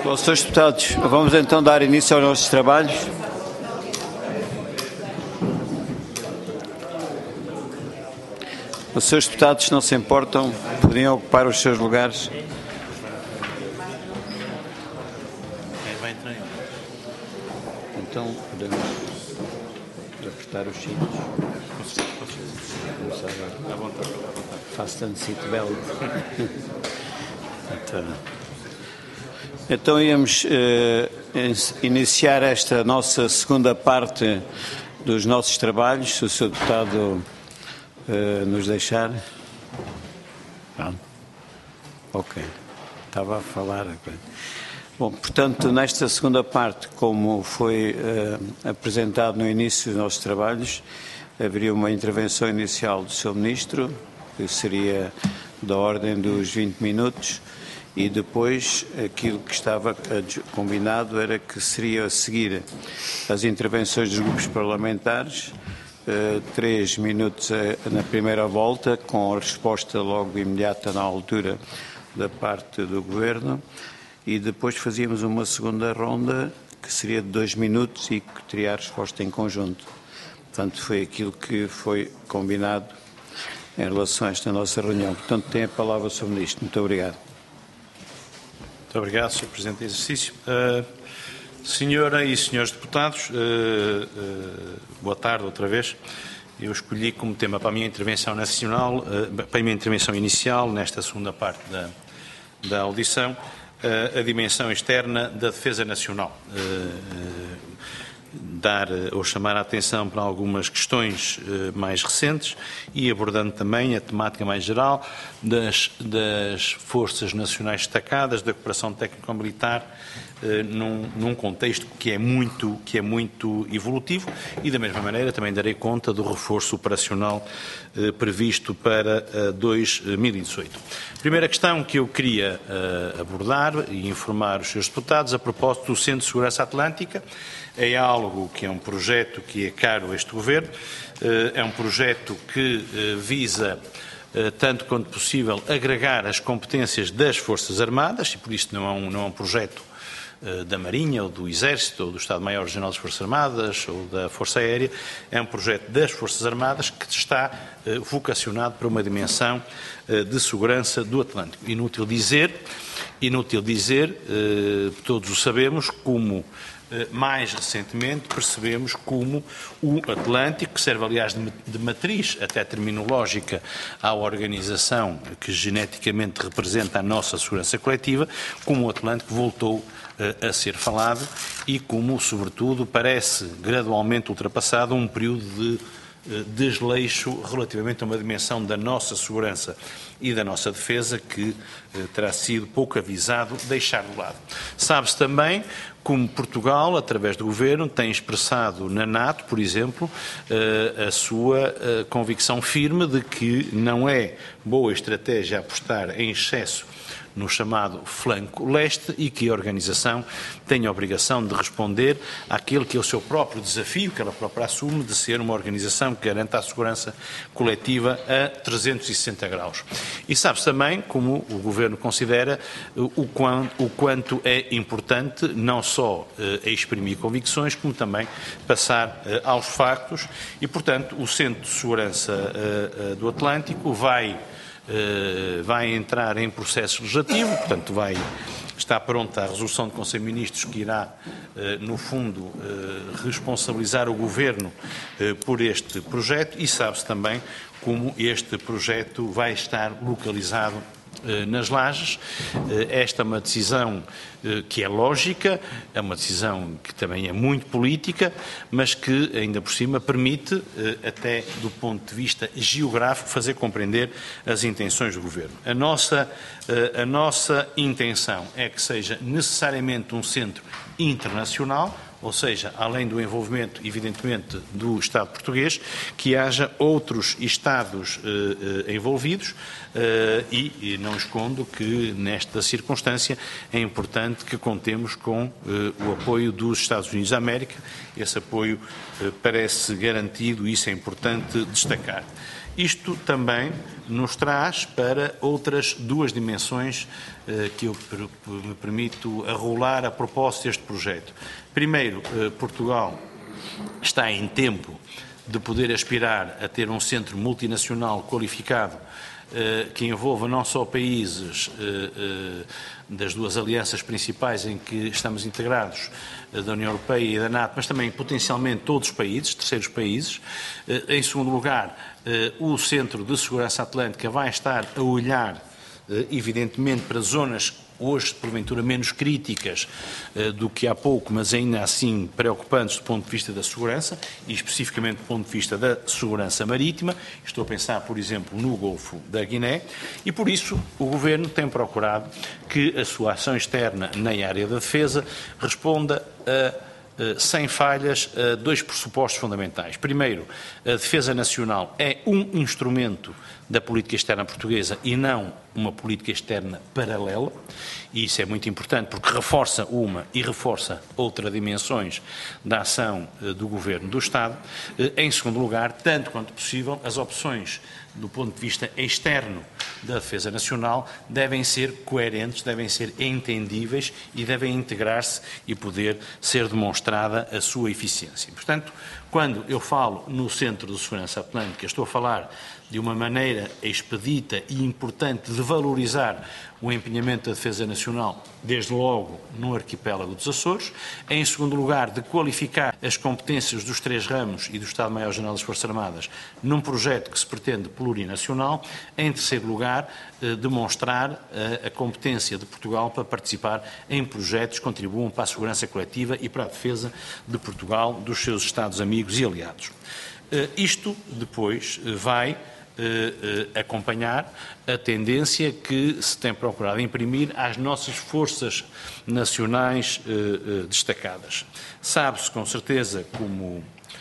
Bom, senhores deputados, vamos então dar início aos nossos trabalhos. Os senhores deputados, se não se importam, podiam ocupar os seus lugares. Então, podemos apertar os cintos. À vontade. Fasten seatbelt. Então íamos iniciar esta nossa segunda parte dos nossos trabalhos, se o Sr. Deputado nos deixar. Pronto. Ok. Estava a falar. Bom, portanto, nesta segunda parte, como foi apresentado no início dos nossos trabalhos, haveria uma intervenção inicial do Sr. Ministro, que seria da ordem dos 20 minutos, e depois aquilo que estava combinado era que seria a seguir as intervenções dos grupos parlamentares, 3 minutos na primeira volta, com a resposta logo imediata na altura da parte do Governo, e depois fazíamos uma segunda ronda que seria de 2 minutos e que teria a resposta em conjunto. Portanto, foi aquilo que foi combinado em relação a esta nossa reunião. Portanto, tem a palavra o Sr. Ministro. Muito obrigado. Muito obrigado, Sr. Presidente do Exercício. Senhora e senhores deputados, boa tarde outra vez. Eu escolhi como tema para a minha intervenção nacional, para a minha intervenção inicial, nesta segunda parte da audição, a dimensão externa da defesa nacional. Dar ou chamar a atenção para algumas questões mais recentes e abordando também a temática mais geral das forças nacionais destacadas, da cooperação técnico-militar, num contexto que é muito evolutivo, e da mesma maneira também darei conta do reforço operacional previsto para 2018. Primeira questão que eu queria abordar e informar os senhores deputados a propósito do Centro de Segurança Atlântica. É algo que é um projeto que é caro a este Governo, é um projeto que visa, tanto quanto possível, agregar as competências das Forças Armadas, e por isso não é um projeto da Marinha, ou do Exército, ou do Estado-Maior-General das Forças Armadas, ou da Força Aérea. É um projeto das Forças Armadas que está vocacionado para uma dimensão de segurança do Atlântico. Inútil dizer, todos o sabemos, como mais recentemente percebemos como o Atlântico, que serve aliás de matriz até terminológica à organização que geneticamente representa a nossa segurança coletiva, como o Atlântico voltou a ser falado e como, sobretudo, parece gradualmente ultrapassado um período de desleixo relativamente a uma dimensão da nossa segurança e da nossa defesa que terá sido pouco avisado deixar de lado. Sabe-se também como Portugal, através do Governo, tem expressado na NATO, por exemplo, a sua convicção firme de que não é boa estratégia apostar em excesso no chamado flanco leste e que a organização tem a obrigação de responder àquele que é o seu próprio desafio, que ela própria assume, de ser uma organização que garanta a segurança coletiva a 360 graus. E sabe-se também como o Governo considera o quanto é importante não só exprimir convicções, como também passar aos factos e, portanto, o Centro de Segurança do Atlântico vai entrar em processo legislativo, portanto está pronta a resolução do Conselho de Ministros que irá, no fundo, responsabilizar o Governo por este projeto, e sabe-se também como este projeto vai estar localizado nas Lajes. Esta é uma decisão que é lógica, é uma decisão que também é muito política, mas que ainda por cima permite, até do ponto de vista geográfico, fazer compreender as intenções do Governo. A nossa intenção é que seja necessariamente um centro internacional, ou seja, além do envolvimento, evidentemente, do Estado português, que haja outros Estados envolvidos e não escondo que, nesta circunstância, é importante que contemos com o apoio dos Estados Unidos da América. Esse apoio parece garantido e isso é importante destacar. Isto também nos traz para outras duas dimensões que eu me permito arrolar a propósito deste projeto. Primeiro, Portugal está em tempo de poder aspirar a ter um centro multinacional qualificado que envolva não só países das duas alianças principais em que estamos integrados, da União Europeia e da NATO, mas também potencialmente todos os países, terceiros países. Em segundo lugar, o Centro de Segurança Atlântica vai estar a olhar, evidentemente, para zonas hoje, porventura, menos críticas do que há pouco, mas ainda assim preocupantes do ponto de vista da segurança, e especificamente do ponto de vista da segurança marítima. Estou a pensar, por exemplo, no Golfo da Guiné, e por isso o Governo tem procurado que a sua ação externa na área da defesa responda sem falhas, a dois pressupostos fundamentais. Primeiro, a defesa nacional é um instrumento da política externa portuguesa e não uma política externa paralela, e isso é muito importante porque reforça uma e reforça outra dimensões da ação do Governo do Estado. Em segundo lugar, tanto quanto possível, as opções do ponto de vista externo da defesa nacional devem ser coerentes, devem ser entendíveis e devem integrar-se e poder ser demonstrada a sua eficiência. Portanto, quando eu falo no Centro de Segurança Atlântica, estou a falar de uma maneira expedita e importante de valorizar o empenhamento da defesa nacional, desde logo no arquipélago dos Açores. Em segundo lugar, de qualificar as competências dos três ramos e do Estado-Maior-General das Forças Armadas num projeto que se pretende plurinacional. Em terceiro lugar, demonstrar a competência de Portugal para participar em projetos que contribuam para a segurança coletiva e para a defesa de Portugal, dos seus Estados amigos e aliados. Isto depois vai acompanhar a tendência que se tem procurado imprimir às nossas forças nacionais destacadas. Sabe-se com certeza como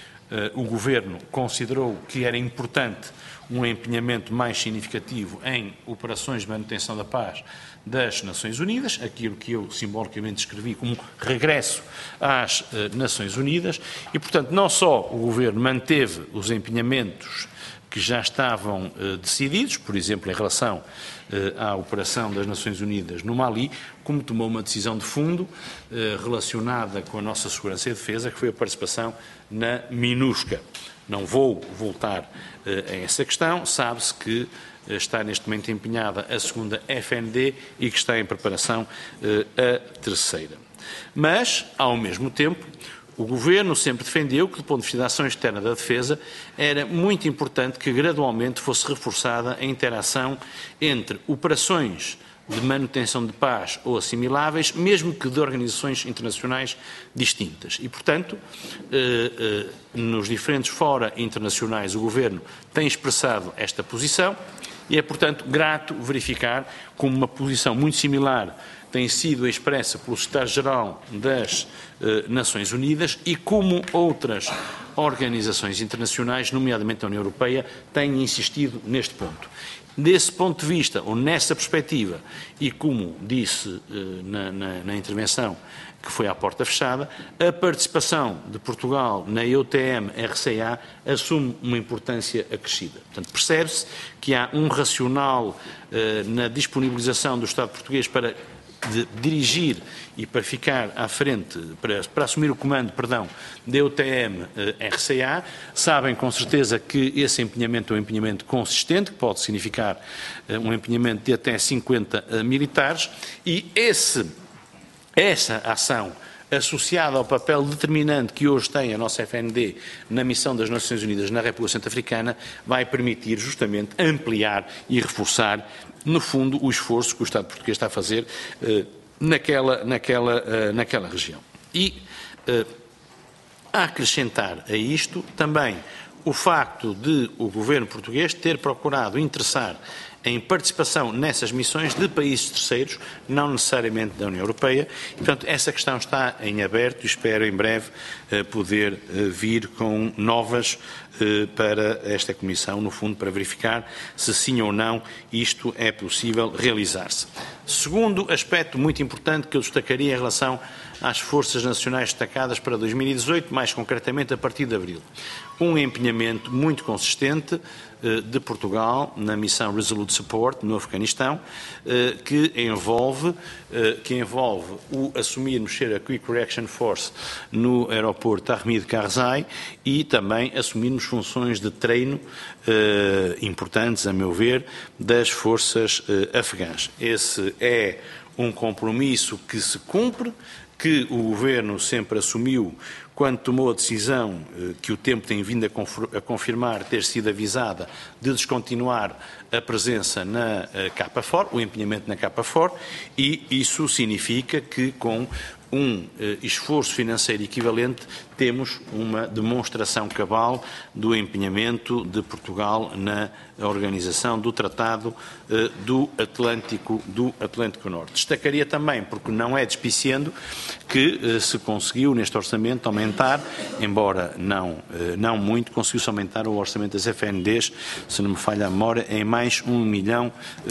o Governo considerou que era importante um empenhamento mais significativo em operações de manutenção da paz das Nações Unidas, aquilo que eu simbolicamente descrevi como regresso às Nações Unidas, e, portanto, não só o Governo manteve os empenhamentos que já estavam decididos, por exemplo, em relação à operação das Nações Unidas no Mali, como tomou uma decisão de fundo relacionada com a nossa segurança e defesa, que foi a participação na MINUSCA. Não vou voltar a essa questão, sabe-se que está neste momento empenhada a segunda FND e que está em preparação a terceira. Mas, ao mesmo tempo, o Governo sempre defendeu que, do ponto de vista da ação externa da defesa, era muito importante que gradualmente fosse reforçada a interação entre operações de manutenção de paz ou assimiláveis, mesmo que de organizações internacionais distintas. E, portanto, nos diferentes fora internacionais, o Governo tem expressado esta posição e é, portanto, grato verificar como uma posição muito similar tem sido expressa pelo Secretário-Geral das Nações Unidas e como outras organizações internacionais, nomeadamente a União Europeia, têm insistido neste ponto. Desse ponto de vista, ou nessa perspectiva, e como disse na intervenção que foi à porta fechada, a participação de Portugal na EUTM-RCA assume uma importância acrescida. Portanto, percebe-se que há um racional na disponibilização do Estado português para dirigir e para ficar à frente, para assumir o comando, da EUTM-RCA. Sabem com certeza que esse empenhamento é um empenhamento consistente, que pode significar um empenhamento de até 50 militares, e essa ação associada ao papel determinante que hoje tem a nossa FND na missão das Nações Unidas na República Centro-Africana, vai permitir justamente ampliar e reforçar, no fundo, o esforço que o Estado português está a fazer naquela região. E a acrescentar a isto também o facto de o Governo português ter procurado interessar em participação nessas missões de países terceiros, não necessariamente da União Europeia. E, portanto, essa questão está em aberto e espero em breve poder vir com novas para esta Comissão, no fundo, para verificar se sim ou não isto é possível realizar-se. Segundo aspecto muito importante que eu destacaria em relação às forças nacionais destacadas para 2018, mais concretamente a partir de abril. Um empenhamento muito consistente de Portugal na missão Resolute Support no Afeganistão, que envolve o assumirmos ser a Quick Reaction Force no aeroporto Hamid Karzai e também assumirmos funções de treino importantes, a meu ver, das forças afegãs. Esse é um compromisso que se cumpre, que o Governo sempre assumiu quando tomou a decisão, que o tempo tem vindo a confirmar ter sido avisada, de descontinuar a presença na KFOR, o empenhamento na KFOR, e isso significa que com um esforço financeiro equivalente temos uma demonstração cabal do empenhamento de Portugal na organização do Tratado do Atlântico Norte. Destacaria também, porque não é despiciando, que se conseguiu neste orçamento aumentar, embora não muito, conseguiu-se aumentar o orçamento das FNDs, se não me falha a memória, em mais 1 milhão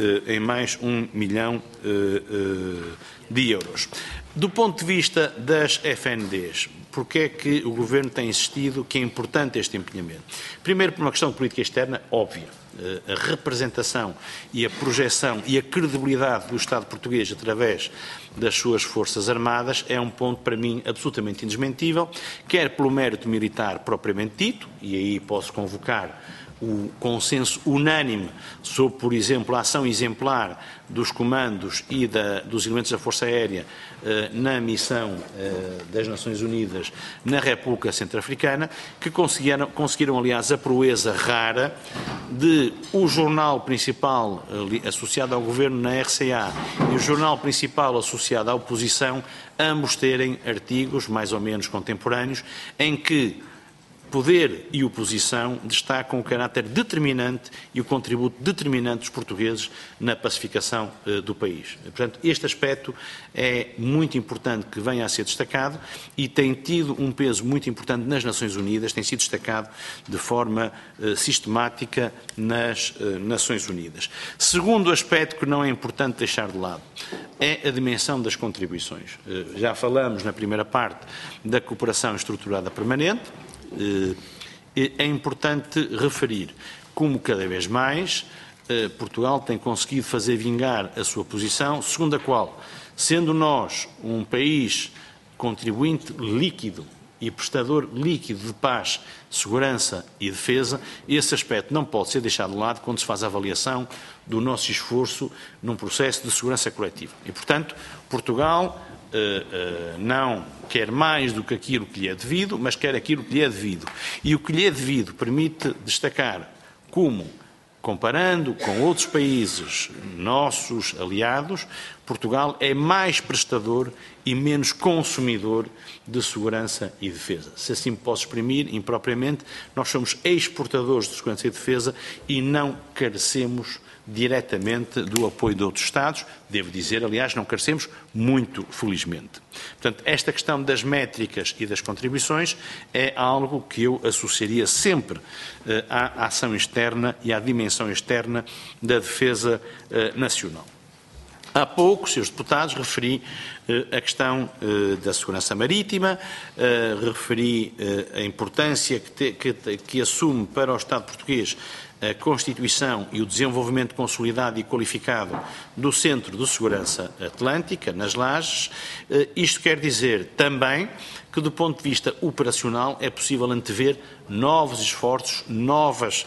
de euros. Do ponto de vista das FNDs, porque é que o Governo tem insistido que é importante este empenhamento? Primeiro, por uma questão de política externa óbvia. A representação e a projeção e a credibilidade do Estado português através das suas Forças Armadas é um ponto, para mim, absolutamente indesmentível, quer pelo mérito militar propriamente dito, e aí posso convocar o consenso unânime sobre, por exemplo, a ação exemplar dos comandos e dos elementos da Força Aérea na missão das Nações Unidas na República Centro-Africana, que conseguiram, aliás, a proeza rara de o jornal principal associado ao Governo na RCA e o jornal principal associado à oposição, ambos terem artigos mais ou menos contemporâneos, em que poder e oposição destacam o caráter determinante e o contributo determinante dos portugueses na pacificação do país. Portanto, este aspecto é muito importante que venha a ser destacado e tem tido um peso muito importante nas Nações Unidas, tem sido destacado de forma sistemática nas Nações Unidas. Segundo aspecto que não é importante deixar de lado é a dimensão das contribuições. Já falamos na primeira parte da cooperação estruturada permanente. É importante referir como cada vez mais Portugal tem conseguido fazer vingar a sua posição, segundo a qual, sendo nós um país contribuinte líquido e prestador líquido de paz, segurança e defesa, esse aspecto não pode ser deixado de lado quando se faz a avaliação do nosso esforço num processo de segurança coletiva. E, portanto, Portugal não quer mais do que aquilo que lhe é devido, mas quer aquilo que lhe é devido. E o que lhe é devido permite destacar como, comparando com outros países nossos aliados, Portugal é mais prestador e menos consumidor de segurança e defesa. Se assim posso exprimir, impropriamente, nós somos exportadores de segurança e defesa e não carecemos diretamente do apoio de outros Estados. Devo dizer, aliás, não carecemos muito, felizmente. Portanto, esta questão das métricas e das contribuições é algo que eu associaria sempre à ação externa e à dimensão externa da defesa nacional. Há pouco, Srs. Deputados, referi a questão da segurança marítima, referi a importância que assume para o Estado português a constituição e o desenvolvimento consolidado e qualificado do Centro de Segurança Atlântica, nas Lajes. Isto quer dizer também que, do ponto de vista operacional, é possível antever novos esforços, novas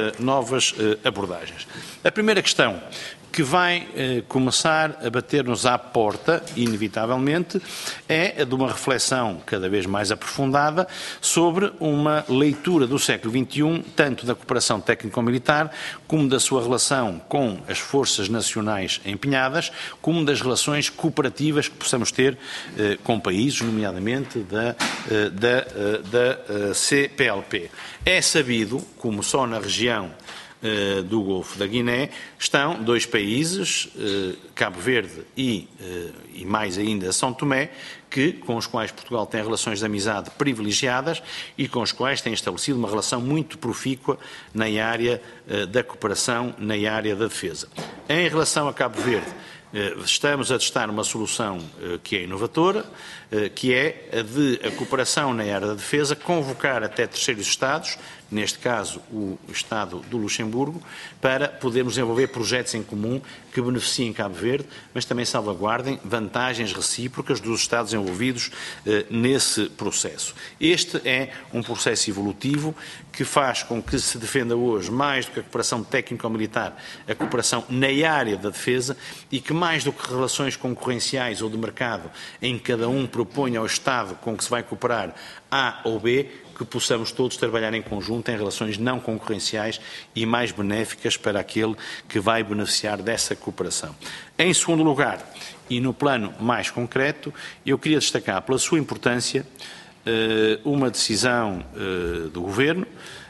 abordagens. A primeira questão que vai começar a bater-nos à porta, inevitavelmente, é a de uma reflexão cada vez mais aprofundada sobre uma leitura do século XXI, tanto da cooperação técnico-militar, como da sua relação com as forças nacionais empenhadas, como das relações cooperativas que possamos ter com países, nomeadamente da CPLP. É sabido, como só na região do Golfo da Guiné, estão 2 países, Cabo Verde e mais ainda São Tomé, com os quais Portugal tem relações de amizade privilegiadas e com os quais tem estabelecido uma relação muito profícua na área da cooperação, na área da defesa. Em relação a Cabo Verde, estamos a testar uma solução que é inovadora, que é a de a cooperação na área da defesa convocar até terceiros Estados, neste caso o Estado do Luxemburgo, para podermos desenvolver projetos em comum que beneficiem Cabo Verde, mas também salvaguardem vantagens recíprocas dos Estados envolvidos nesse processo. Este é um processo evolutivo que faz com que se defenda hoje, mais do que a cooperação técnico-militar, a cooperação na área da defesa e que mais do que relações concorrenciais ou de mercado em que cada um propõe ao Estado com que se vai cooperar A ou B, que possamos todos trabalhar em conjunto em relações não concorrenciais e mais benéficas para aquele que vai beneficiar dessa cooperação. Em segundo lugar, e no plano mais concreto, eu queria destacar pela sua importância uma decisão do Governo,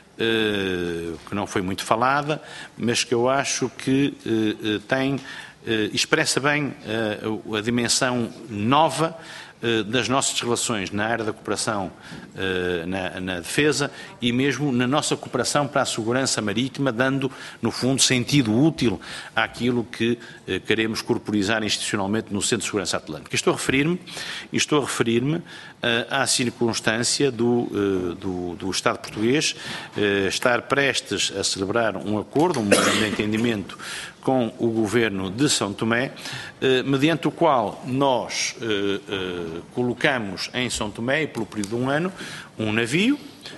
que não foi muito falada, mas que eu acho que expressa bem a dimensão nova das nossas relações na área da cooperação na defesa e mesmo na nossa cooperação para a segurança marítima, dando, no fundo, sentido útil àquilo que queremos corporizar institucionalmente no Centro de Segurança Atlântica. Estou a referir-me à circunstância do Estado português estar prestes a celebrar um acordo, um memorando de entendimento com o Governo de São Tomé, mediante o qual nós colocamos em São Tomé, e pelo período de um ano, um navio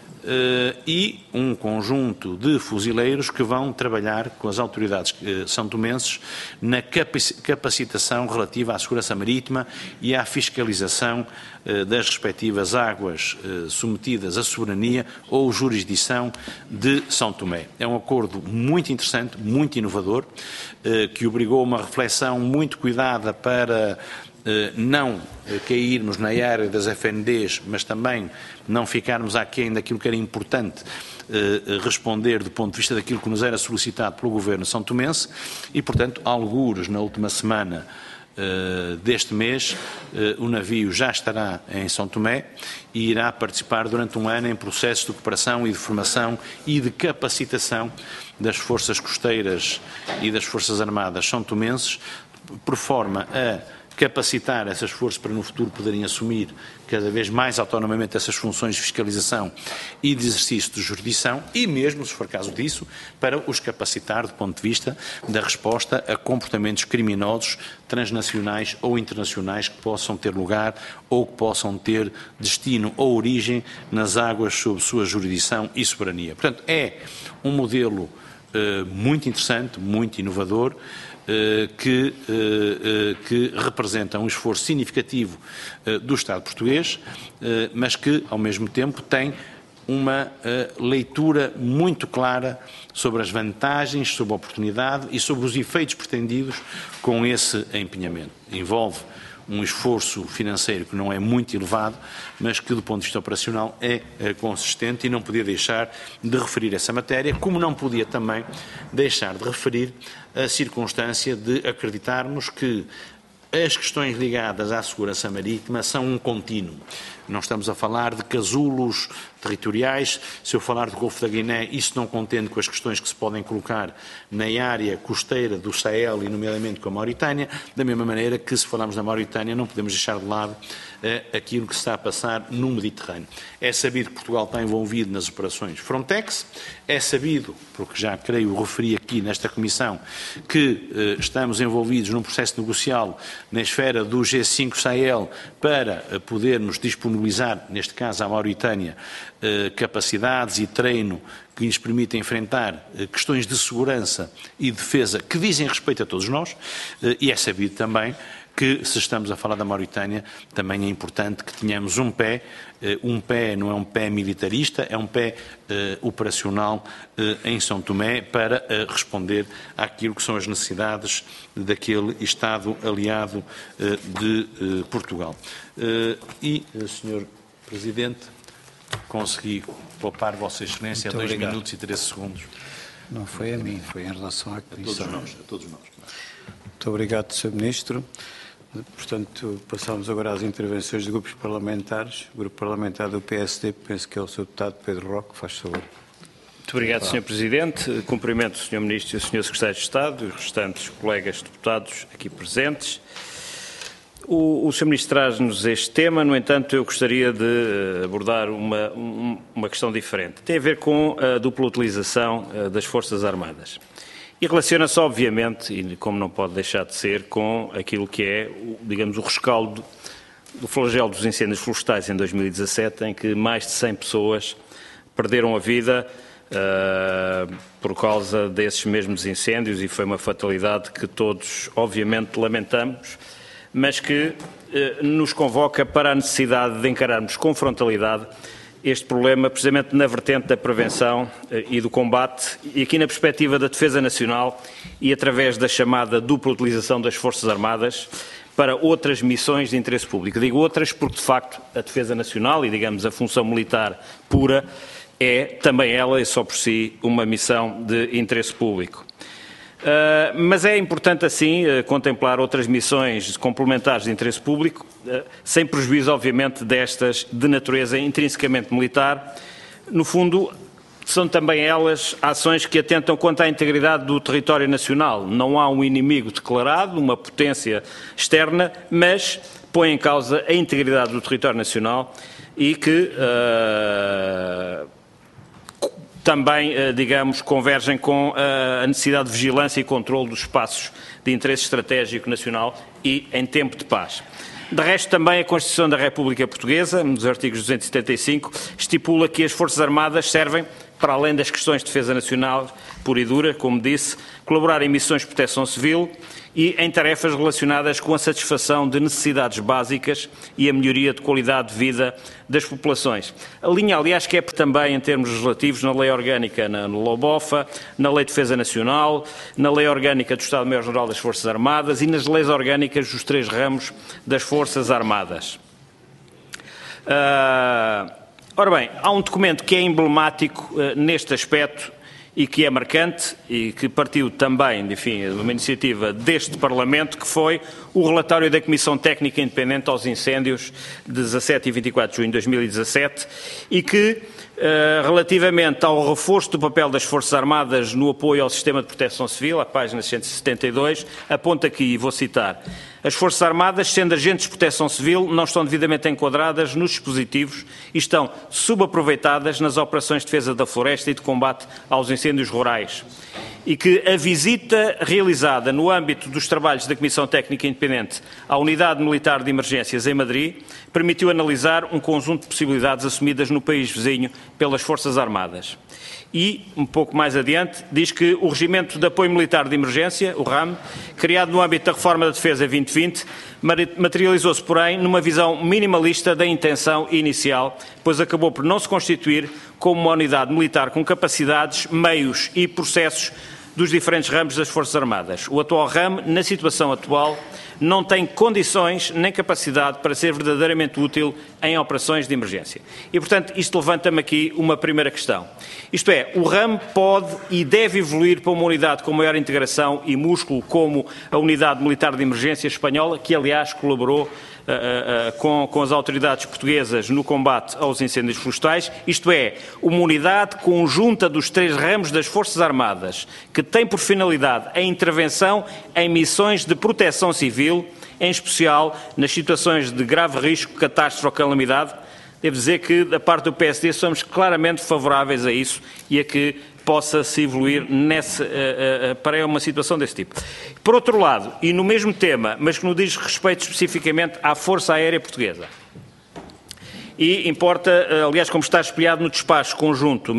e um conjunto de fuzileiros que vão trabalhar com as autoridades são-tomenses na capacitação relativa à segurança marítima e à fiscalização das respectivas águas submetidas à soberania ou jurisdição de São Tomé. É um acordo muito interessante, muito inovador, que obrigou a uma reflexão muito cuidada para não cairmos na área das FNDs, mas também não ficarmos aquém daquilo que era importante responder do ponto de vista daquilo que nos era solicitado pelo Governo são-tomense e, portanto, algures na última semana deste mês, o navio já estará em São Tomé e irá participar durante um ano em processos de cooperação e de formação e de capacitação das forças costeiras e das forças armadas são-tomenses, por forma a capacitar essas forças para no futuro poderem assumir cada vez mais autonomamente essas funções de fiscalização e de exercício de jurisdição e mesmo, se for caso disso, para os capacitar do ponto de vista da resposta a comportamentos criminosos transnacionais ou internacionais que possam ter lugar ou que possam ter destino ou origem nas águas sob sua jurisdição e soberania. Portanto, é um modelo muito interessante, muito inovador, que representa um esforço significativo do Estado português, mas que, ao mesmo tempo, tem uma leitura muito clara sobre as vantagens, sobre a oportunidade e sobre os efeitos pretendidos com esse empenhamento. Envolve um esforço financeiro que não é muito elevado, mas que, do ponto de vista operacional, é consistente e não podia deixar de referir essa matéria, como não podia também deixar de referir a circunstância de acreditarmos que as questões ligadas à segurança marítima são um contínuo. Não estamos a falar de casulos territoriais. Se eu falar do Golfo da Guiné, isso não contende com as questões que se podem colocar na área costeira do Sahel e, nomeadamente, com a Mauritânia, da mesma maneira que, se falarmos da Mauritânia, não podemos deixar de lado aquilo que se está a passar no Mediterrâneo. É sabido que Portugal está envolvido nas operações Frontex, é sabido, porque já creio referi aqui nesta Comissão, que estamos envolvidos num processo negocial na esfera do G5 Sahel para podermos disponibilizar, neste caso à Mauritânia, capacidades e treino que nos permitem enfrentar questões de segurança e defesa que dizem respeito a todos nós, e é sabido também que, se estamos a falar da Mauritânia, também é importante que tenhamos um pé não é um pé militarista, é um pé operacional em São Tomé para responder àquilo que são as necessidades daquele Estado aliado de Portugal. Sr. Presidente, consegui poupar Vossa Excelência 2 minutos e 13 segundos. Não foi a mim, foi em relação à Comissão. A todos nós. Muito obrigado, Sr. Ministro. Portanto, passamos agora às intervenções de grupos parlamentares. O Grupo Parlamentar do PSD, penso que é o Sr. Deputado Pedro Roque, faz favor. Muito obrigado, Sr. Presidente. Cumprimento o Sr. Ministro e o Sr. Secretário de Estado e os restantes colegas deputados aqui presentes. O Sr. Ministro traz-nos este tema, no entanto, eu gostaria de abordar uma questão diferente. Tem a ver com a dupla utilização das Forças Armadas. E relaciona-se, obviamente, e como não pode deixar de ser, com aquilo que é, digamos, o rescaldo do flagelo dos incêndios florestais em 2017, em que mais de 100 pessoas perderam a vida por causa desses mesmos incêndios, e foi uma fatalidade que todos, obviamente, lamentamos, mas que nos convoca para a necessidade de encararmos com frontalidade este problema, precisamente na vertente da prevenção e do combate, e aqui na perspectiva da defesa nacional e através da chamada dupla utilização das Forças Armadas para outras missões de interesse público. Digo outras porque, de facto, a defesa nacional e, digamos, a função militar pura é também ela, e só por si, uma missão de interesse público. Mas é importante, assim, contemplar outras missões complementares de interesse público, sem prejuízo, obviamente, destas de natureza intrinsecamente militar. No fundo, são também elas ações que atentam contra a integridade do território nacional. Não há um inimigo declarado, uma potência externa, mas põe em causa a integridade do território nacional e que também, digamos, convergem com a necessidade de vigilância e controle dos espaços de interesse estratégico nacional e em tempo de paz. De resto, também a Constituição da República Portuguesa, nos artigos 275, estipula que as Forças Armadas servem, para além das questões de defesa nacional pura e dura, como disse, colaborar em missões de proteção civil e em tarefas relacionadas com a satisfação de necessidades básicas e a melhoria de qualidade de vida das populações. A linha, aliás, que é também em termos legislativos na Lei Orgânica, na LOBOFA, na Lei de Defesa Nacional, na Lei Orgânica do Estado-Maior-General das Forças Armadas e nas leis orgânicas dos 3 ramos das Forças Armadas. Ora bem, há um documento que é emblemático neste aspecto e que é marcante e que partiu também, enfim, de uma iniciativa deste Parlamento, que foi o relatório da Comissão Técnica Independente aos Incêndios de 17 e 24 de junho de 2017 e que, relativamente ao reforço do papel das Forças Armadas no apoio ao sistema de proteção civil, à página 172, aponta aqui, e vou citar: as Forças Armadas, sendo agentes de proteção civil, não estão devidamente enquadradas nos dispositivos e estão subaproveitadas nas operações de defesa da floresta e de combate aos incêndios rurais. E que a visita realizada no âmbito dos trabalhos da Comissão Técnica Independente à Unidade Militar de Emergências em Madrid permitiu analisar um conjunto de possibilidades assumidas no país vizinho pelas Forças Armadas. E, um pouco mais adiante, diz que o Regimento de Apoio Militar de Emergência, o RAM, criado no âmbito da Reforma da Defesa 2020, materializou-se, porém, numa visão minimalista da intenção inicial, pois acabou por não se constituir como uma unidade militar com capacidades, meios e processos dos diferentes ramos das Forças Armadas. O atual RAM, na situação atual, não tem condições nem capacidade para ser verdadeiramente útil em operações de emergência. E, portanto, isto levanta-me aqui uma primeira questão. Isto é, o RAM pode e deve evoluir para uma unidade com maior integração e músculo, como a Unidade Militar de Emergência Espanhola, que, aliás, colaborou com as autoridades portuguesas no combate aos incêndios florestais, isto é, uma unidade conjunta dos 3 ramos das Forças Armadas, que tem por finalidade a intervenção em missões de proteção civil, em especial nas situações de grave risco, catástrofe ou calamidade. Devo dizer que, da parte do PSD, somos claramente favoráveis a isso e a que possa-se evoluir para uma situação desse tipo. Por outro lado, e no mesmo tema, mas que não diz respeito especificamente à Força Aérea Portuguesa, e importa, aliás, como está espelhado no despacho conjunto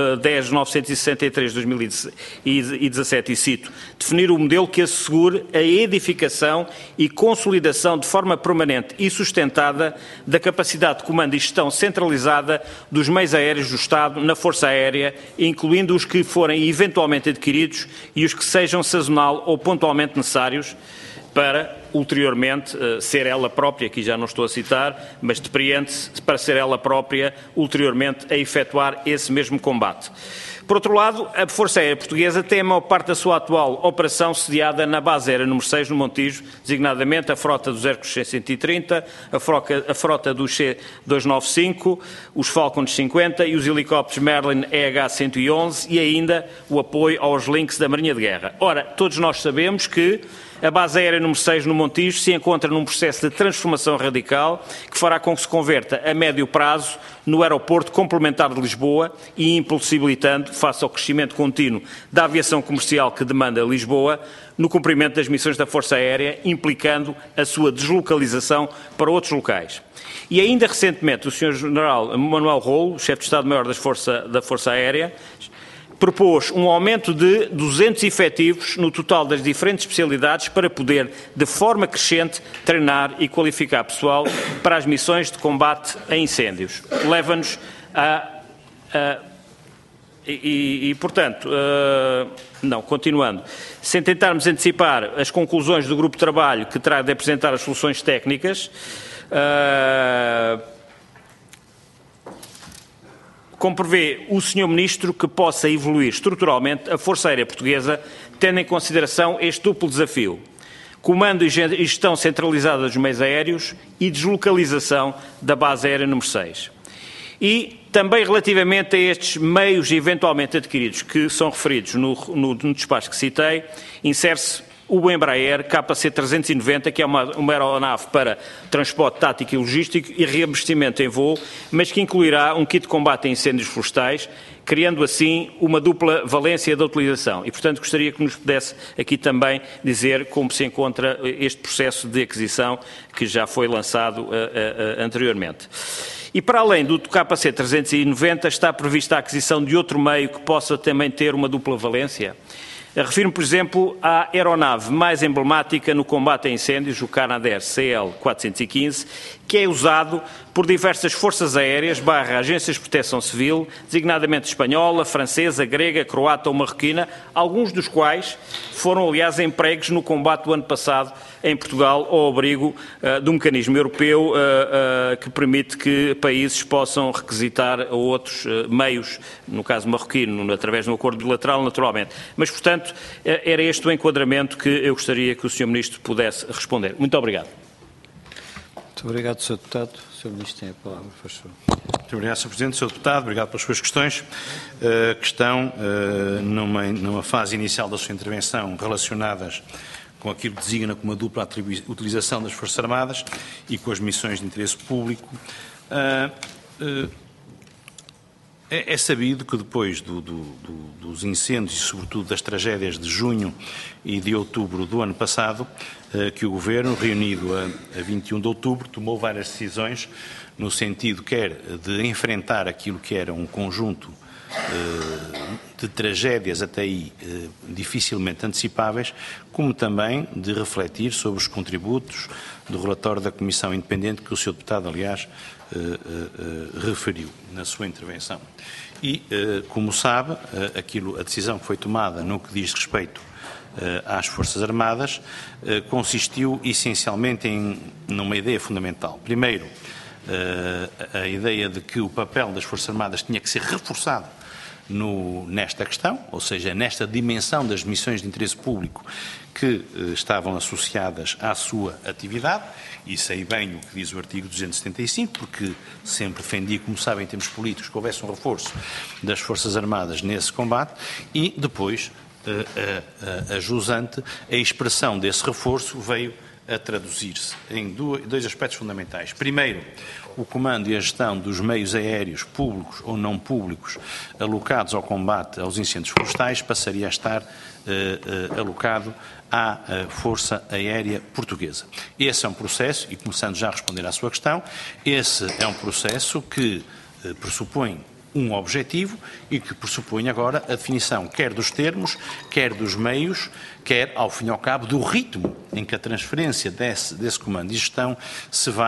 10.963 de 2017, e cito, definir o modelo que assegure a edificação e consolidação de forma permanente e sustentada da capacidade de comando e gestão centralizada dos meios aéreos do Estado na Força Aérea, incluindo os que forem eventualmente adquiridos e os que sejam sazonal ou pontualmente necessários para ulteriormente ser ela própria, aqui já não estou a citar, mas depreende-se para ser ela própria ulteriormente a efetuar esse mesmo combate. Por outro lado, a Força Aérea Portuguesa tem a maior parte da sua atual operação sediada na base aérea número 6, no Montijo, designadamente a frota dos Hércules C-130, a frota do C-295, os Falcons 50 e os helicópteros Merlin EH-111 e ainda o apoio aos Lynx da Marinha de Guerra. Ora, todos nós sabemos que a base aérea número 6 no Montijo se encontra num processo de transformação radical que fará com que se converta a médio prazo no aeroporto complementar de Lisboa e impossibilitando, face ao crescimento contínuo da aviação comercial que demanda Lisboa, no cumprimento das missões da Força Aérea, implicando a sua deslocalização para outros locais. E ainda recentemente o Sr. General Manuel Rolo, chefe de Estado-Maior da Força Aérea, propôs um aumento de 200 efetivos no total das diferentes especialidades para poder, de forma crescente, treinar e qualificar pessoal para as missões de combate a incêndios. Leva-nos portanto, continuando, sem tentarmos antecipar as conclusões do grupo de trabalho que terá de apresentar as soluções técnicas, como prevê o Sr. Ministro, que possa evoluir estruturalmente a Força Aérea Portuguesa, tendo em consideração este duplo desafio: comando e gestão centralizada dos meios aéreos e deslocalização da base aérea número 6. E também relativamente a estes meios eventualmente adquiridos, que são referidos no despacho que citei, insere-se o Embraer KC-390, que é uma aeronave para transporte tático e logístico e reabastecimento em voo, mas que incluirá um kit de combate a incêndios florestais, criando assim uma dupla valência da utilização. E, portanto, gostaria que nos pudesse aqui também dizer como se encontra este processo de aquisição que já foi lançado anteriormente. E para além do KC-390, está prevista a aquisição de outro meio que possa também ter uma dupla valência? Refiro-me, por exemplo, à aeronave mais emblemática no combate a incêndios, o Canadair CL-415, que é usado por diversas forças aéreas / agências de proteção civil, designadamente espanhola, francesa, grega, croata ou marroquina, alguns dos quais foram, aliás, empregos no combate do ano passado em Portugal ao abrigo do mecanismo europeu que permite que países possam requisitar outros meios, no caso marroquino, através de um acordo bilateral, naturalmente. Mas, portanto, era este o enquadramento que eu gostaria que o Sr. Ministro pudesse responder. Muito obrigado. Muito obrigado, Sr. Deputado. O Sr. Ministro tem a palavra, por favor. Muito obrigado, Sr. Presidente. Sr. Deputado, obrigado pelas suas questões, que estão numa fase inicial da sua intervenção relacionadas com aquilo que designa como uma dupla utilização das Forças Armadas e com as missões de interesse público. É sabido que depois dos incêndios e, sobretudo, das tragédias de junho e de outubro do ano passado, que o Governo, reunido a 21 de outubro, tomou várias decisões no sentido quer de enfrentar aquilo que era um conjunto de tragédias até aí dificilmente antecipáveis, como também de refletir sobre os contributos do relatório da Comissão Independente que o Sr. Deputado, aliás, referiu na sua intervenção. E, como sabe, a decisão que foi tomada no que diz respeito às Forças Armadas consistiu essencialmente numa ideia fundamental. Primeiro, a ideia de que o papel das Forças Armadas tinha que ser reforçado nesta questão, ou seja, nesta dimensão das missões de interesse público que estavam associadas à sua atividade, e sei bem o que diz o artigo 275, porque sempre defendi, como sabem, em termos políticos, que houvesse um reforço das Forças Armadas nesse combate, e depois, a jusante, a expressão desse reforço veio a traduzir-se em dois aspectos fundamentais. Primeiro, o comando e a gestão dos meios aéreos públicos ou não públicos alocados ao combate aos incêndios florestais passaria a estar alocado à Força Aérea Portuguesa. Esse é um processo, e começando já a responder à sua questão, esse é um processo que pressupõe um objetivo e que pressupõe agora a definição quer dos termos, quer dos meios, quer, ao fim e ao cabo, do ritmo em que a transferência desse comando e gestão se vai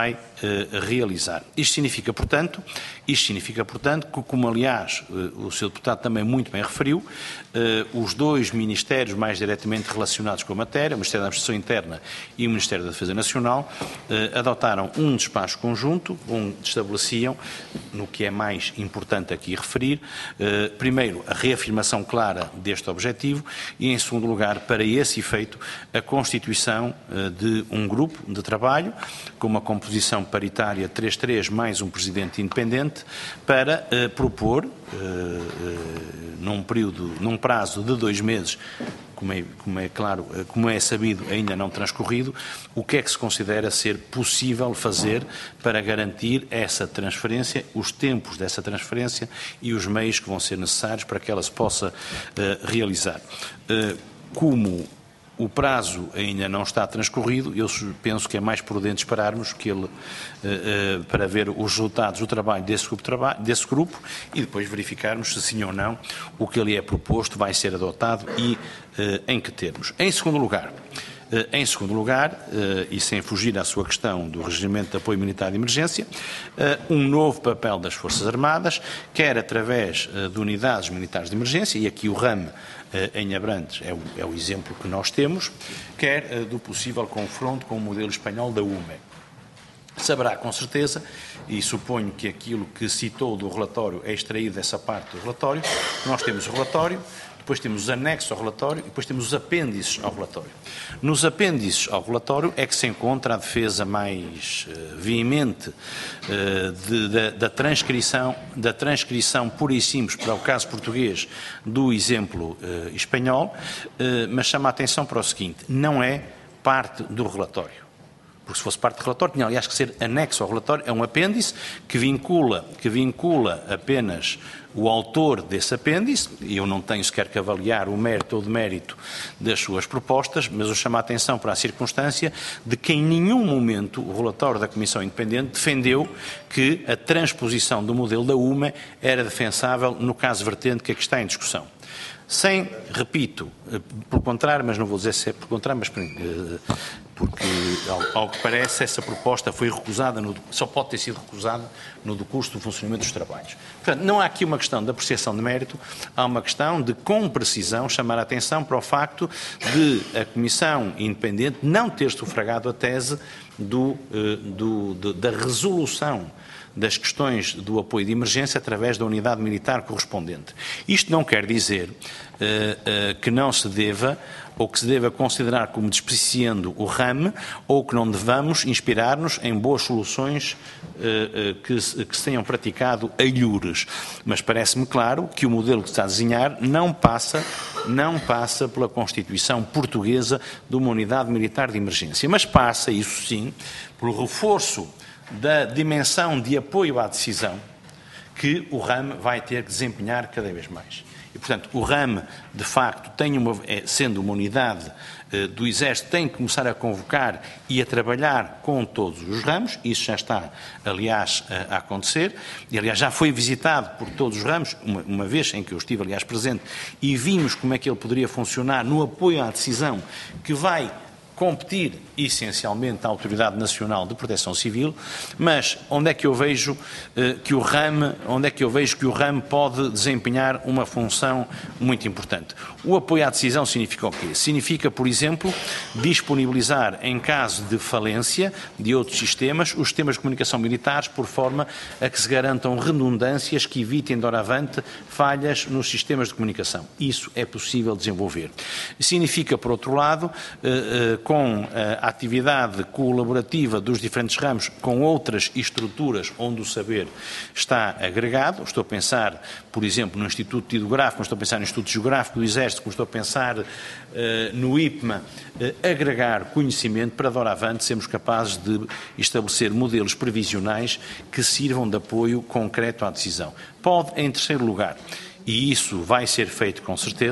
realizar. Isto significa, portanto, que, como aliás o Sr. Deputado também muito bem referiu, os dois ministérios mais diretamente relacionados com a matéria, o Ministério da Administração Interna e o Ministério da Defesa Nacional, adotaram um despacho conjunto, onde estabeleciam, no que é mais importante aqui referir, primeiro, a reafirmação clara deste objetivo e, em segundo lugar, para esse efeito, a constituição de um grupo de trabalho com uma composição paritária 3-3 mais um presidente independente para propor, num prazo de 2 meses, como é sabido, ainda não transcorrido, o que é que se considera ser possível fazer para garantir essa transferência, os tempos dessa transferência e os meios que vão ser necessários para que ela se possa realizar. Como o prazo ainda não está transcorrido, eu penso que é mais prudente esperarmos para ver os resultados do trabalho desse grupo e depois verificarmos se sim ou não o que ali é proposto vai ser adotado e em que termos. Em segundo lugar, e sem fugir à sua questão do Regimento de Apoio Militar de Emergência, um novo papel das Forças Armadas, quer através de unidades militares de emergência, e aqui o RAM em Abrantes é o exemplo que nós temos, quer do possível confronto com o modelo espanhol da UME. Saberá com certeza, e suponho que aquilo que citou do relatório é extraído dessa parte do relatório, nós temos o relatório, depois temos os anexos ao relatório e depois temos os apêndices ao relatório. Nos apêndices ao relatório é que se encontra a defesa mais veemente da transcrição pura e simples para o caso português do exemplo espanhol, mas chama a atenção para o seguinte: não é parte do relatório. Porque se fosse parte do relatório, tinha aliás que ser anexo ao relatório, é um apêndice que vincula apenas o autor desse apêndice, e eu não tenho sequer que avaliar o mérito ou demérito das suas propostas, mas eu chamo a atenção para a circunstância de que em nenhum momento o relatório da Comissão Independente defendeu que a transposição do modelo da UME era defensável no caso vertente que aqui está em discussão. Repito, pelo contrário, mas não vou dizer se é pelo contrário, mas porque, ao que parece, essa proposta foi recusada, só pode ter sido recusada no decurso do funcionamento dos trabalhos. Portanto, não há aqui uma questão de apreciação de mérito, há uma questão de, com precisão, chamar a atenção para o facto de a Comissão Independente não ter sufragado a tese da resolução das questões do apoio de emergência através da unidade militar correspondente. Isto não quer dizer que não se deva ou que se deva considerar como despreciando o RAM ou que não devamos inspirar-nos em boas soluções que se tenham praticado a iures. Mas parece-me claro que o modelo que se está a desenhar não passa pela constituição portuguesa de uma unidade militar de emergência, mas passa, isso sim, pelo reforço da dimensão de apoio à decisão que o RAM vai ter que desempenhar cada vez mais. E, portanto, o RAM, de facto, sendo uma unidade do Exército, tem que começar a convocar e a trabalhar com todos os ramos. Isso já está, aliás, a acontecer. E, aliás, já foi visitado por todos os ramos, uma vez em que eu estive, aliás, presente, e vimos como é que ele poderia funcionar no apoio à decisão que vai competir essencialmente à Autoridade Nacional de Proteção Civil, mas onde é que eu vejo que o RAM pode desempenhar uma função muito importante? O apoio à decisão significa o quê? Significa, por exemplo, disponibilizar, em caso de falência de outros sistemas, os sistemas de comunicação militares, por forma a que se garantam redundâncias que evitem, doravante, falhas nos sistemas de comunicação. Isso é possível desenvolver. Significa, por outro lado, com a atividade colaborativa dos diferentes ramos com outras estruturas onde o saber está agregado. Estou a pensar, por exemplo, no Instituto Hidrográfico, estou a pensar no Instituto Geográfico do Exército, estou a pensar no IPMA, agregar conhecimento para, doravante, sermos capazes de estabelecer modelos previsionais que sirvam de apoio concreto à decisão. Pode, em terceiro lugar, e isso vai ser feito com certeza,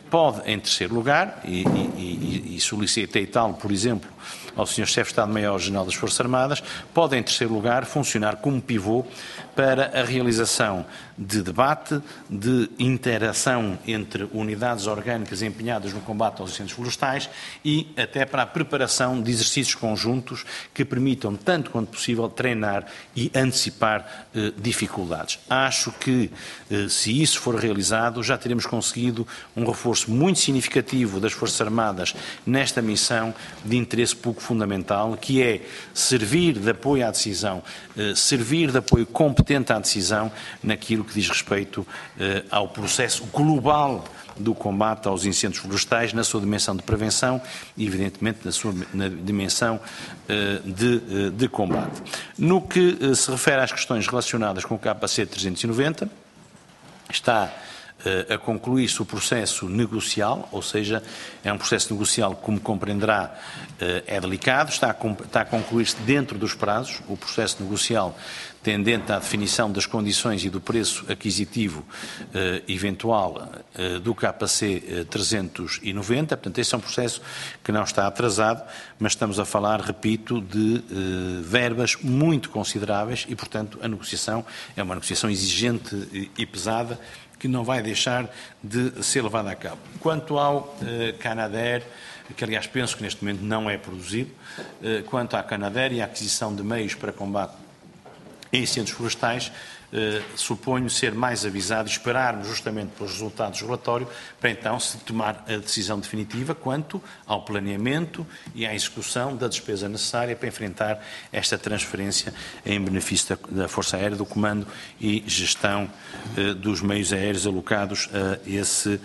pode, em terceiro lugar, e solicitei tal, por exemplo, ao Sr. Chefe de Estado-Maior-General das Forças Armadas, pode, em terceiro lugar, funcionar como pivô para a realização de debate, de interação entre unidades orgânicas empenhadas no combate aos incêndios florestais e até para a preparação de exercícios conjuntos que permitam, tanto quanto possível, treinar e antecipar dificuldades. Acho que, se isso for realizado, já teremos conseguido um reforço muito significativo das Forças Armadas nesta missão de interesse público fundamental, que é servir de apoio à decisão, servir de apoio competente à decisão naquilo que diz respeito ao processo global do combate aos incêndios florestais, na sua dimensão de prevenção e, evidentemente, na dimensão de combate. No que se refere às questões relacionadas com o capacete 390, está a concluir-se o processo negocial, ou seja, é um processo negocial, como compreenderá, é delicado, está a concluir-se dentro dos prazos, o processo negocial tendente à definição das condições e do preço aquisitivo eventual do KC 390, portanto, esse é um processo que não está atrasado, mas estamos a falar, repito, de verbas muito consideráveis e, portanto, a negociação é uma negociação exigente e pesada, que não vai deixar de ser levada a cabo. Quanto ao Canadair, que aliás penso que neste momento não é produzido, quanto à Canadair e à aquisição de meios para combate a incêndios florestais, suponho ser mais avisado e esperarmos justamente pelos resultados do relatório para então se tomar a decisão definitiva quanto ao planeamento e à execução da despesa necessária para enfrentar esta transferência em benefício da Força Aérea, do comando e gestão dos meios aéreos alocados a esse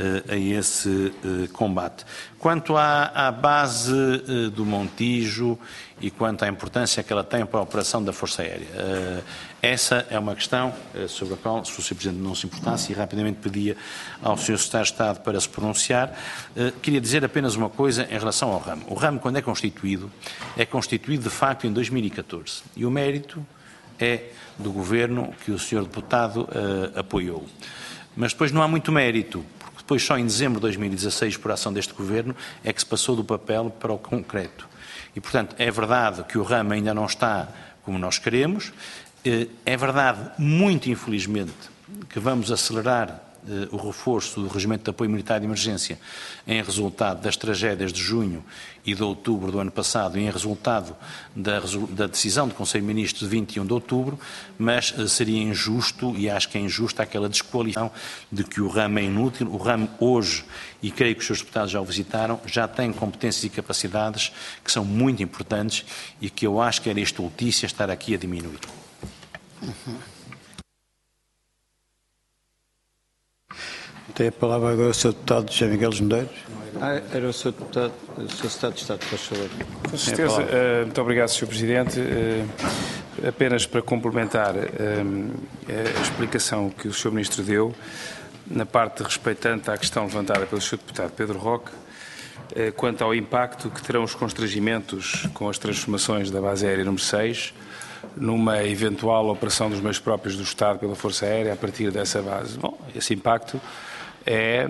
combate. Quanto à base do Montijo e quanto à importância que ela tem para a operação da Força Aérea, essa é uma questão sobre a qual, se o Sr. Presidente não se importasse, e rapidamente pedia ao Sr. Secretário de Estado para se pronunciar, queria dizer apenas uma coisa em relação ao ramo. O ramo, quando é constituído de facto em 2014, e o mérito é do Governo que o Sr. Deputado apoiou. Mas depois não há muito mérito, porque depois só em dezembro de 2016, por ação deste Governo, é que se passou do papel para o concreto. E, portanto, é verdade que o ramo ainda não está como nós queremos, é verdade, muito infelizmente, que vamos acelerar o reforço do Regimento de Apoio Militar de Emergência em resultado das tragédias de junho e de outubro do ano passado e em resultado da decisão do Conselho de Ministros de 21 de outubro, mas seria injusto, e acho que é injusta, aquela desqualificação de que o ramo é inútil. O ramo hoje, e creio que os seus deputados já o visitaram, já tem competências e capacidades que são muito importantes e que eu acho que era estultícia estar aqui a diminuir. Tem a palavra agora o Sr. Deputado José Miguel Medeiros. Era o Sr. Deputado, o Sr. Secretário de Estado, por favor. Com certeza. Muito obrigado, Sr. Presidente. Apenas para complementar a explicação que o Sr. Ministro deu, na parte respeitante à questão levantada pelo Sr. Deputado Pedro Roque, quanto ao impacto que terão os constrangimentos com as transformações da base aérea número 6, numa eventual operação dos meios próprios do Estado pela Força Aérea a partir dessa base. Bom, esse impacto é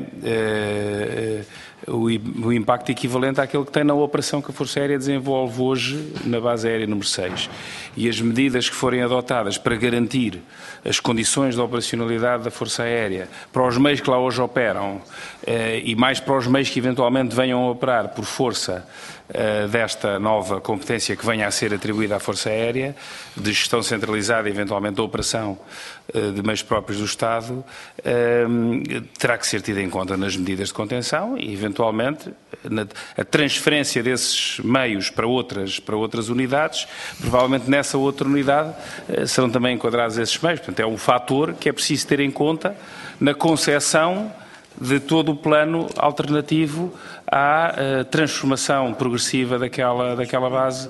o impacto equivalente àquele que tem na operação que a Força Aérea desenvolve hoje na base aérea número 6. E as medidas que forem adotadas para garantir as condições de operacionalidade da Força Aérea para os meios que lá hoje operam e mais para os meios que eventualmente venham a operar por força desta nova competência que venha a ser atribuída à Força Aérea, de gestão centralizada e eventualmente da operação de meios próprios do Estado, terá que ser tida em conta nas medidas de contenção e, eventualmente, a transferência desses meios para outras unidades, provavelmente nessa outra unidade serão também enquadrados esses meios. Portanto, é um fator que é preciso ter em conta na concepção de todo o plano alternativo à transformação progressiva daquela base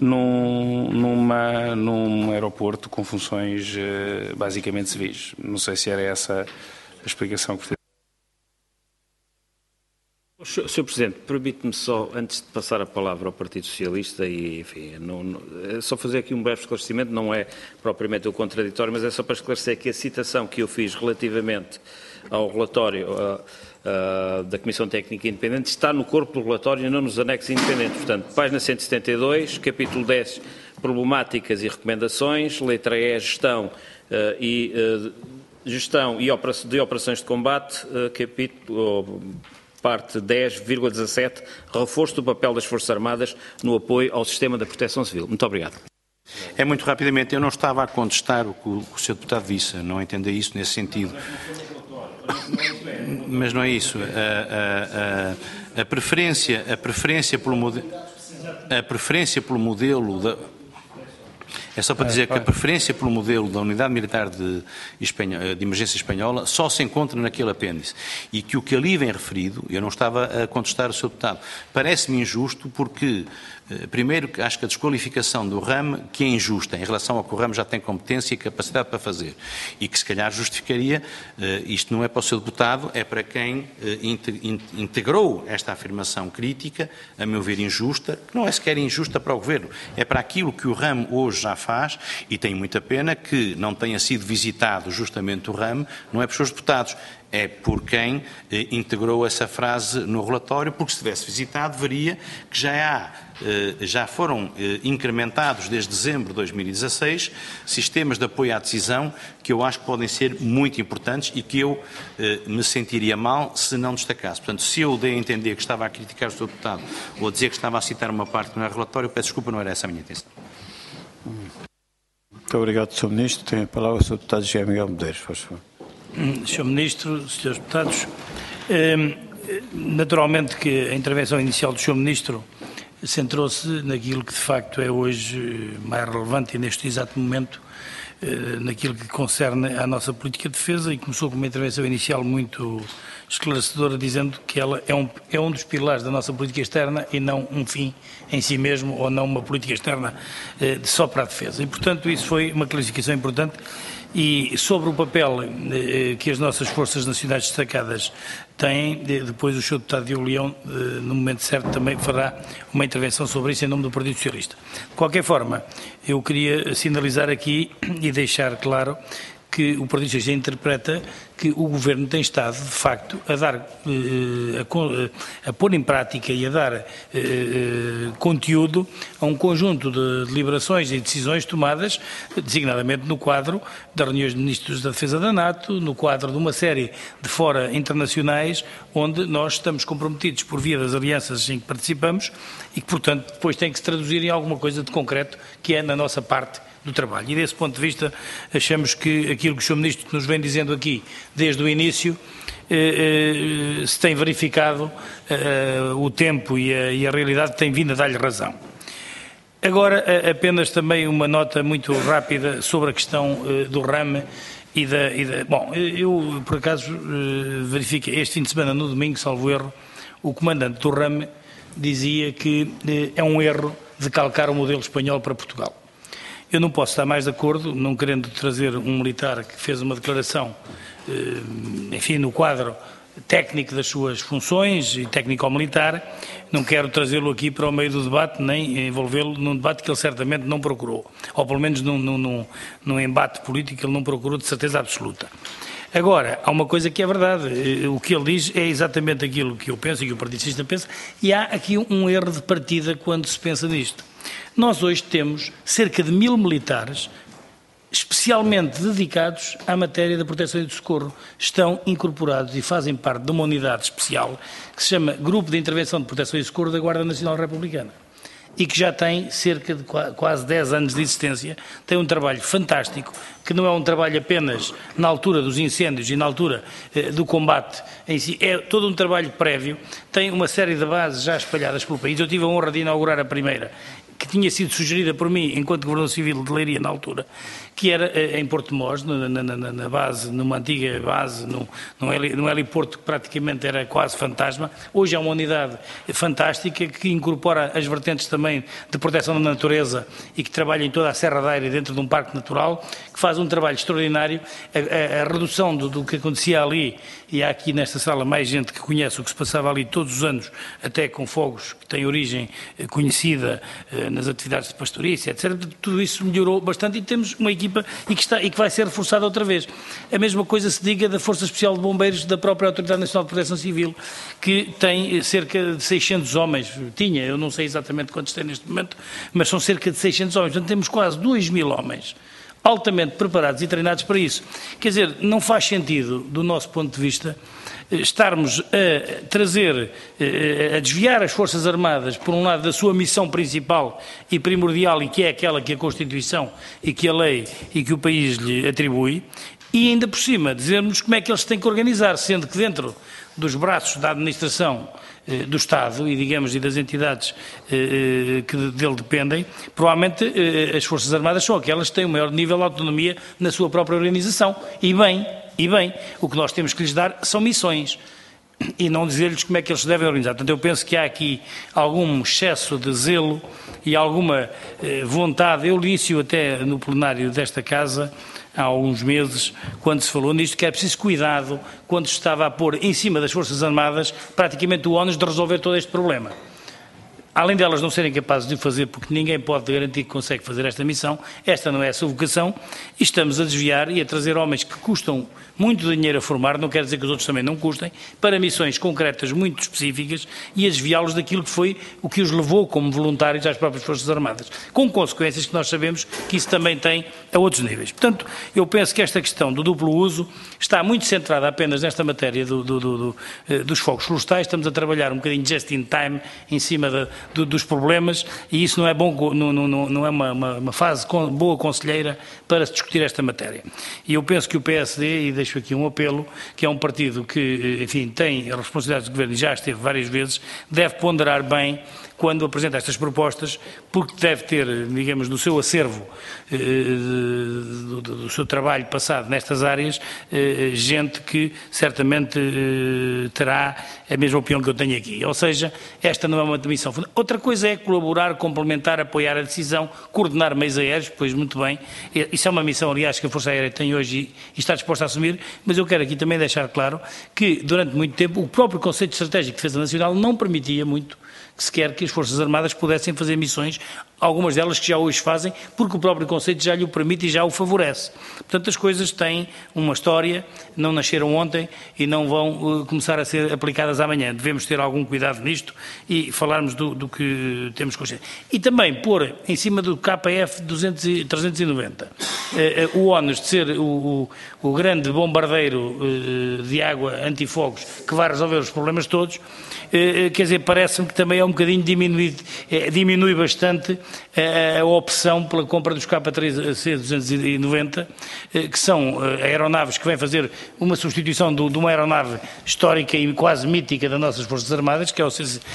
num aeroporto com funções basicamente civis. Não sei se era essa a explicação que Sr. Presidente, permite-me só, antes de passar a palavra ao Partido Socialista, e enfim, só fazer aqui um breve esclarecimento, não é propriamente o contraditório, mas é só para esclarecer que a citação que eu fiz relativamente ao relatório da Comissão Técnica Independente está no corpo do relatório e não nos anexos independentes. Portanto, página 172, capítulo 10, problemáticas e recomendações, letra E, gestão de operações de combate, capítulo... Parte 10,17, reforço do papel das Forças Armadas no apoio ao sistema da proteção civil. Muito obrigado. É muito rapidamente, eu não estava a contestar o que o Sr. Deputado disse, não entenda isso nesse sentido. Mas não é isso. A preferência pelo modelo da... É só para dizer que a preferência pelo modelo da Unidade Militar de Emergência Espanhola só se encontra naquele apêndice. E que o que ali vem referido, eu não estava a contestar o Sr. Deputado, parece-me injusto porque, primeiro, acho que a desqualificação do RAM, que é injusta em relação ao que o RAM já tem competência e capacidade para fazer, e que se calhar justificaria, isto não é para o Sr. Deputado, é para quem integrou esta afirmação crítica, a meu ver injusta, que não é sequer injusta para o Governo, é para aquilo que o RAM hoje já faz, e tenho muita pena que não tenha sido visitado justamente o RAM, não é por seus deputados, é por quem integrou essa frase no relatório, porque se tivesse visitado veria que já foram incrementados desde dezembro de 2016 sistemas de apoio à decisão que eu acho que podem ser muito importantes e que eu me sentiria mal se não destacasse. Portanto, se eu dei a entender que estava a criticar o Sr. Deputado ou a dizer que estava a citar uma parte que não é relatório, peço desculpa, não era essa a minha intenção. Muito obrigado, Sr. Ministro. Tem a palavra o Sr. Deputado José Miguel Medeiros, por favor. Sr. Ministro, Srs. Deputados, naturalmente que a intervenção inicial do Sr. Ministro centrou-se naquilo que de facto é hoje mais relevante e neste exato momento, naquilo que concerne à nossa política de defesa, e começou com uma intervenção inicial muito esclarecedora, dizendo que ela é um dos pilares da nossa política externa e não um fim em si mesmo, ou não uma política externa só para a defesa. E, portanto, isso foi uma clarificação importante. E sobre o papel que as nossas forças nacionais destacadas têm, depois o Sr. Deputado Diogo Leão, no momento certo, também fará uma intervenção sobre isso em nome do Partido Socialista. De qualquer forma, eu queria sinalizar aqui e deixar claro que o Partido Socialista interpreta que o Governo tem estado, de facto, a dar, a pôr em prática e a dar conteúdo a um conjunto de deliberações e decisões tomadas, designadamente no quadro das reuniões de ministros da Defesa da NATO, no quadro de uma série de fora internacionais, onde nós estamos comprometidos por via das alianças em que participamos e que, portanto, depois tem que se traduzir em alguma coisa de concreto que é na nossa parte do trabalho. E desse ponto de vista, achamos que aquilo que o Sr. Ministro nos vem dizendo aqui desde o início se tem verificado, o tempo e a realidade tem vindo a dar-lhe razão. Agora, apenas também uma nota muito rápida sobre a questão do RAM e da... Bom, eu por acaso verifiquei este fim de semana, no domingo, salvo erro, o comandante do RAM dizia que é um erro de calcar o modelo espanhol para Portugal. Eu não posso estar mais de acordo, não querendo trazer um militar que fez uma declaração, enfim, no quadro técnico das suas funções e técnico-militar, não quero trazê-lo aqui para o meio do debate, nem envolvê-lo num debate que ele certamente não procurou, ou pelo menos num embate político ele não procurou de certeza absoluta. Agora, há uma coisa que é verdade, o que ele diz é exatamente aquilo que eu penso e que o Partido Socialista pensa, e há aqui um erro de partida quando se pensa nisto. Nós hoje temos cerca de 1000 militares especialmente dedicados à matéria da proteção e do socorro. Estão incorporados e fazem parte de uma unidade especial que se chama Grupo de Intervenção de Proteção e Socorro da Guarda Nacional Republicana e que já tem cerca de quase 10 anos de existência, tem um trabalho fantástico, que não é um trabalho apenas na altura dos incêndios e na altura do combate em si, é todo um trabalho prévio, tem uma série de bases já espalhadas pelo país. Eu tive a honra de inaugurar a primeira, que tinha sido sugerida por mim enquanto Governador Civil de Leiria na altura, que era em Porto Mós, na base, numa antiga base, num heliporto que praticamente era quase fantasma. Hoje é uma unidade fantástica que incorpora as vertentes também de proteção da natureza e que trabalha em toda a Serra da Eira dentro de um parque natural, que faz um trabalho extraordinário. A redução do que acontecia ali, e há aqui nesta sala mais gente que conhece o que se passava ali todos os anos, até com fogos que têm origem conhecida nas atividades de pastorícia, etc. Tudo isso melhorou bastante e temos uma equipa e que vai ser reforçada outra vez. A mesma coisa se diga da Força Especial de Bombeiros da própria Autoridade Nacional de Proteção Civil, que tem cerca de 600 homens, eu não sei exatamente quantos tem neste momento, mas são cerca de 600 homens, portanto temos quase 2.000 homens altamente preparados e treinados para isso. Quer dizer, não faz sentido, do nosso ponto de vista, estarmos a trazer, a desviar as Forças Armadas, por um lado, da sua missão principal e primordial, e que é aquela que a Constituição e que a lei e que o país lhe atribui, e ainda por cima dizermos como é que eles se têm que organizar, sendo que dentro dos braços da administração do Estado e, digamos, e das entidades que dele dependem, provavelmente as Forças Armadas são aquelas que têm o maior nível de autonomia na sua própria organização. E bem, o que nós temos que lhes dar são missões e não dizer-lhes como é que eles se devem organizar. Portanto, eu penso que há aqui algum excesso de zelo e alguma vontade. Eu li isso até no plenário desta Casa há alguns meses, quando se falou nisto, que é preciso cuidado quando se estava a pôr em cima das Forças Armadas praticamente o ónus de resolver todo este problema. Além delas não serem capazes de o fazer, porque ninguém pode garantir que consegue fazer esta missão, esta não é a sua vocação, e estamos a desviar e a trazer homens que custam muito dinheiro a formar, não quer dizer que os outros também não custem, para missões concretas muito específicas e a desviá-los daquilo que foi o que os levou como voluntários às próprias Forças Armadas, com consequências que nós sabemos que isso também tem a outros níveis. Portanto, eu penso que esta questão do duplo uso está muito centrada apenas nesta matéria dos fogos florestais. Estamos a trabalhar um bocadinho just in time em cima dos problemas, e isso não é bom, não é uma fase boa conselheira para se discutir esta matéria. E eu penso que o PSD, e deixo aqui um apelo, que é um partido que, enfim, tem a responsabilidade de governo e já esteve várias vezes, deve ponderar bem quando apresenta estas propostas, porque deve ter, digamos, no seu acervo, do seu trabalho passado nestas áreas, gente que certamente terá a mesma opinião que eu tenho aqui. Ou seja, esta não é uma missão fundamental. Outra coisa é colaborar, complementar, apoiar a decisão, coordenar meios aéreos, pois muito bem. Isso é uma missão, aliás, que a Força Aérea tem hoje e está disposta a assumir, mas eu quero aqui também deixar claro que, durante muito tempo, o próprio Conceito Estratégico de Defesa Nacional não permitia muito que sequer que as Forças Armadas pudessem fazer missões, algumas delas que já hoje fazem, porque o próprio conceito já lhe o permite e já o favorece. Portanto, as coisas têm uma história, não nasceram ontem e não vão começar a ser aplicadas amanhã. Devemos ter algum cuidado nisto e falarmos do que temos consciência. E também pôr em cima do KF 390 o ónus de ser o grande bombardeiro de água antifogos que vai resolver os problemas todos. Quer dizer, parece-me que também é um bocadinho diminui bastante a opção pela compra dos KC-290, que são aeronaves que vêm fazer uma substituição de uma aeronave histórica e quase mítica das nossas Forças Armadas, que é o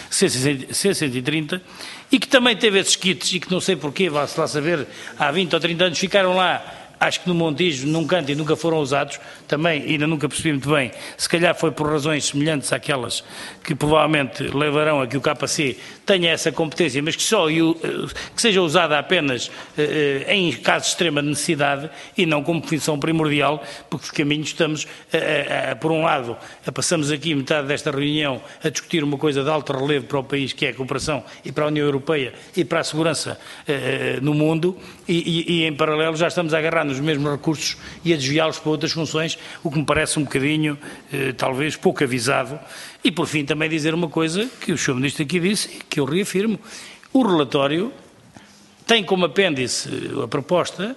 C-130, e que também teve esses kits e que não sei porquê, vá-se lá saber, há 20 ou 30 anos ficaram lá, acho que no Montijo, num canto, e nunca foram usados, também ainda nunca percebi muito bem, se calhar foi por razões semelhantes àquelas que provavelmente levarão a que o KC tenha essa competência, mas que seja usada apenas em casos de extrema necessidade e não como função primordial, porque de caminho estamos, por um lado, passamos aqui metade desta reunião a discutir uma coisa de alto relevo para o país, que é a cooperação, e para a União Europeia e para a segurança no mundo, e em paralelo já estamos a agarrar nos mesmos recursos e a desviá-los para outras funções, o que me parece um bocadinho, talvez, pouco avisado. E, por fim, também dizer uma coisa que o Sr. Ministro aqui disse, que eu reafirmo. O relatório tem como apêndice a proposta,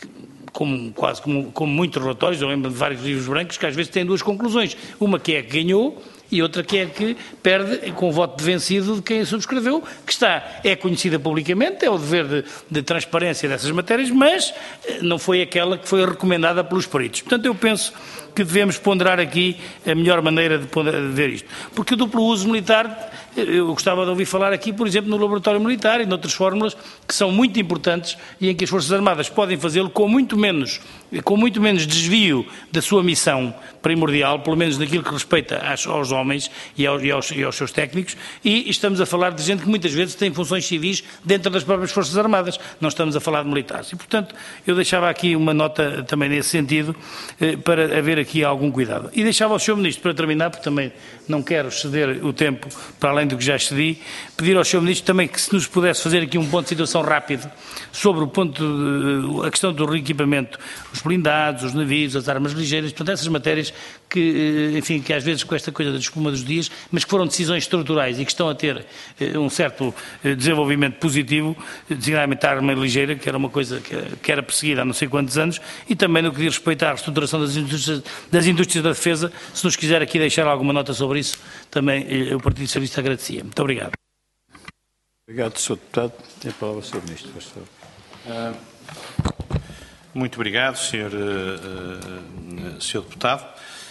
como muitos relatórios, eu lembro de vários livros brancos, que às vezes têm duas conclusões. Uma que é que ganhou e outra que é que perde com o voto de vencido de quem a subscreveu, que é conhecida publicamente, é o dever de transparência dessas matérias, mas não foi aquela que foi recomendada pelos peritos. Portanto, eu penso que devemos ponderar aqui a melhor maneira de ver isto. Porque o duplo uso militar Eu gostava de ouvir falar aqui, por exemplo, no laboratório militar e noutras fórmulas que são muito importantes e em que as Forças Armadas podem fazê-lo com muito menos desvio da sua missão primordial, pelo menos naquilo que respeita aos homens e aos seus técnicos, e estamos a falar de gente que muitas vezes tem funções civis dentro das próprias Forças Armadas, não estamos a falar de militares. E, portanto, eu deixava aqui uma nota também nesse sentido, para haver aqui algum cuidado. E deixava ao Sr. Ministro, para terminar, porque também não quero ceder o tempo para além do que já excedi, pedir ao Sr. Ministro também que se nos pudesse fazer aqui um ponto de situação rápido sobre a questão do reequipamento, os blindados, os navios, as armas ligeiras, portanto, essas matérias que, enfim, que às vezes com esta coisa da espuma dos dias, mas que foram decisões estruturais e que estão a ter um certo desenvolvimento positivo, designadamente a arma ligeira, que era uma coisa que era perseguida há não sei quantos anos, e também no que diz respeito à reestruturação das indústrias da defesa. Se nos quiser aqui deixar alguma nota sobre isso, também o Partido Socialista agradecia. Muito obrigado. Obrigado, Sr. Deputado. Tem a palavra o Sr. Ministro, por favor. Muito obrigado, Sr. Deputado.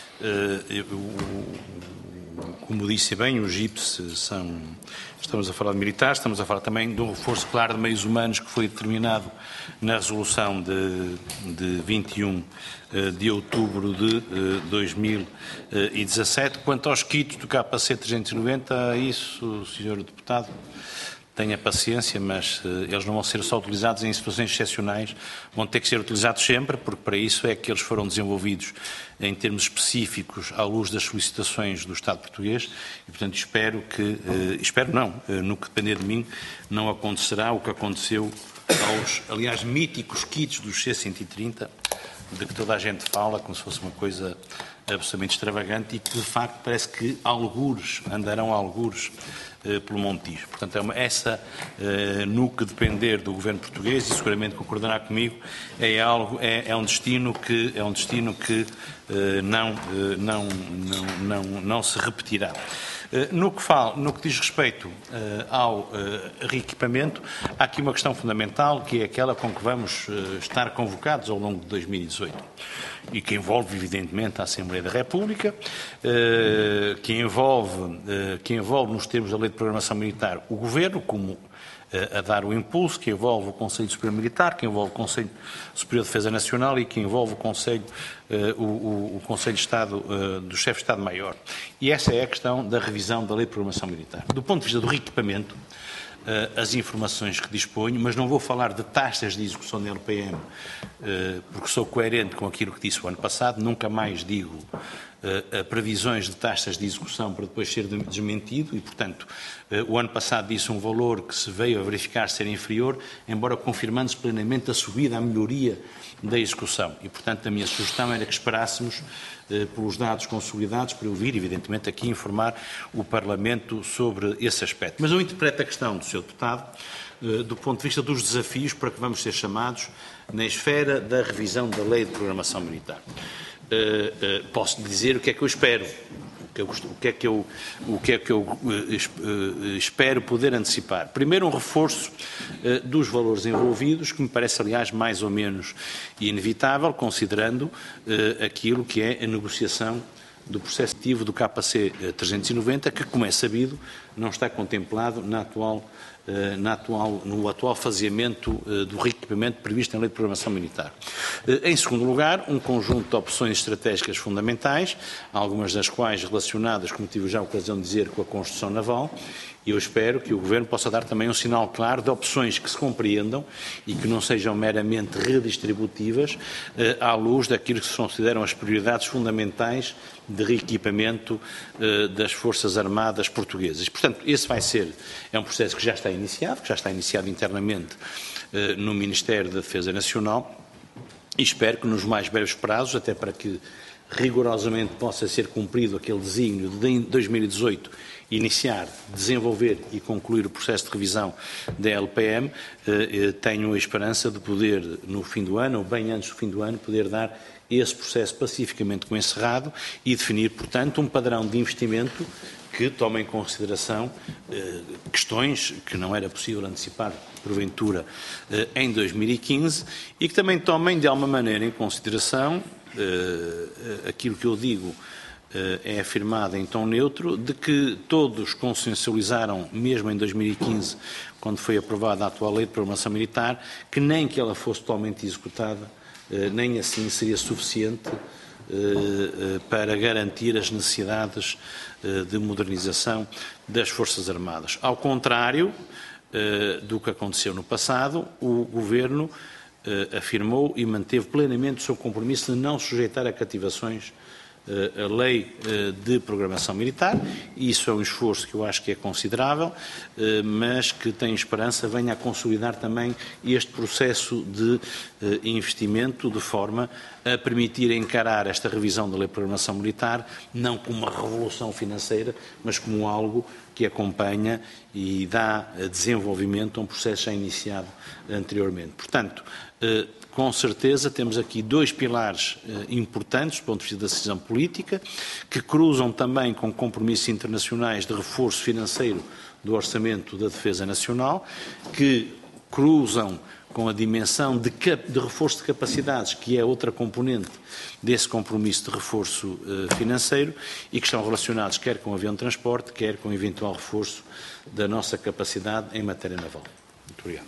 Como disse bem, os GIPs estamos a falar de militares, estamos a falar também de um reforço claro de meios humanos que foi determinado na resolução de 21 de outubro de 2017. Quanto aos kits do KC 390, isso, Sr. Deputado, tenha paciência, mas eles não vão ser só utilizados em situações excepcionais, vão ter que ser utilizados sempre, porque para isso é que eles foram desenvolvidos em termos específicos à luz das solicitações do Estado português e, portanto, no que depender de mim, não acontecerá o que aconteceu aos, aliás, míticos kits dos C-130, de que toda a gente fala como se fosse uma coisa absolutamente extravagante e que, de facto, parece que andarão algures pelo Montijo. Portanto, no que depender do governo português, e seguramente concordará comigo, é um destino que não se repetirá. No que diz respeito ao reequipamento, há aqui uma questão fundamental, que é aquela com que vamos estar convocados ao longo de 2018 e que envolve, evidentemente, a Assembleia da República, que envolve, nos termos da Lei de Programação Militar, o Governo, como a dar o impulso, que envolve o Conselho Superior Militar, que envolve o Conselho Superior de Defesa Nacional e que envolve o Conselho de Estado, do Chefe de Estado-Maior. E essa é a questão da revisão da Lei de Programação Militar. Do ponto de vista do reequipamento, as informações que disponho, mas não vou falar de taxas de execução da LPM, porque sou coerente com aquilo que disse o ano passado, nunca mais digo previsões de taxas de execução para depois ser desmentido e, portanto, o ano passado disse um valor que se veio a verificar ser inferior, embora confirmando-se plenamente a subida, a melhoria da execução. E, portanto, a minha sugestão era que esperássemos pelos dados consolidados para eu vir, evidentemente, aqui informar o Parlamento sobre esse aspecto. Mas eu interpreto a questão do Sr. Deputado do ponto de vista dos desafios para que vamos ser chamados na esfera da revisão da Lei de Programação Militar. Posso dizer o que é que eu espero, o que é que eu espero poder antecipar. Primeiro, um reforço dos valores envolvidos, que me parece, aliás, mais ou menos inevitável, considerando aquilo que é a negociação do processo ativo do KC 390, que, como é sabido, não está contemplado no atual faseamento do reequipamento previsto na Lei de Programação Militar. Em segundo lugar, um conjunto de opções estratégicas fundamentais, algumas das quais relacionadas, como tive já a ocasião de dizer, com a construção naval, e eu espero que o Governo possa dar também um sinal claro de opções que se compreendam e que não sejam meramente redistributivas à luz daquilo que se consideram as prioridades fundamentais de reequipamento das Forças Armadas portuguesas. Portanto, esse é um processo que já está iniciado internamente no Ministério da Defesa Nacional e espero que nos mais breves prazos, até para que rigorosamente possa ser cumprido aquele desígnio de 2018, iniciar, desenvolver e concluir o processo de revisão da LPM, tenho a esperança de poder, no fim do ano, ou bem antes do fim do ano, poder dar esse processo pacificamente como encerrado e definir, portanto, um padrão de investimento que tome em consideração questões que não era possível antecipar, porventura, em 2015 e que também tomem, de alguma maneira, em consideração aquilo que eu digo é afirmada em tom neutro, de que todos consensualizaram, mesmo em 2015, quando foi aprovada a atual Lei de Programação Militar, que nem que ela fosse totalmente executada, nem assim seria suficiente para garantir as necessidades de modernização das Forças Armadas. Ao contrário do que aconteceu no passado, o Governo afirmou e manteve plenamente o seu compromisso de não sujeitar a cativações a Lei de Programação Militar, e isso é um esforço que eu acho que é considerável, mas que tem esperança venha a consolidar também este processo de investimento, de forma a permitir encarar esta revisão da Lei de Programação Militar não como uma revolução financeira, mas como algo que acompanha e dá desenvolvimento a um processo já iniciado anteriormente. Portanto, com certeza temos aqui dois pilares importantes do ponto de vista da decisão política, que cruzam também com compromissos internacionais de reforço financeiro do orçamento da Defesa Nacional, que cruzam com a dimensão de reforço de capacidades, que é outra componente desse compromisso de reforço financeiro, e que estão relacionados quer com o avião de transporte, quer com o eventual reforço da nossa capacidade em matéria naval. Muito obrigado.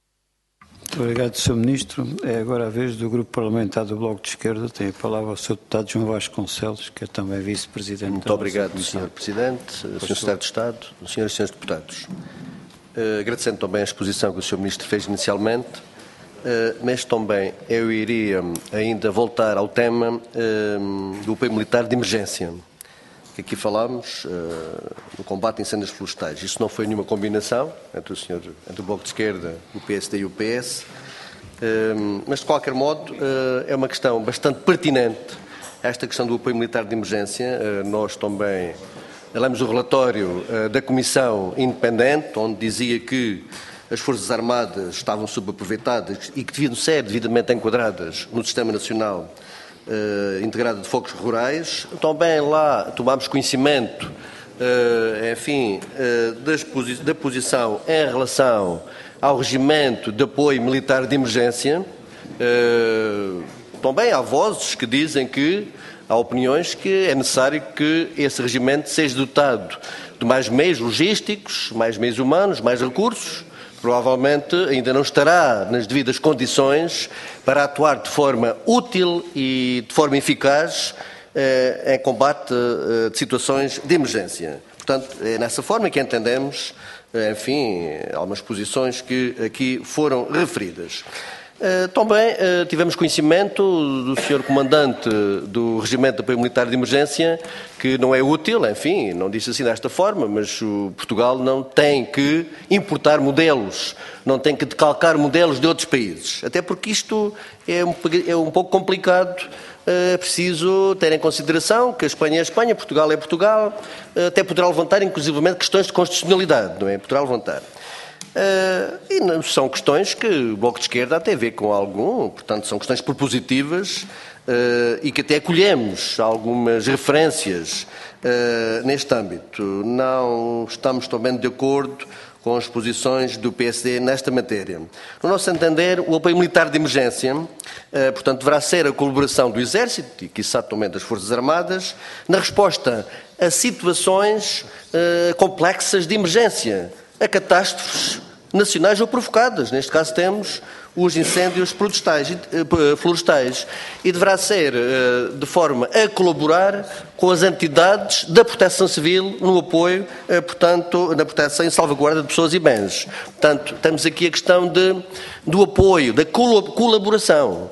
Muito obrigado, Sr. Ministro. É agora a vez do Grupo Parlamentar do Bloco de Esquerda. Tem a palavra o Sr. Deputado João Vasconcelos, que é também Vice-Presidente. Muito obrigado, Sr. Presidente, Sr. Secretário de Estado, Senhoras e Senhores Deputados. Agradecendo também a exposição que o Sr. Ministro fez inicialmente, mas também eu iria ainda voltar ao tema do apoio militar de emergência, que aqui falámos, no combate a incêndios florestais. Isso não foi nenhuma combinação entre o Bloco de Esquerda, o PSD e o PS, mas de qualquer modo é uma questão bastante pertinente, esta questão do apoio militar de emergência. Nós também lemos o relatório da Comissão Independente, onde dizia que as Forças Armadas estavam subaproveitadas e que deviam ser devidamente enquadradas no Sistema Nacional Integrado de Focos Rurais. Também lá tomámos conhecimento, da posição em relação ao regimento de apoio militar de emergência. Também há vozes que dizem que há opiniões que é necessário que esse regimento seja dotado de mais meios logísticos, mais meios humanos, mais recursos. Provavelmente ainda não estará nas devidas condições para atuar de forma útil e de forma eficaz em combate de situações de emergência. Portanto, é nessa forma que entendemos, algumas posições que aqui foram referidas. Também tivemos conhecimento do Sr. Comandante do Regimento de Apoio Militar de Emergência que não é útil, não disse assim desta forma, mas Portugal não tem que importar modelos, não tem que decalcar modelos de outros países, até porque isto é um pouco complicado. É preciso ter em consideração que a Espanha é a Espanha, Portugal é Portugal, até poderá levantar inclusivamente questões de constitucionalidade, não é? Poderá levantar. E não são questões que o Bloco de Esquerda até vê com algum, portanto são questões propositivas e que até acolhemos algumas referências neste âmbito. Não estamos também de acordo com as posições do PSD nesta matéria. No nosso entender, o apoio militar de emergência, portanto, deverá ser a colaboração do Exército e, quiçá, também das Forças Armadas, na resposta a situações complexas de emergência, a catástrofes nacionais ou provocadas. Neste caso temos os incêndios florestais e deverá ser de forma a colaborar com as entidades da Proteção Civil no apoio, portanto, na proteção e salvaguarda de pessoas e bens. Portanto, temos aqui a questão do apoio, da colaboração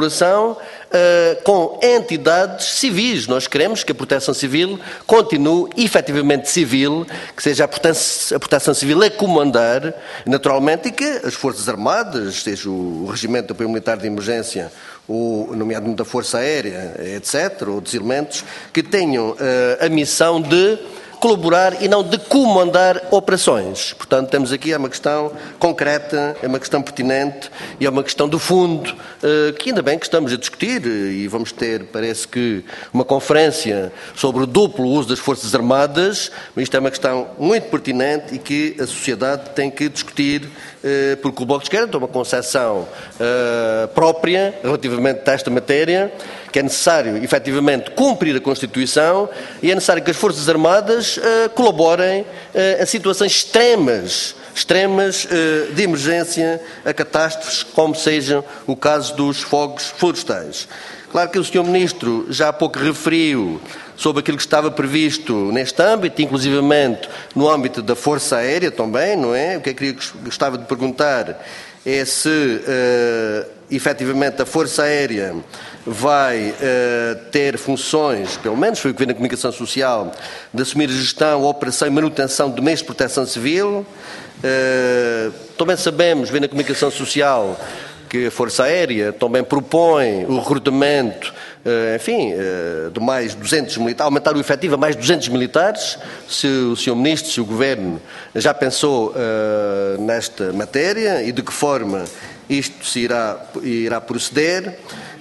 com entidades civis. Nós queremos que a Proteção Civil continue efetivamente civil, que seja a Proteção Civil a comandar, naturalmente, e que as Forças Armadas, seja o Regimento de Apoio Militar de Emergência, ou nomeadamente da Força Aérea, etc., ou dos elementos, que tenham a missão de colaborar e não de comandar operações. Portanto, temos aqui uma questão concreta, é uma questão pertinente e é uma questão do fundo que ainda bem que estamos a discutir e vamos ter, parece que, uma conferência sobre o duplo uso das Forças Armadas, mas isto é uma questão muito pertinente e que a sociedade tem que discutir, porque o Bloco de Esquerda tem uma concepção própria relativamente a esta matéria, que é necessário, efetivamente, cumprir a Constituição e é necessário que as Forças Armadas colaborem em situações extremas de emergência, a catástrofes, como seja o caso dos fogos florestais. Claro que o Sr. Ministro já há pouco referiu sobre aquilo que estava previsto neste âmbito, inclusivamente no âmbito da Força Aérea também, não é? O que é que gostava de perguntar é se, efetivamente, a Força Aérea vai ter funções, pelo menos foi o que veio na Comunicação Social, de assumir a gestão, a operação e manutenção de meios de proteção civil. Também sabemos, veio na Comunicação Social, que a Força Aérea também propõe o recrutamento, de mais 200 militares, aumentar o efetivo a mais 200 militares, se o Sr. Ministro, se o Governo já pensou nesta matéria e de que forma isto se irá proceder.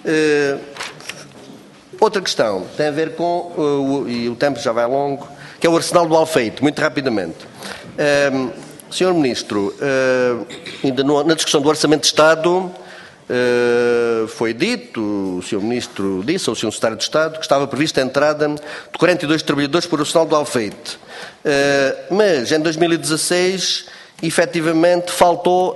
Outra questão tem a ver com, e o tempo já vai longo, que é o Arsenal do Alfeite, muito rapidamente. Sr. Ministro, ainda na discussão do Orçamento de Estado, foi dito, o Sr. Ministro disse, ou o Sr. Secretário de Estado, que estava prevista a entrada de 42 trabalhadores para o Arsenal do Alfeite. Mas em 2016, efetivamente, faltou,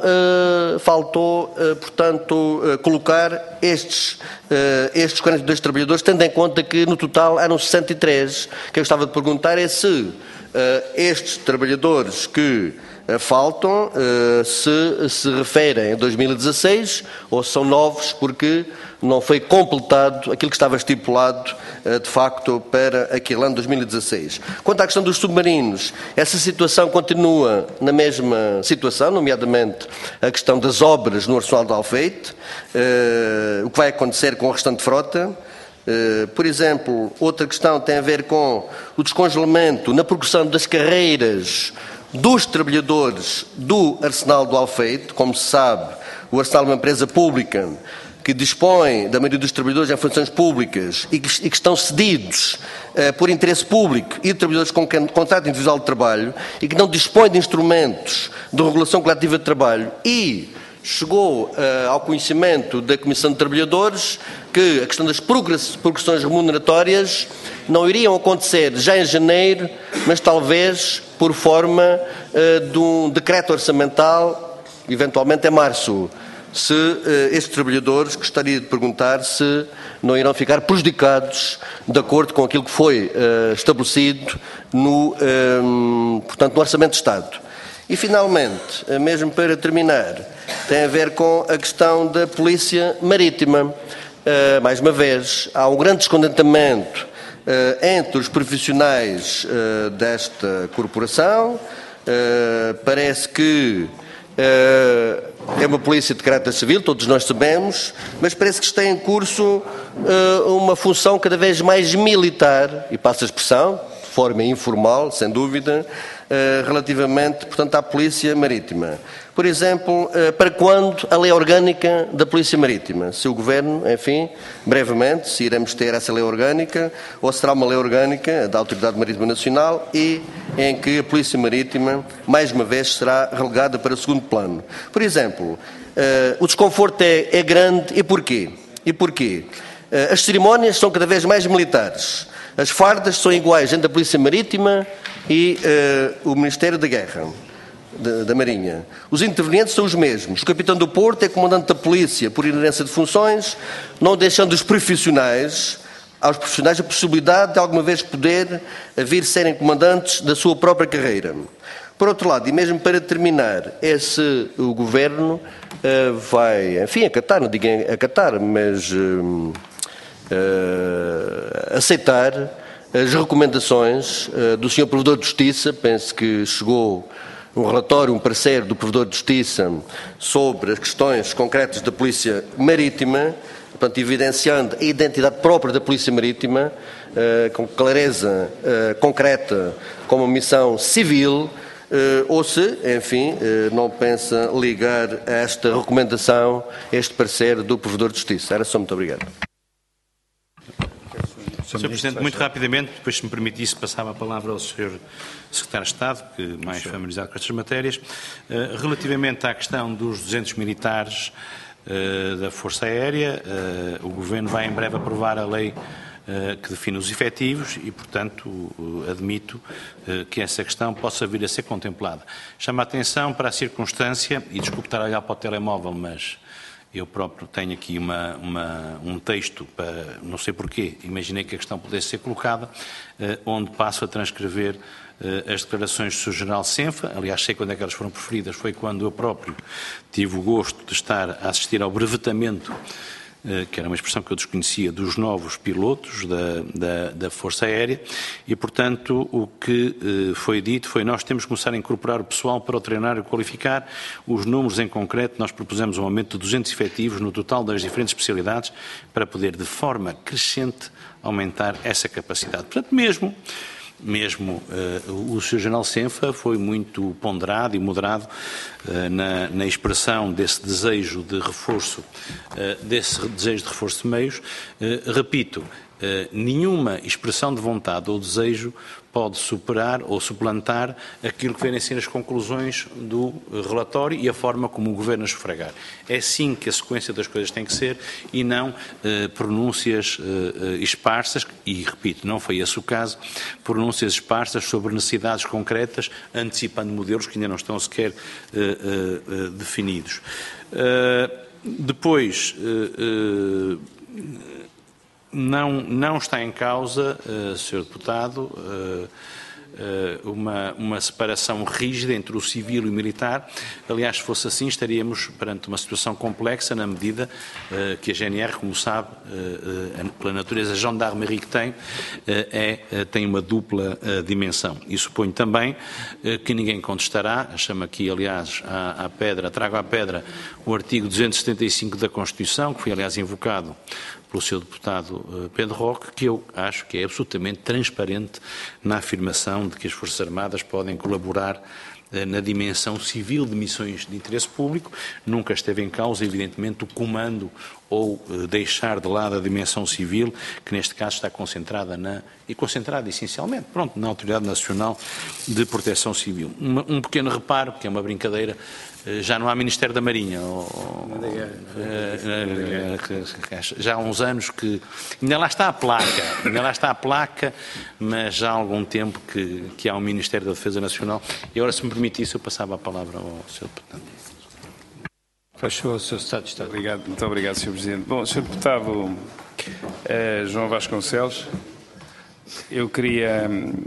portanto, colocar estes 42 trabalhadores, tendo em conta que no total eram 63. O que eu gostava de perguntar é se estes trabalhadores que faltam se referem a 2016 ou são novos porque não foi completado aquilo que estava estipulado de facto para aquele ano 2016. Quanto à questão dos submarinos, essa situação continua na mesma situação, nomeadamente a questão das obras no Arsenal do Alfeite, o que vai acontecer com o restante frota. Por exemplo, outra questão tem a ver com o descongelamento na progressão das carreiras dos trabalhadores do Arsenal do Alfeite. Como se sabe, o Arsenal é uma empresa pública que dispõe da maioria dos trabalhadores em funções públicas e que estão cedidos por interesse público e de trabalhadores com contrato individual de trabalho e que não dispõe de instrumentos de regulação coletiva de trabalho e chegou ao conhecimento da Comissão de Trabalhadores que a questão das progressões remuneratórias não iriam acontecer já em janeiro, mas talvez por forma de um decreto orçamental, eventualmente em março. Se estes trabalhadores, gostaria de perguntar se não irão ficar prejudicados de acordo com aquilo que foi estabelecido portanto, no Orçamento de Estado. E, finalmente, mesmo para terminar, tem a ver com a questão da Polícia Marítima. Mais uma vez, há um grande descontentamento entre os profissionais desta corporação. Parece que é uma polícia de caráter civil, todos nós sabemos, mas parece que está em curso uma função cada vez mais militar, e passo a expressão, de forma informal, sem dúvida, relativamente, portanto, à Polícia Marítima. Por exemplo, para quando a lei orgânica da Polícia Marítima? Se o Governo, enfim, brevemente, se iremos ter essa lei orgânica, ou será uma lei orgânica da Autoridade Marítima Nacional e em que a Polícia Marítima, mais uma vez, será relegada para o segundo plano. Por exemplo, o desconforto é grande e porquê? As cerimónias são cada vez mais militares. As fardas são iguais entre a Polícia Marítima e o Ministério da Guerra, da Marinha. Os intervenientes são os mesmos. O capitão do Porto é comandante da polícia por inerência de funções, não deixando aos profissionais a possibilidade de alguma vez poder vir serem comandantes da sua própria carreira. Por outro lado, e mesmo para terminar, é se o Governo vai, enfim, acatar, não digo acatar, mas aceitar as recomendações do Sr. Provedor de Justiça. Penso que chegou um relatório, um parecer do Provedor de Justiça sobre as questões concretas da Polícia Marítima, portanto, evidenciando a identidade própria da Polícia Marítima, com clareza concreta, como uma missão civil, ou se, enfim, não pensa ligar a esta recomendação, este parecer do Provedor de Justiça. Era só, muito obrigado. Sr. Presidente, muito rapidamente, depois se me permitisse passava a palavra ao Sr. Secretário de Estado, que mais familiarizado com estas matérias. Relativamente à questão dos 200 militares, da Força Aérea. O Governo vai em breve aprovar a lei que define os efetivos e, portanto, admito que essa questão possa vir a ser contemplada. Chama a atenção para a circunstância, e desculpe estar a olhar para o telemóvel, mas eu próprio tenho aqui um texto, para, não sei porquê, imaginei que a questão pudesse ser colocada, onde passo a transcrever as declarações do Sr. General Senfa. Aliás, sei quando é que elas foram proferidas, foi quando eu próprio tive o gosto de estar a assistir ao brevetamento, que era uma expressão que eu desconhecia, dos novos pilotos da Força Aérea e, portanto, o que foi dito foi: nós temos que começar a incorporar o pessoal para o treinar e qualificar. Os números em concreto, nós propusemos um aumento de 200 efetivos no total das diferentes especialidades para poder, de forma crescente, aumentar essa capacidade. Portanto, mesmo o Sr. General Senfa foi muito ponderado e moderado na expressão desse desejo de reforço, de meios. Repito, nenhuma expressão de vontade ou desejo pode superar ou suplantar aquilo que vêm a ser as conclusões do relatório e a forma como o Governo as sufragar. É assim que a sequência das coisas tem que ser e não pronúncias esparsas, e repito, não foi esse o caso, pronúncias esparsas sobre necessidades concretas, antecipando modelos que ainda não estão sequer definidos. Depois, não está em causa, Sr. Deputado, uma separação rígida entre o civil e o militar. Aliás, se fosse assim, estaríamos perante uma situação complexa na medida que a GNR, como sabe, pela natureza gendarmerie que tem uma dupla dimensão. E suponho também que ninguém contestará, chamo aqui, aliás, trago à pedra o artigo 275 da Constituição, que foi, aliás, invocado pelo Sr. Deputado Pedro Roque, que eu acho que é absolutamente transparente na afirmação de que as Forças Armadas podem colaborar na dimensão civil de missões de interesse público. Nunca esteve em causa, evidentemente, o comando ou deixar de lado a dimensão civil, que neste caso está concentrada essencialmente, na Autoridade Nacional de Proteção Civil. Um pequeno reparo, que é uma brincadeira, já não há Ministério da Marinha. Já há uns anos que ainda lá está a placa, mas já há algum tempo que há um Ministério da Defesa Nacional. E agora, se me permitisse, eu passava a palavra ao Sr. Deputado. Fechou o Sr. Estado de Estado. Muito obrigado, Sr. Presidente. Bom, Sr. Deputado João Vasconcelos, eu queria,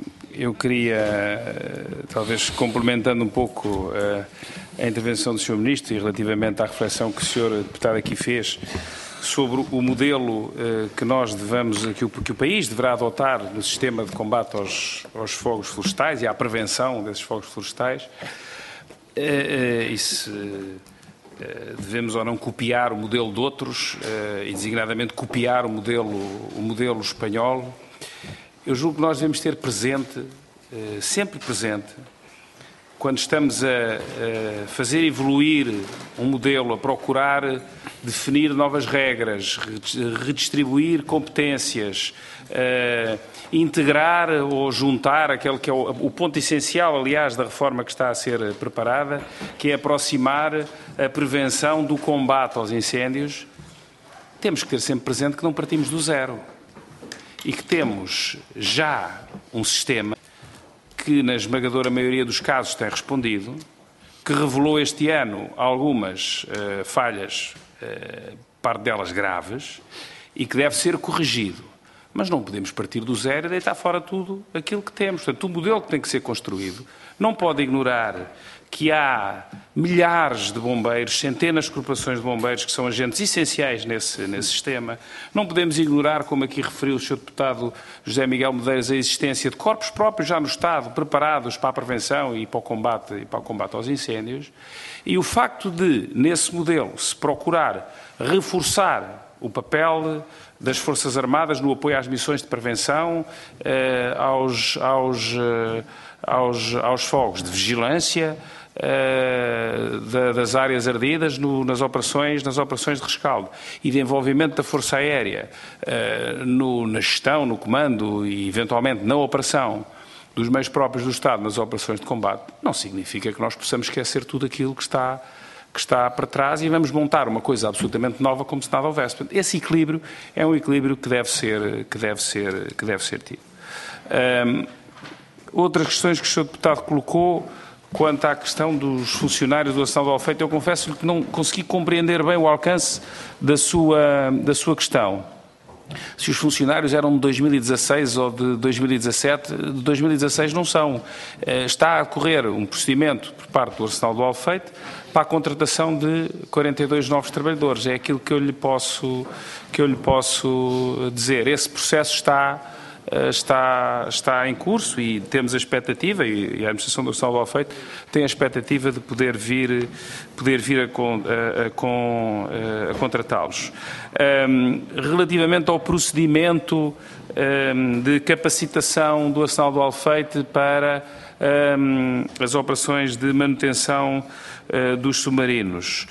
talvez complementando um pouco a intervenção do Sr. Ministro e relativamente à reflexão que o Sr. Deputado aqui fez sobre o modelo que nós que o país deverá adotar no sistema de combate aos fogos florestais e à prevenção desses fogos florestais, devemos ou não copiar o modelo de outros, e designadamente copiar o modelo espanhol. Eu julgo que nós devemos ter presente, sempre presente, quando estamos a fazer evoluir um modelo, a procurar definir novas regras, redistribuir competências, integrar ou juntar aquele que é o ponto essencial, aliás, da reforma que está a ser preparada, que é aproximar a prevenção do combate aos incêndios. Temos que ter sempre presente que não partimos do zero e que temos já um sistema que, na esmagadora maioria dos casos, tem respondido, que revelou este ano algumas falhas, parte delas graves, e que deve ser corrigido. Mas não podemos partir do zero e deitar fora tudo aquilo que temos. Portanto, o modelo que tem que ser construído não pode ignorar que há milhares de bombeiros, centenas de corporações de bombeiros que são agentes essenciais nesse sistema. Não podemos ignorar, como aqui referiu o Sr. Deputado José Miguel Medeiros, a existência de corpos próprios já no Estado, preparados para a prevenção e para o combate aos incêndios. E o facto de, nesse modelo, se procurar reforçar o papel das Forças Armadas no apoio às missões de prevenção, aos fogos de vigilância das áreas ardidas nas operações de rescaldo e de envolvimento da Força Aérea na gestão, no comando e, eventualmente, na operação dos meios próprios do Estado nas operações de combate, não significa que nós possamos esquecer tudo aquilo que está para trás e vamos montar uma coisa absolutamente nova como se nada houvesse. Portanto, esse equilíbrio é um equilíbrio que deve ser tido. Outras questões que o Sr. Deputado colocou, quanto à questão dos funcionários do Arsenal do Alfeite, eu confesso-lhe que não consegui compreender bem o alcance da sua questão. Se os funcionários eram de 2016 ou de 2017, de 2016 não são. Está a decorrer um procedimento por parte do Arsenal do Alfeite para a contratação de 42 novos trabalhadores. É aquilo que eu lhe posso dizer. Esse processo está em curso e temos a expectativa, e a Administração do Arsenal do Alfeite tem a expectativa de poder vir a contratá-los. Relativamente ao procedimento de capacitação do Arsenal do Alfeite para as operações de manutenção dos submarinos,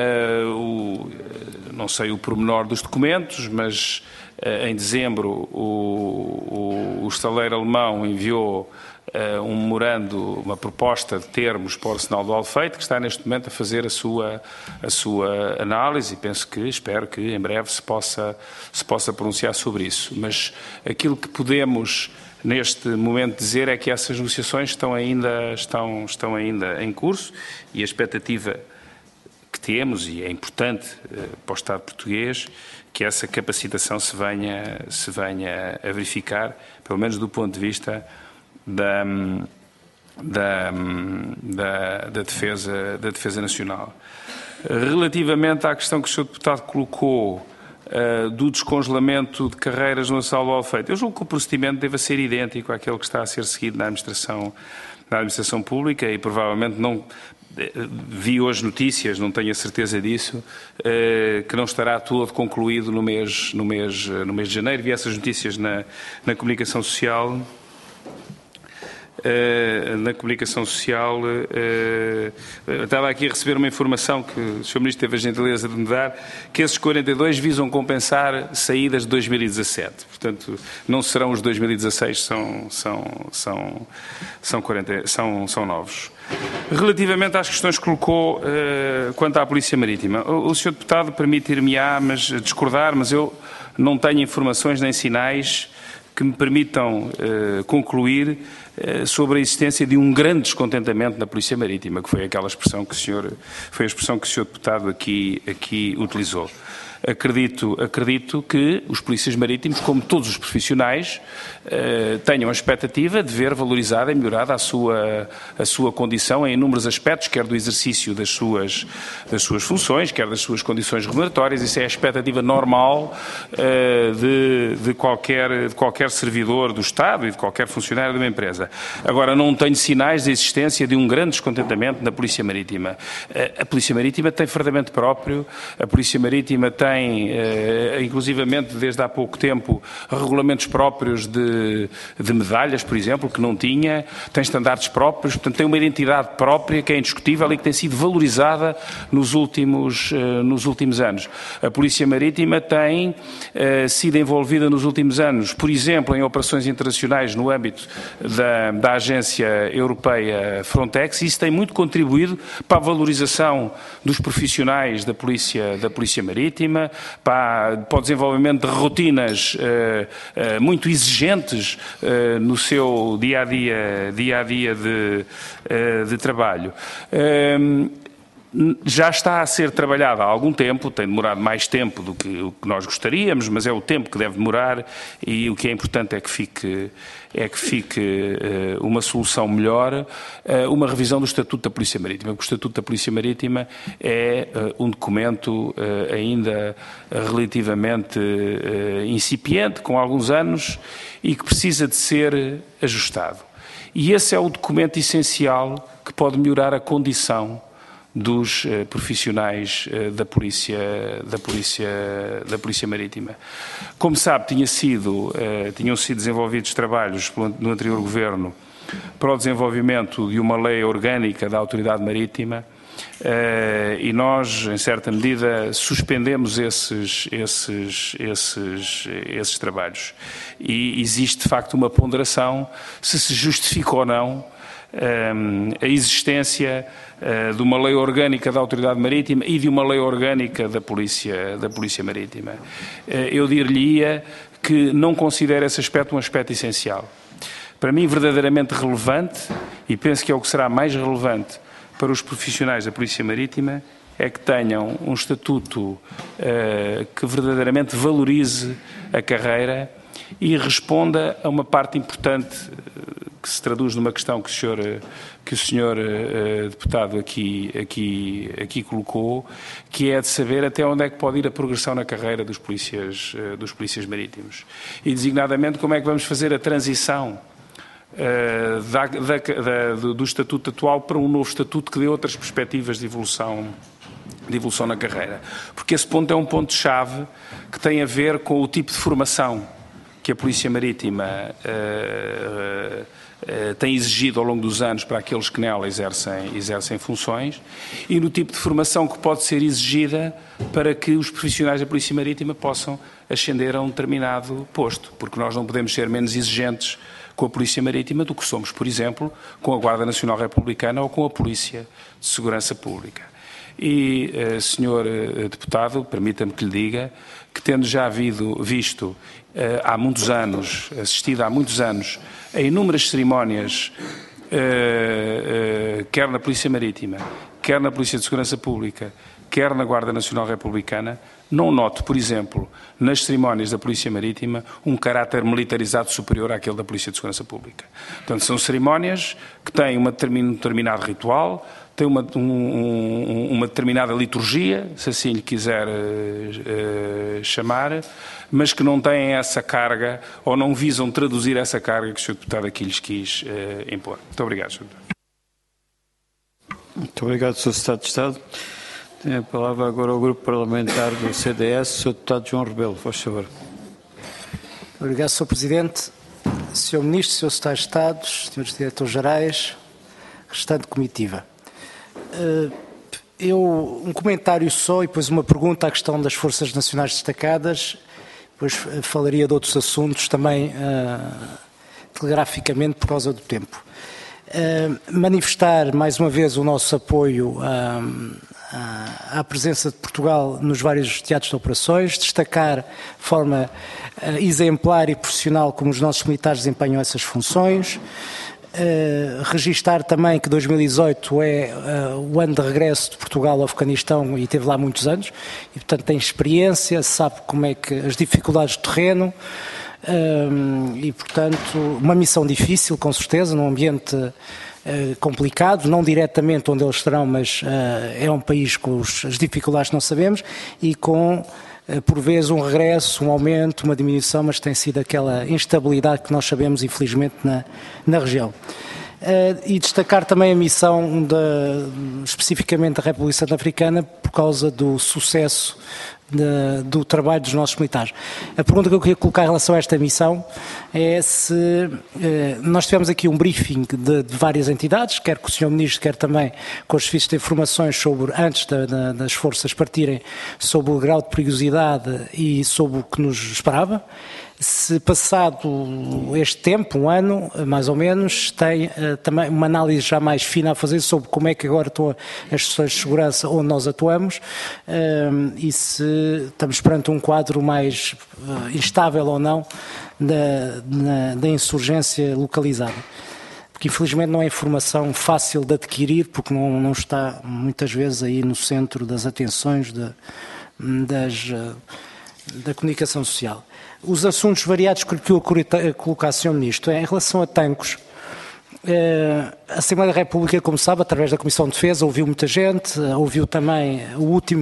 não sei o pormenor dos documentos, mas em dezembro, o estaleiro alemão enviou um memorando, uma proposta de termos para o Arsenal do Alfeite, que está neste momento a fazer a sua análise e espero que em breve se possa pronunciar sobre isso. Mas aquilo que podemos neste momento dizer é que essas negociações estão ainda em curso e a expectativa que temos, e é importante para o Estado português, que essa capacitação se venha a verificar, pelo menos do ponto de vista da defesa nacional. Relativamente à questão que o Sr. Deputado colocou do descongelamento de carreiras no Arsenal do Alfeite, eu julgo que o procedimento deve ser idêntico àquele que está a ser seguido na administração pública e provavelmente não. Vi hoje notícias, não tenho a certeza disso, que não estará todo concluído no mês de janeiro. Vi essas notícias na comunicação social. Estava aqui a receber uma informação que o Sr. Ministro teve a gentileza de me dar, que esses 42 visam compensar saídas de 2017. Portanto, não serão os de 2016, são novos. Relativamente às questões que colocou quanto à Polícia Marítima, o Sr. Deputado permitir-me-á discordar, mas eu não tenho informações nem sinais que me permitam concluir sobre a existência de um grande descontentamento na Polícia Marítima, que foi aquela expressão que foi a expressão que o Sr. Deputado aqui utilizou. Acredito que os polícias marítimos, como todos os profissionais, tenham a expectativa de ver valorizada e melhorada a sua condição em inúmeros aspectos, quer do exercício das suas funções, quer das suas condições remuneratórias. Isso é a expectativa normal de qualquer servidor do Estado e de qualquer funcionário de uma empresa. Agora, não tenho sinais da existência de um grande descontentamento na Polícia Marítima. A Polícia Marítima tem fardamento próprio, a Polícia Marítima tem, inclusivamente desde há pouco tempo, regulamentos próprios de medalhas, por exemplo, que não tinha, tem estándares próprios, portanto tem uma identidade própria que é indiscutível e que tem sido valorizada nos últimos anos. A Polícia Marítima tem sido envolvida nos últimos anos, por exemplo, em operações internacionais no âmbito da Agência Europeia Frontex, e isso tem muito contribuído para a valorização dos profissionais da Polícia Marítima, para o desenvolvimento de rotinas muito exigentes no seu dia-a-dia de trabalho. Já está a ser trabalhada há algum tempo, tem demorado mais tempo do que o que nós gostaríamos, mas é o tempo que deve demorar e o que é importante é que fique uma solução melhor, uma revisão do Estatuto da Polícia Marítima, porque o Estatuto da Polícia Marítima é um documento ainda relativamente incipiente, com alguns anos, e que precisa de ser ajustado. E esse é o documento essencial que pode melhorar a condição dos profissionais da Polícia Marítima. Como sabe, tinham sido desenvolvidos trabalhos no anterior Governo para o desenvolvimento de uma lei orgânica da Autoridade Marítima e nós, em certa medida, suspendemos esses trabalhos. E existe, de facto, uma ponderação se justifica ou não a existência de uma lei orgânica da Autoridade Marítima e de uma lei orgânica da Polícia Marítima. Eu dir-lhe-ia que não considero esse aspecto um aspecto essencial. Para mim, verdadeiramente relevante, e penso que é o que será mais relevante para os profissionais da Polícia Marítima, é que tenham um estatuto que verdadeiramente valorize a carreira e responda a uma parte importante que se traduz numa questão que o senhor deputado aqui colocou, que é de saber até onde é que pode ir a progressão na carreira dos polícias marítimos. E, designadamente, como é que vamos fazer a transição do estatuto atual para um novo estatuto que dê outras perspectivas de evolução na carreira. Porque esse ponto é um ponto-chave que tem a ver com o tipo de formação que a Polícia Marítima tem exigido ao longo dos anos para aqueles que nela exercem funções e no tipo de formação que pode ser exigida para que os profissionais da Polícia Marítima possam ascender a um determinado posto, porque nós não podemos ser menos exigentes com a Polícia Marítima do que somos, por exemplo, com a Guarda Nacional Republicana ou com a Polícia de Segurança Pública. E, Sr. Deputado, permita-me que lhe diga que, tendo já visto há muitos anos, assistido há muitos anos a inúmeras cerimónias, quer na Polícia Marítima, quer na Polícia de Segurança Pública, quer na Guarda Nacional Republicana, não noto, por exemplo, nas cerimónias da Polícia Marítima, um caráter militarizado superior àquele da Polícia de Segurança Pública. Portanto, são cerimónias que têm um determinado ritual, têm uma determinada liturgia, se assim lhe quiser chamar, mas que não têm essa carga ou não visam traduzir essa carga que o Sr. Deputado aqui lhes quis impor. Muito obrigado, Sr. Deputado. Muito obrigado, Sr. Secretário de Estado. Tem a palavra agora o Grupo Parlamentar do CDS, Sr. Deputado João Rebelo, faz favor. Obrigado, Sr. Presidente, Sr. Ministro, Sr. Secretário de Estado, Srs. Diretores-Gerais, restante comitiva. Um comentário só e depois uma pergunta à questão das Forças Nacionais Destacadas, depois falaria de outros assuntos também telegraficamente por causa do tempo. Manifestar mais uma vez o nosso apoio à presença de Portugal nos vários teatros de operações, destacar de forma exemplar e profissional como os nossos militares desempenham essas funções, registar também que 2018 é o ano de regresso de Portugal ao Afeganistão e teve lá muitos anos e portanto tem experiência, sabe como é que as dificuldades do terreno e portanto uma missão difícil com certeza, num ambiente complicado, não diretamente onde eles estarão, mas é um país com as dificuldades que não sabemos e com, por vezes, um regresso, um aumento, uma diminuição, mas tem sido aquela instabilidade que nós sabemos, infelizmente, na região. E destacar também a missão, especificamente da República Centro-Africana, por causa do sucesso do trabalho dos nossos militares. A pergunta que eu queria colocar em relação a esta missão é se nós tivemos aqui um briefing de várias entidades, quer com o Sr. Ministro, quer também com os serviços de informações sobre, antes das forças partirem, sobre o grau de perigosidade e sobre o que nos esperava. Se passado este tempo, um ano, mais ou menos, tem também uma análise já mais fina a fazer sobre como é que agora estão as sessões de segurança onde nós atuamos e se estamos perante um quadro mais instável ou não da insurgência localizada. Porque infelizmente não é informação fácil de adquirir, porque não está muitas vezes aí no centro das atenções da comunicação social. Os assuntos variados que eu queria colocar, Sr. Ministro, em relação a tanques, a Assembleia da República, como sabe, através da Comissão de Defesa, ouviu muita gente, ouviu também a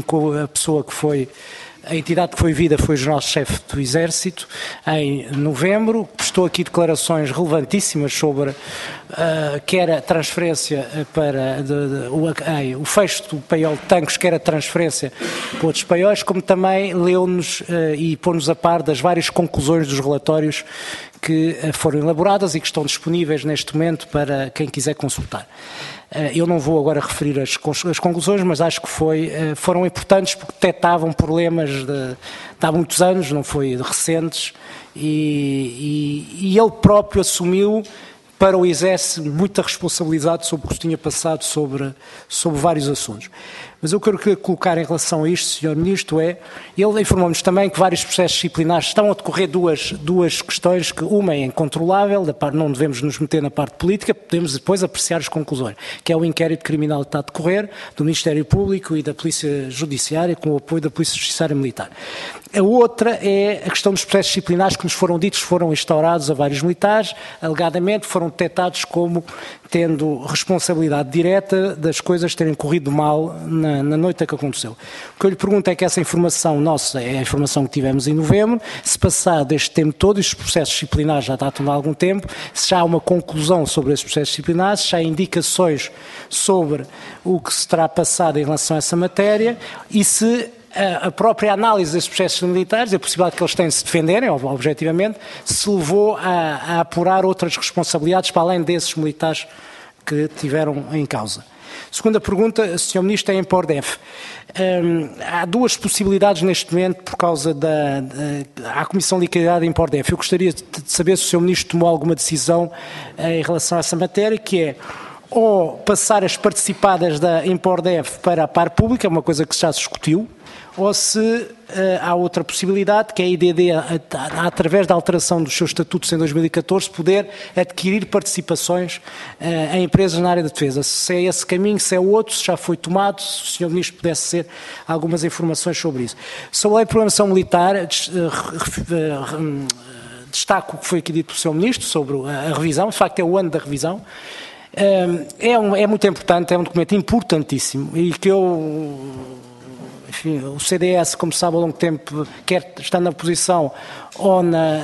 entidade que foi ouvida foi o General-Chefe do Exército, em novembro, prestou aqui declarações relevantíssimas sobre quer a transferência para o fecho do paiol de tanques, quer a transferência para outros paióis, como também leu-nos e pôs-nos a par das várias conclusões dos relatórios que foram elaboradas e que estão disponíveis neste momento para quem quiser consultar. Eu não vou agora referir as conclusões, mas acho que foram importantes porque detectavam problemas de há muitos anos, não foi recentes, e ele próprio assumiu para o exército muita responsabilidade sobre o que tinha passado sobre vários assuntos. Mas eu quero colocar em relação a isto, Sr. Ministro, ele informou-nos também que vários processos disciplinares estão a decorrer duas questões, que uma é incontrolável, não devemos nos meter na parte política, podemos depois apreciar as conclusões, que é o inquérito criminal que está a decorrer do Ministério Público e da Polícia Judiciária, com o apoio da Polícia Judiciária Militar. A outra é a questão dos processos disciplinares que nos foram ditos, foram instaurados a vários militares, alegadamente foram detectados como tendo responsabilidade direta das coisas terem corrido mal na noite em que aconteceu. O que eu lhe pergunto é que essa informação nossa é a informação que tivemos em novembro, se passado este tempo todo, estes processos disciplinares já datam há algum tempo, se já há uma conclusão sobre esses processos disciplinares, se já há indicações sobre o que se terá passado em relação a essa matéria e se a própria análise desses processos militares, a possibilidade que eles têm de se defenderem, objetivamente, se levou a apurar outras responsabilidades para além desses militares que tiveram em causa. Segunda pergunta, Sr. Ministro, é em Pordef. Há duas possibilidades neste momento por causa à Comissão de Liquididade em Pordef. Eu gostaria de saber se o Sr. Ministro tomou alguma decisão em relação a essa matéria, que é ou passar as participadas da Impordef para a par pública, uma coisa que já se discutiu, ou se há outra possibilidade, que é a IDD, através da alteração dos seus estatutos em 2014, poder adquirir participações em empresas na área da defesa. Se é esse caminho, se é outro, se já foi tomado, se o Sr. Ministro pudesse ter algumas informações sobre isso. Sobre a lei de programação militar, destaco o que foi aqui dito pelo Sr. Ministro sobre a revisão, de facto é o ano da revisão. É muito importante, é um documento importantíssimo e que enfim, o CDS, como sabe, ao longo do tempo, quer estar na oposição ou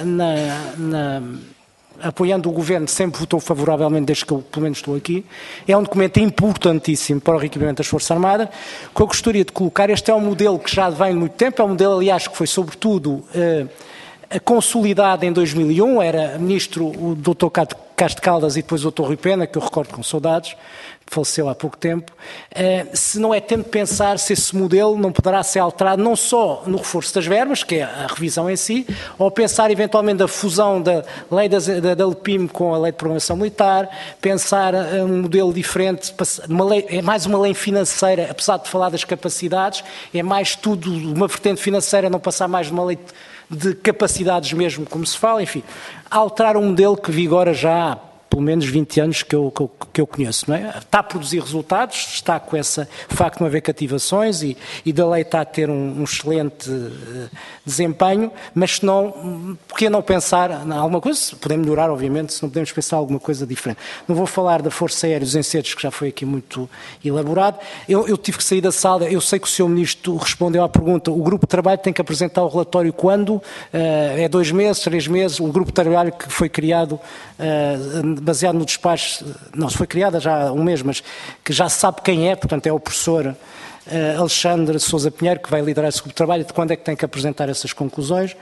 apoiando o Governo, sempre votou favoravelmente desde que eu, pelo menos, estou aqui. É um documento importantíssimo para o reequipamento das Forças Armadas. O que eu gostaria de colocar, este é um modelo que já vem há muito tempo, é um modelo, aliás, que foi, sobretudo, consolidado em 2001, era ministro o Dr. Castro Caldas e depois o Dr. Rui Pena, que eu recordo com saudades, faleceu há pouco tempo. Se não é tempo de pensar se esse modelo não poderá ser alterado não só no reforço das verbas, que é a revisão em si, ou pensar eventualmente da fusão da lei da LPIM com a lei de programação militar, pensar um modelo diferente, é mais uma lei financeira, apesar de falar das capacidades, é mais tudo uma vertente financeira, não passar mais de uma lei de capacidades mesmo, como se fala, enfim, alterar um modelo que vigora já há pelo menos 20 anos que eu conheço, não é? Está a produzir resultados, está com esse facto de não haver cativações e da lei está a ter um excelente desempenho, mas se não, porque não pensar em alguma coisa? Podemos melhorar, obviamente, se não podemos pensar em alguma coisa diferente. Não vou falar da Força Aérea dos Ensedos, que já foi aqui muito elaborado. Eu tive que sair da sala, eu sei que o Sr. Ministro respondeu à pergunta, o grupo de trabalho tem que apresentar o relatório quando? É 2 meses, 3 meses, o grupo de trabalho que foi criado baseado no despacho, não, foi criada já há um mês, mas que já se sabe quem é, portanto é o professor Alexandre Sousa Pinheiro, que vai liderar esse grupo de trabalho, de quando é que tem que apresentar essas conclusões.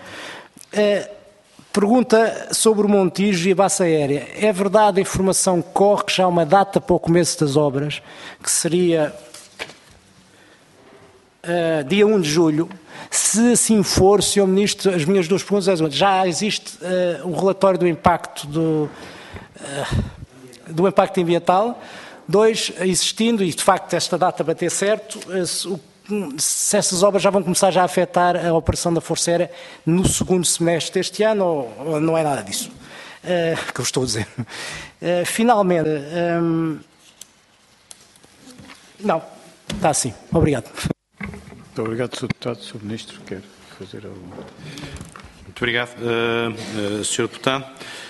Pergunta sobre o Montijo e a base aérea. É verdade a informação que corre que já há uma data para o começo das obras, que seria dia 1 de julho. Se assim for, Sr. Ministro, as minhas duas perguntas são: já existe um relatório do impacto do impacto ambiental? 2, existindo, e de facto esta data bater certo, se essas obras já vão começar já a afetar a operação da Força Aérea no segundo semestre deste ano, ou não é nada disso que eu estou a dizer. Finalmente, não, está assim. Obrigado. Muito obrigado, Sr. Deputado. Sr. Ministro, quer fazer alguma? Muito obrigado, Sr. Deputado.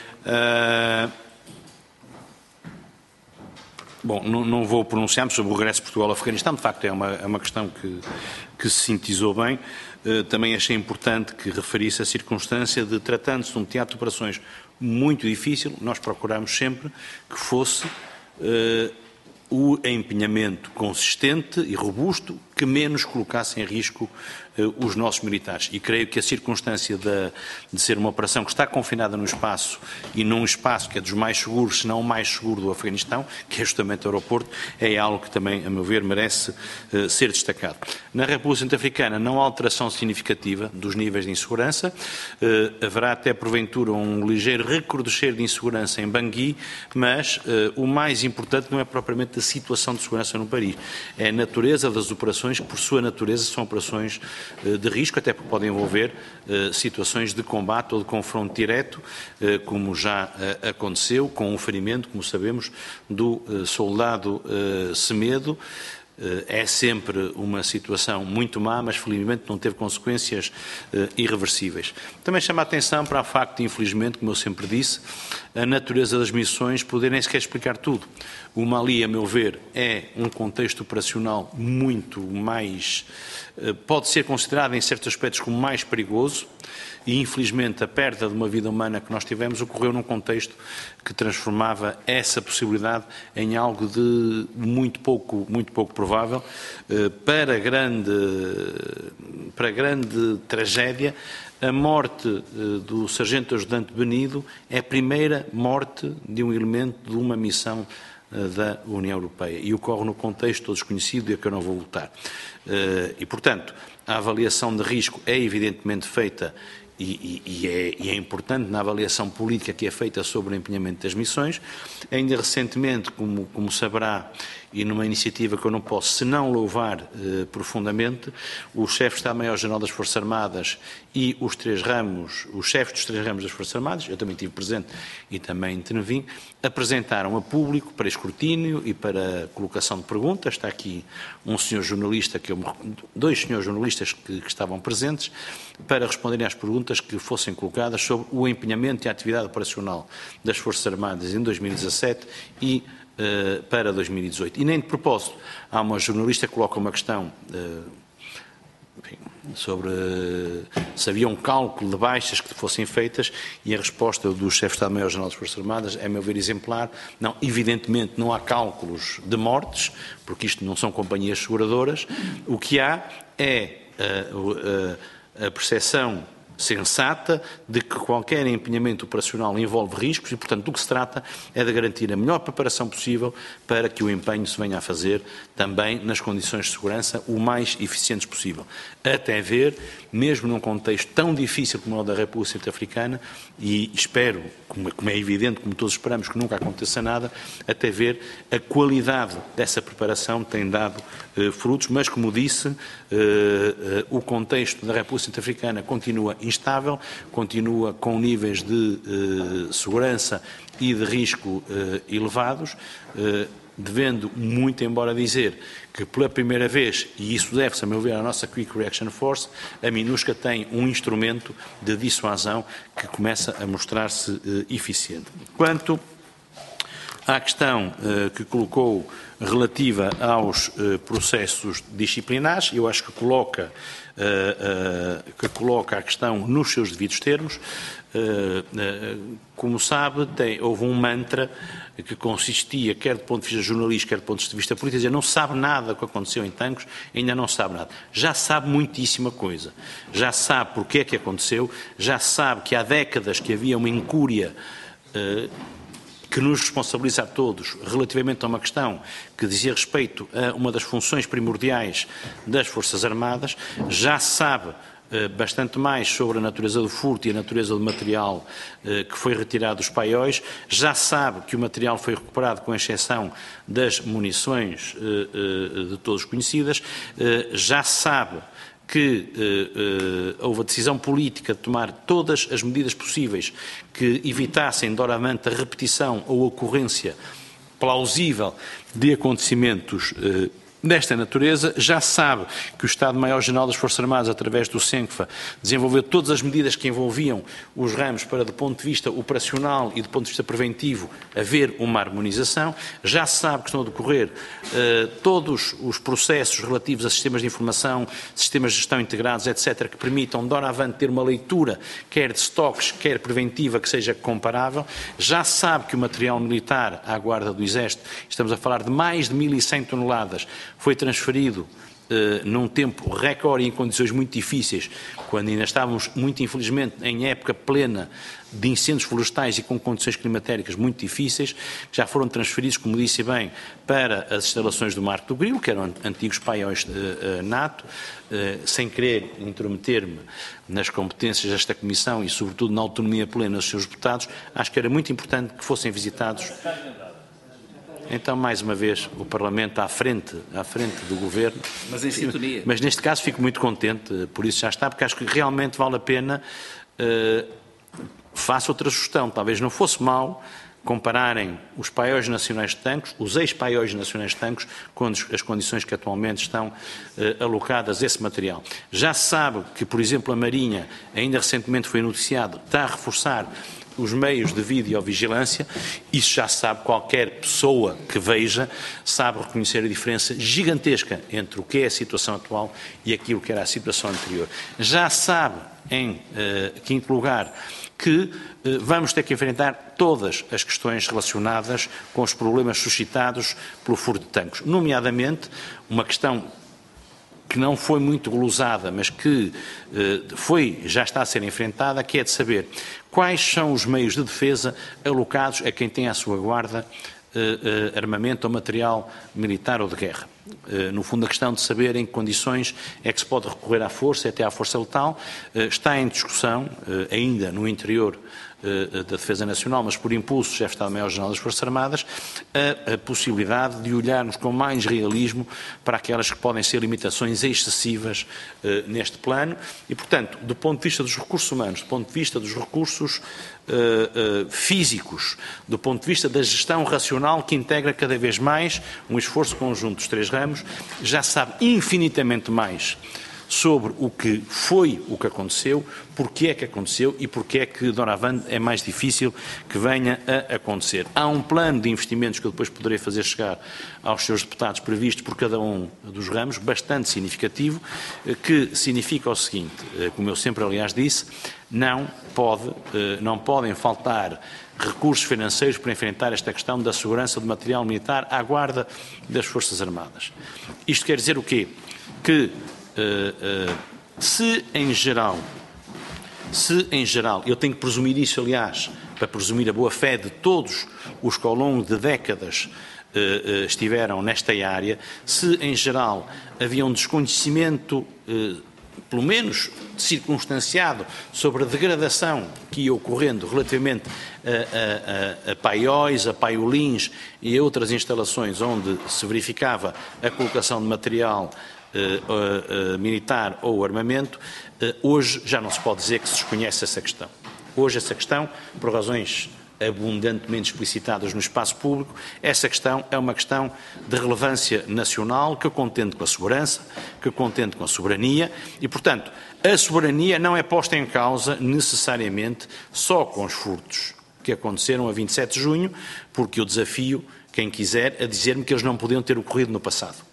Bom, não vou pronunciar-me sobre o regresso de Portugal ao Afeganistão, de facto é uma questão que se sintetizou bem. Também achei importante que referisse a circunstância de, tratando-se de um teatro de operações muito difícil, nós procuramos sempre que fosse o empenhamento consistente e robusto que menos colocasse em risco os nossos militares. E creio que a circunstância de ser uma operação que está confinada no espaço e num espaço que é dos mais seguros, se não o mais seguro do Afeganistão, que é justamente o aeroporto, é algo que também, a meu ver, merece ser destacado. Na República Centro-Africana não há alteração significativa dos níveis de insegurança, haverá até porventura um ligeiro recrudescer de insegurança em Bangui, mas o mais importante não é propriamente a situação de segurança no país, é a natureza das operações, que por sua natureza são operações de risco, até porque podem envolver situações de combate ou de confronto direto, como já aconteceu, com o ferimento, como sabemos, do soldado Semedo. É sempre uma situação muito má, mas felizmente não teve consequências irreversíveis. Também chama a atenção para o facto de, infelizmente, como eu sempre disse, a natureza das missões poderem sequer explicar tudo. O Mali, a meu ver, é um contexto operacional muito mais, pode ser considerado em certos aspectos como mais perigoso, e infelizmente a perda de uma vida humana que nós tivemos ocorreu num contexto que transformava essa possibilidade em algo de muito pouco provável. Para grande tragédia, a morte do sargento ajudante Benido é a primeira morte de um elemento de uma missão da União Europeia e ocorre no contexto todo desconhecido e a que eu não vou voltar. E, portanto, a avaliação de risco é evidentemente feita e é importante na avaliação política que é feita sobre o empenhamento das missões. Ainda recentemente, como saberá, e numa iniciativa que eu não posso senão louvar profundamente, o chefe de Estado-Maior-General das Forças Armadas e os chefes dos 3 ramos das Forças Armadas, eu também estive presente e também intervim, apresentaram a público para escrutínio e para colocação de perguntas. Está aqui um senhor jornalista, dois senhores jornalistas que estavam presentes, para responderem às perguntas que fossem colocadas sobre o empenhamento e a atividade operacional das Forças Armadas em 2017 e para 2018. E nem de propósito, há uma jornalista que coloca uma questão sobre se havia um cálculo de baixas que fossem feitas, e a resposta do chefe de Estado-Maior-General das Forças Armadas é, a meu ver, exemplar. Não, evidentemente não há cálculos de mortes, porque isto não são companhias seguradoras. O que há é a percepção sensata de que qualquer empenhamento operacional envolve riscos e, portanto, do que se trata é de garantir a melhor preparação possível para que o empenho se venha a fazer também nas condições de segurança o mais eficientes possível. Até ver, mesmo num contexto tão difícil como o da República Centro-Africana, e espero, como é evidente, como todos esperamos, que nunca aconteça nada, até ver a qualidade dessa preparação tem dado frutos, mas, como disse, o contexto da República Centro-Africana continua instável, continua com níveis de segurança e de risco elevados, devendo muito embora dizer que pela primeira vez, e isso deve-se, a meu ver, à nossa Quick Reaction Force, a MINUSCA tem um instrumento de dissuasão que começa a mostrar-se eficiente. Quanto à questão que colocou relativa aos processos disciplinares, eu acho que coloca a questão nos seus devidos termos. Como sabe, houve um mantra que consistia, quer do ponto de vista jornalístico, quer do ponto de vista político, dizer não sabe nada do que aconteceu em Tancos, ainda não sabe nada. Já sabe muitíssima coisa. Já sabe porque é que aconteceu, já sabe que há décadas que havia uma incúria que nos responsabiliza a todos relativamente a uma questão que dizia respeito a uma das funções primordiais das Forças Armadas, já sabe bastante mais sobre a natureza do furto e a natureza do material que foi retirado dos paióis, já sabe que o material foi recuperado com exceção das munições de todos conhecidas, já sabe que houve a decisão política de tomar todas as medidas possíveis que evitassem doravante a repetição ou ocorrência plausível de acontecimentos desta natureza, já sabe que o Estado-Maior-General das Forças Armadas, através do SENCFA, desenvolveu todas as medidas que envolviam os ramos para, do ponto de vista operacional e do ponto de vista preventivo, haver uma harmonização, já sabe que estão a decorrer todos os processos relativos a sistemas de informação, sistemas de gestão integrados, etc., que permitam, doravante, ter uma leitura, quer de estoques, quer preventiva, que seja comparável, já sabe que o material militar à guarda do Exército, estamos a falar de mais de 1.100 toneladas, foi transferido num tempo recorde e em condições muito difíceis, quando ainda estávamos, muito infelizmente, em época plena de incêndios florestais e com condições climatéricas muito difíceis, que já foram transferidos, como disse bem, para as instalações do Marco do Grilo, que eram antigos paióis NATO, sem querer intrometer-me nas competências desta Comissão e, sobretudo, na autonomia plena dos seus deputados, acho que era muito importante que fossem visitados. Então, mais uma vez, o Parlamento à frente do Governo. Mas em sintonia. Mas neste caso fico muito contente, por isso já está, porque acho que realmente vale a pena, faço outra sugestão, talvez não fosse mal compararem os paióis nacionais de tanques, os ex-paióis nacionais de tanques, com as condições que atualmente estão alocadas a esse material. Já se sabe que, por exemplo, a Marinha, ainda recentemente foi noticiado, está a reforçar os meios de videovigilância. Isso já se sabe, qualquer pessoa que veja sabe reconhecer a diferença gigantesca entre o que é a situação atual e aquilo que era a situação anterior. Já se sabe, em quinto lugar, que vamos ter que enfrentar todas as questões relacionadas com os problemas suscitados pelo furto de tanques, nomeadamente uma questão que não foi muito glosada, mas que já está a ser enfrentada, que é de saber quais são os meios de defesa alocados a quem tem à sua guarda armamento ou material militar ou de guerra. No fundo, a questão de saber em que condições é que se pode recorrer à força, até à força letal, está em discussão, ainda no interior da Defesa Nacional, mas por impulso do Chefe de Estado-Maior-General das Forças Armadas, a possibilidade de olharmos com mais realismo para aquelas que podem ser limitações excessivas neste plano e, portanto, do ponto de vista dos recursos humanos, do ponto de vista dos recursos físicos, do ponto de vista da gestão racional que integra cada vez mais um esforço conjunto dos três ramos, já se sabe infinitamente mais sobre o que foi o que aconteceu, porque é que aconteceu e porque é que, doravante, é mais difícil que venha a acontecer. Há um plano de investimentos que eu depois poderei fazer chegar aos seus deputados previsto por cada um dos ramos, bastante significativo, que significa o seguinte, como eu sempre aliás disse, não podem faltar recursos financeiros para enfrentar esta questão da segurança de material militar à guarda das Forças Armadas. Isto quer dizer o quê? Que se em geral, eu tenho que presumir isso, aliás, para presumir a boa-fé de todos os que ao longo de décadas estiveram nesta área, se em geral havia um desconhecimento, pelo menos circunstanciado, sobre a degradação que ia ocorrendo relativamente a paióis, a paiolins e a outras instalações onde se verificava a colocação de material militar ou armamento, hoje já não se pode dizer que se desconhece essa questão. Hoje essa questão, por razões abundantemente explicitadas no espaço público, essa questão é uma questão de relevância nacional que contende com a segurança, que contende com a soberania e, portanto, a soberania não é posta em causa necessariamente só com os furtos que aconteceram a 27 de junho, porque eu desafio quem quiser a dizer-me que eles não podiam ter ocorrido no passado.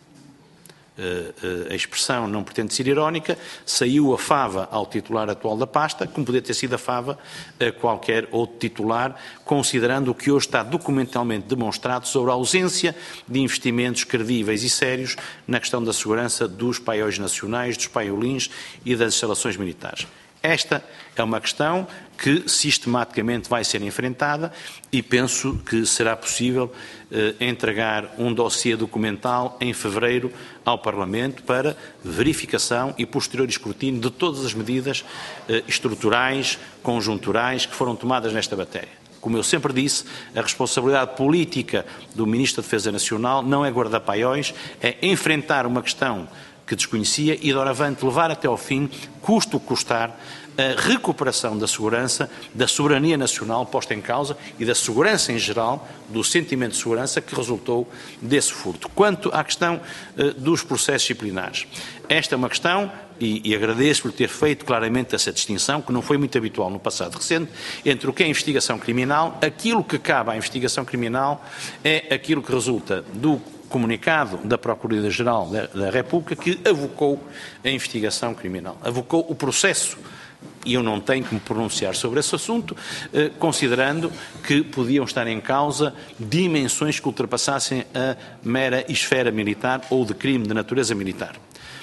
A expressão não pretende ser irónica, saiu a fava ao titular atual da pasta, como poderia ter sido a fava a qualquer outro titular, considerando o que hoje está documentalmente demonstrado sobre a ausência de investimentos credíveis e sérios na questão da segurança dos paióis nacionais, dos paiolins e das instalações militares. Esta é uma questão que sistematicamente vai ser enfrentada e penso que será possível entregar um dossiê documental em fevereiro ao Parlamento para verificação e posterior escrutínio de todas as medidas estruturais, conjunturais que foram tomadas nesta matéria. Como eu sempre disse, a responsabilidade política do Ministro da Defesa Nacional não é guardar paióis, é enfrentar uma questão que desconhecia e, doravante, levar até ao fim, custo o que custar, a recuperação da segurança, da soberania nacional posta em causa e da segurança em geral, do sentimento de segurança que resultou desse furto. Quanto à questão dos processos disciplinares, esta é uma questão, e agradeço por ter feito claramente essa distinção, que não foi muito habitual no passado recente, entre o que é investigação criminal, aquilo que cabe à investigação criminal é aquilo que resulta do comunicado da Procuradoria-Geral da República que avocou a investigação criminal, avocou o processo, e eu não tenho que me pronunciar sobre esse assunto, considerando que podiam estar em causa dimensões que ultrapassassem a mera esfera militar ou de crime de natureza militar.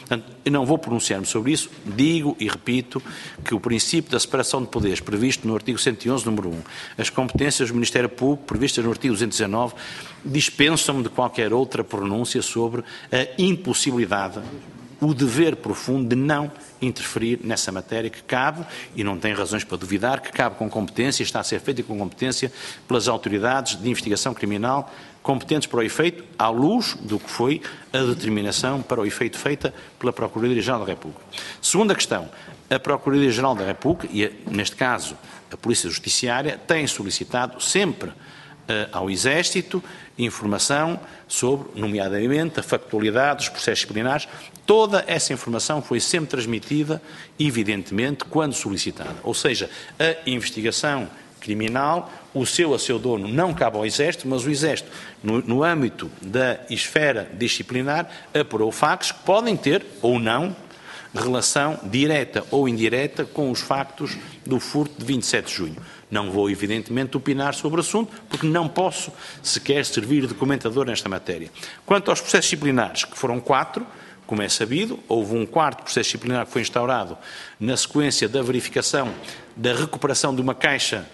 Portanto, eu não vou pronunciar-me sobre isso, digo e repito que o princípio da separação de poderes previsto no artigo 111, número 1, as competências do Ministério Público previstas no artigo 219, dispensam-me de qualquer outra pronúncia sobre a impossibilidade, o dever profundo de não interferir nessa matéria que cabe, e não tem razões para duvidar, que cabe com competência, está a ser feita com competência pelas autoridades de investigação criminal competentes para o efeito, à luz do que foi a determinação para o efeito feita pela Procuradoria-Geral da República. Segunda questão, a Procuradoria-Geral da República, e neste caso a Polícia Judiciária, tem solicitado sempre ao Exército informação sobre, nomeadamente, a factualidade dos processos disciplinares. Toda essa informação foi sempre transmitida, evidentemente, quando solicitada. Ou seja, a investigação criminal, o seu a seu dono não cabe ao Exército, mas o Exército, no âmbito da esfera disciplinar, apurou factos que podem ter, ou não, relação direta ou indireta com os factos do furto de 27 de junho. Não vou, evidentemente, opinar sobre o assunto, porque não posso sequer servir de comentador nesta matéria. Quanto aos processos disciplinares, que foram 4, como é sabido, houve um 4º processo disciplinar que foi instaurado na sequência da verificação da recuperação de uma caixa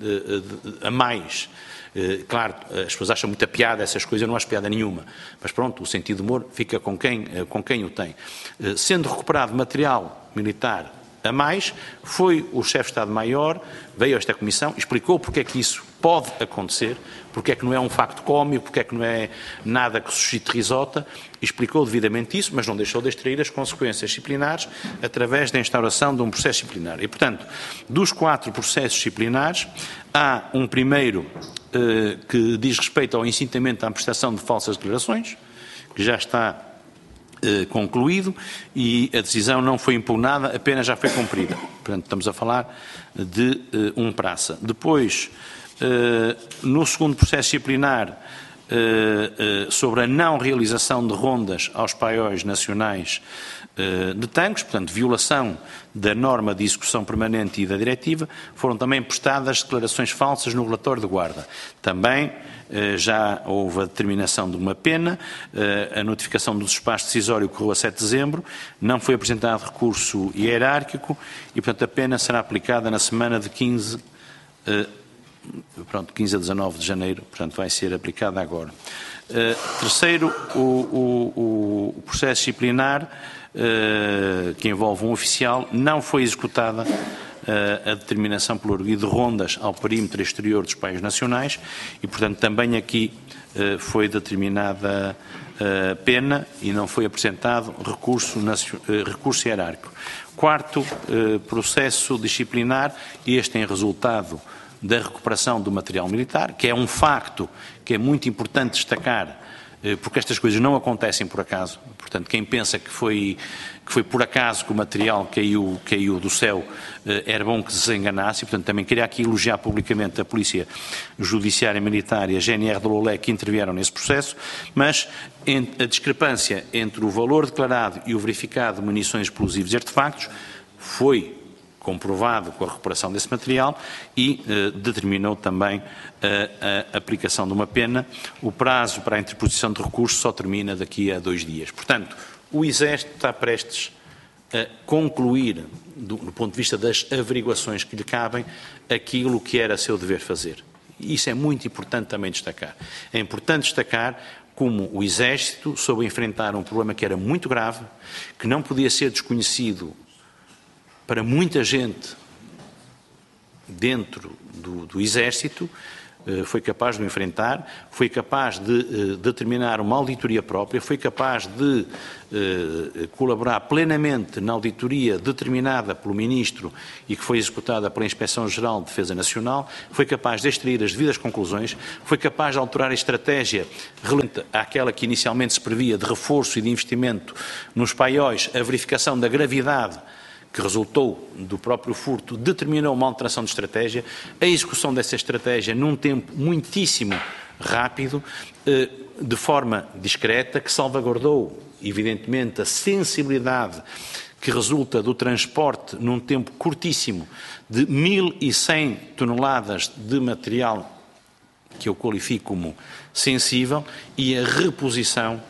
a mais. Claro, as pessoas acham muita piada essas coisas, eu não acho piada nenhuma, mas pronto, o sentido de humor fica com quem o tem. Sendo recuperado material militar a mais, foi o chefe de Estado-Maior, veio a esta Comissão, explicou porque é que isso pode acontecer, porque é que não é um facto cómico, porque é que não é nada que suscite risota, explicou devidamente isso, mas não deixou de extrair as consequências disciplinares através da instauração de um processo disciplinar. E, portanto, dos 4 processos disciplinares, há um primeiro que diz respeito ao incitamento à prestação de falsas declarações, que já está concluído e a decisão não foi impugnada, apenas já foi cumprida. Portanto, estamos a falar de um praça. Depois, no segundo processo disciplinar, sobre a não realização de rondas aos paióis nacionais de tanques, portanto, violação da norma de execução permanente e da diretiva, foram também prestadas declarações falsas no relatório de guarda. Também já houve a determinação de uma pena, a notificação do despacho decisório ocorreu a 7 de dezembro, não foi apresentado recurso hierárquico e, portanto, a pena será aplicada na semana de 15 a 19 de janeiro, portanto, vai ser aplicada agora. Terceiro, o processo disciplinar que envolve um oficial, não foi executada a determinação pelo arguido de rondas ao perímetro exterior dos paióis nacionais e, portanto, também aqui foi determinada pena e não foi apresentado recurso hierárquico. Quarto processo disciplinar, este em resultado da recuperação do material militar, que é um facto que é muito importante destacar, porque estas coisas não acontecem por acaso. Portanto, quem pensa que foi por acaso que o material caiu do céu, era bom que se enganasse. E, portanto, também queria aqui elogiar publicamente a Polícia Judiciária Militar e a GNR do Lolé que intervieram nesse processo, mas a discrepância entre o valor declarado e o verificado de munições explosivos e artefactos foi comprovado com a recuperação desse material e determinou também a aplicação de uma pena. O prazo para a interposição de recurso só termina daqui a 2 dias. Portanto, o Exército está prestes a concluir, do ponto de vista das averiguações que lhe cabem, aquilo que era seu dever fazer. E isso é muito importante também destacar. É importante destacar como o Exército soube enfrentar um problema que era muito grave, que não podia ser desconhecido para muita gente dentro do Exército, foi capaz de o enfrentar, foi capaz de determinar uma auditoria própria, foi capaz de colaborar plenamente na auditoria determinada pelo Ministro e que foi executada pela Inspeção-Geral de Defesa Nacional, foi capaz de extrair as devidas conclusões, foi capaz de alterar a estratégia relevante àquela que inicialmente se previa de reforço e de investimento nos paióis, a verificação da gravidade que resultou do próprio furto, determinou uma alteração de estratégia, a execução dessa estratégia num tempo muitíssimo rápido, de forma discreta, que salvaguardou, evidentemente, a sensibilidade que resulta do transporte num tempo curtíssimo de 1.100 toneladas de material que eu qualifico como sensível e a reposição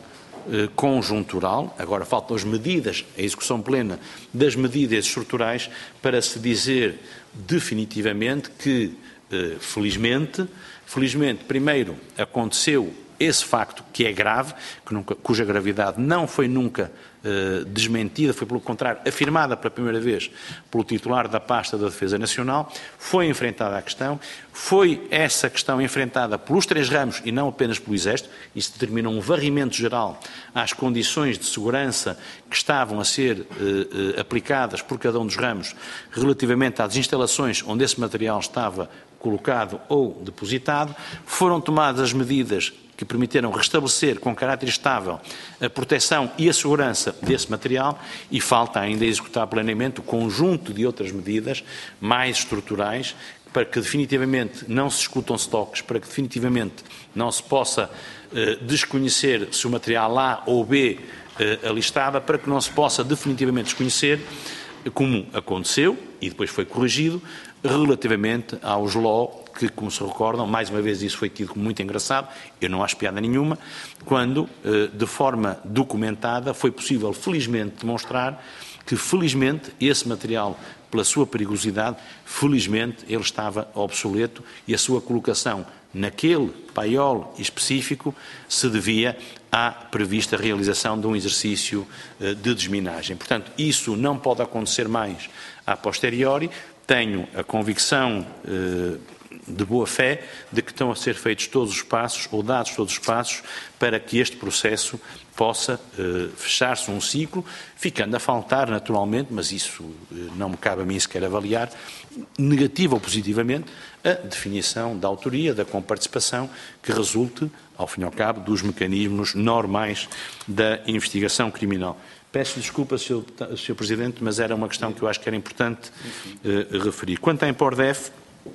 conjuntural, agora faltam as medidas, a execução plena das medidas estruturais para se dizer definitivamente que, felizmente, primeiro aconteceu esse facto que é grave, cuja gravidade não foi nunca desmentida, foi pelo contrário afirmada pela primeira vez pelo titular da pasta da Defesa Nacional, foi enfrentada a questão, foi essa questão enfrentada pelos 3 ramos e não apenas pelo Exército, isso determinou um varrimento geral às condições de segurança que estavam a ser aplicadas por cada um dos ramos relativamente às instalações onde esse material estava colocado ou depositado, foram tomadas as medidas que permitiram restabelecer com caráter estável a proteção e a segurança desse material e falta ainda executar plenamente o conjunto de outras medidas mais estruturais para que definitivamente não se discutam estoques, para que definitivamente não se possa desconhecer se o material A ou B ali estava, para que não se possa definitivamente desconhecer, como aconteceu e depois foi corrigido, relativamente aos LOA, que, como se recordam, mais uma vez isso foi tido como muito engraçado, eu não acho piada nenhuma, quando, de forma documentada, foi possível, felizmente, demonstrar que, felizmente, esse material, pela sua perigosidade, felizmente, ele estava obsoleto e a sua colocação naquele paiol específico se devia à prevista realização de um exercício de desminagem. Portanto, isso não pode acontecer mais a posteriori. Tenho a convicção de boa fé de que estão a ser feitos todos os passos, ou dados todos os passos, para que este processo possa fechar-se um ciclo, ficando a faltar naturalmente, mas isso não me cabe a mim sequer avaliar, negativa ou positivamente, a definição da autoria, da comparticipação, que resulte, ao fim e ao cabo, dos mecanismos normais da investigação criminal. Peço desculpa, Sr. Presidente, mas era uma questão que eu acho que era importante referir. Quanto à Empordef,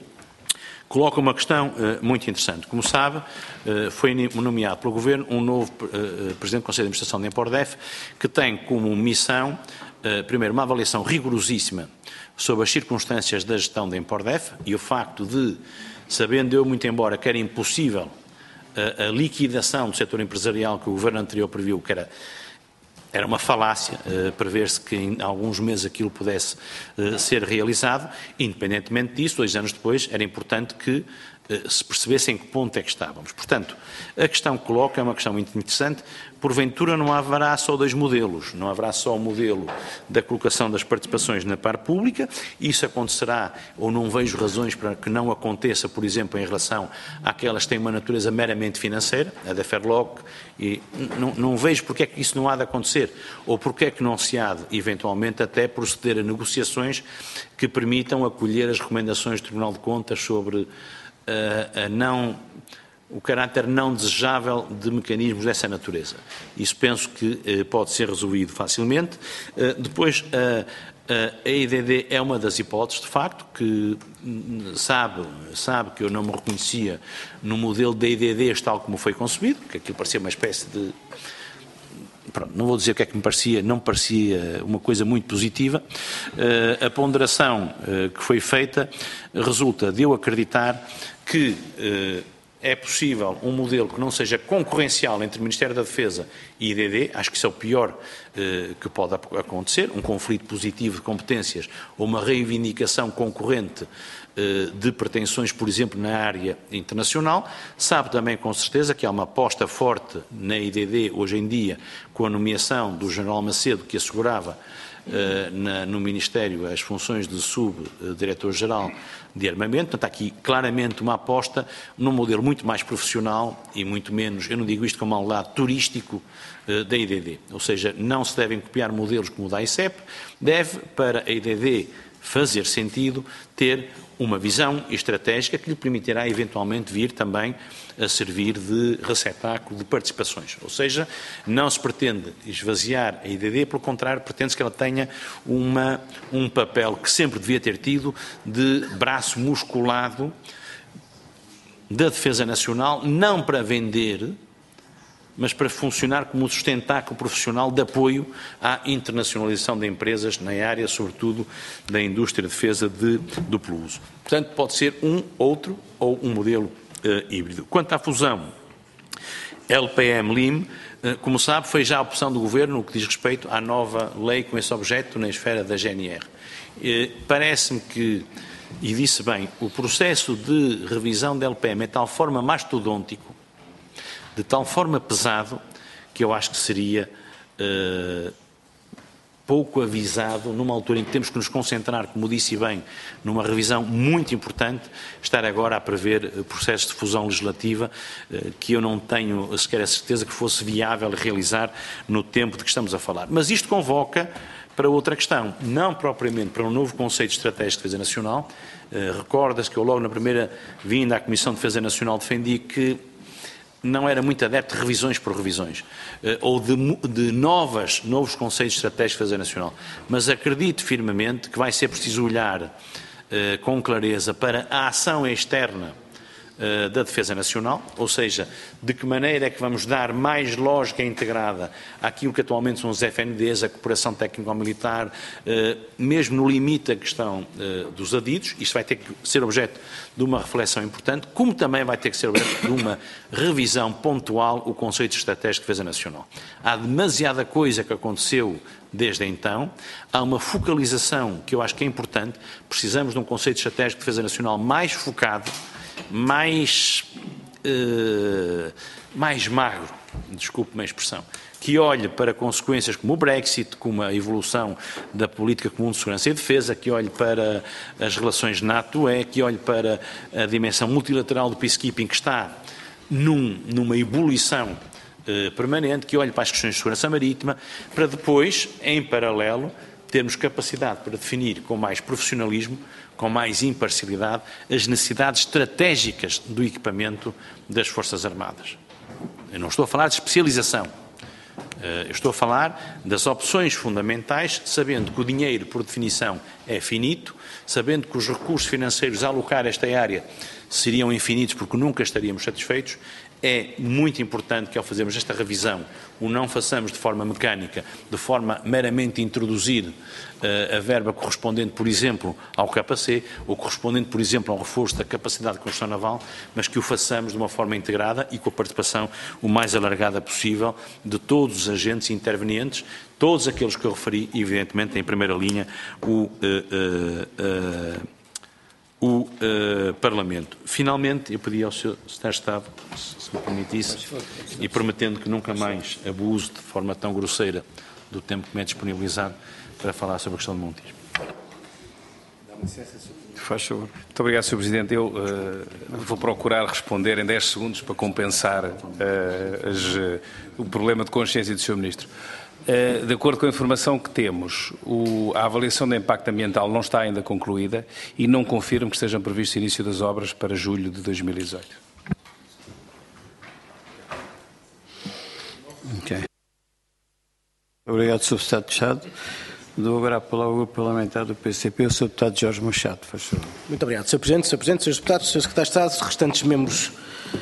coloca uma questão muito interessante. Como sabe, foi nomeado pelo Governo um novo Presidente do Conselho de Administração da Empordef, que tem como missão, primeiro, uma avaliação rigorosíssima sobre as circunstâncias da gestão da Empordef e o facto de, sabendo eu muito embora que era impossível a liquidação do setor empresarial que o Governo anterior previu, que era uma falácia prever-se que em alguns meses aquilo pudesse ser realizado. Independentemente disso, 2 anos depois, era importante que se percebesse em que ponto é que estávamos. Portanto, a questão que coloca é uma questão muito interessante. Porventura não haverá só 2 modelos. Não haverá só o modelo da colocação das participações na parte pública. Isso acontecerá, ou não vejo razões para que não aconteça, por exemplo, em relação àquelas que têm uma natureza meramente financeira, a da Fairlock, e não vejo porque é que isso não há de acontecer, ou porque é que não se há de, eventualmente, até proceder a negociações que permitam acolher as recomendações do Tribunal de Contas sobre o caráter não desejável de mecanismos dessa natureza. Isso penso que pode ser resolvido facilmente. Depois, a IDD é uma das hipóteses, de facto, que sabe que eu não me reconhecia no modelo da IDD tal como foi concebido, que aquilo parecia uma espécie de... Pronto, não vou dizer o que é que me parecia, não me parecia uma coisa muito positiva. A ponderação que foi feita resulta de eu acreditar que é possível um modelo que não seja concorrencial entre o Ministério da Defesa e IDD, acho que isso é o pior que pode acontecer, um conflito positivo de competências ou uma reivindicação concorrente de pretensões, por exemplo, na área internacional. Sabe também com certeza que há uma aposta forte na IDD hoje em dia com a nomeação do General Macedo, que assegurava no Ministério as funções de subdiretor-geral de armamento. Portanto, há aqui claramente uma aposta num modelo muito mais profissional e muito menos, eu não digo isto como um lado turístico da IDD. Ou seja, não se devem copiar modelos como o da ICEP, deve, para a IDD fazer sentido, ter uma visão estratégica que lhe permitirá eventualmente vir também a servir de receptáculo de participações. Ou seja, não se pretende esvaziar a IDD, pelo contrário, pretende-se que ela tenha um papel que sempre devia ter tido de braço musculado da Defesa Nacional, não para vender, mas para funcionar como um sustentáculo profissional de apoio à internacionalização de empresas na área, sobretudo, da indústria de defesa de duplo uso. Portanto, pode ser um, outro ou um modelo híbrido. Quanto à fusão LPM-LIM, como sabe, foi já a opção do Governo no que diz respeito à nova lei com esse objeto na esfera da GNR. Parece-me que, e disse bem, o processo de revisão da LPM é de tal forma mastodôntico, de tal forma pesado, que eu acho que seria pouco avisado, numa altura em que temos que nos concentrar, como disse bem, numa revisão muito importante, estar agora a prever processos de fusão legislativa que eu não tenho sequer a certeza que fosse viável realizar no tempo de que estamos a falar. Mas isto convoca para outra questão, não propriamente para um novo conceito estratégico de defesa nacional. Recorda-se que eu logo na primeira vinda à Comissão de Defesa Nacional defendi que não era muito adepto de revisões por revisões, ou de novos conceitos estratégicos de defesa nacional. Mas acredito firmemente que vai ser preciso olhar com clareza para a ação externa da defesa nacional, ou seja, de que maneira é que vamos dar mais lógica integrada àquilo que atualmente são os FNDs, a cooperação técnico-militar, mesmo no limite da questão dos adidos. Isto vai ter que ser objeto de uma reflexão importante, como também vai ter que ser objeto de uma revisão pontual o conceito estratégico de defesa nacional. Há demasiada coisa que aconteceu desde então, há uma focalização que eu acho que é importante. Precisamos de um conceito estratégico de defesa nacional mais focado, mais magro, desculpe-me a expressão, que olhe para consequências como o Brexit, como a evolução da política comum de segurança e defesa, que olhe para as relações NATO-UE, que olhe para a dimensão multilateral do peacekeeping, que está numa ebulição permanente, que olhe para as questões de segurança marítima, para depois, em paralelo, termos capacidade para definir com mais profissionalismo, com mais imparcialidade, as necessidades estratégicas do equipamento das Forças Armadas. Eu não estou a falar de especialização. Eu estou a falar das opções fundamentais, sabendo que o dinheiro, por definição, é finito, sabendo que os recursos financeiros a alocar a esta área seriam infinitos porque nunca estaríamos satisfeitos. É muito importante que, ao fazermos esta revisão, o não façamos de forma mecânica, de forma meramente introduzir a verba correspondente, por exemplo, ao KPC, ou correspondente, por exemplo, ao reforço da capacidade de construção naval, mas que o façamos de uma forma integrada e com a participação o mais alargada possível de todos os agentes intervenientes, todos aqueles que eu referi, e, evidentemente, em primeira linha, o Parlamento. Finalmente, eu pedi ao Sr. Secretário de Estado, se me permitisse, e prometendo que nunca mais abuso de forma tão grosseira do tempo que me é disponibilizado para falar sobre a questão de montismo. Faz favor. Muito obrigado, Sr. Presidente. Eu vou procurar responder em 10 segundos para compensar o problema de consciência do Sr. Ministro. De acordo com a informação que temos, a avaliação de impacto ambiental não está ainda concluída e não confirmo que estejam previstos o início das obras para julho de 2018. Ok. Obrigado, Sr. Secretário de Estado. Dou agora a palavra ao Grupo Parlamentar do PCP, o Sr. Deputado Jorge Machado. Faz favor. Muito obrigado, Sr. Presidente, Srs. Deputados, Sr. Secretário de Estado, restantes membros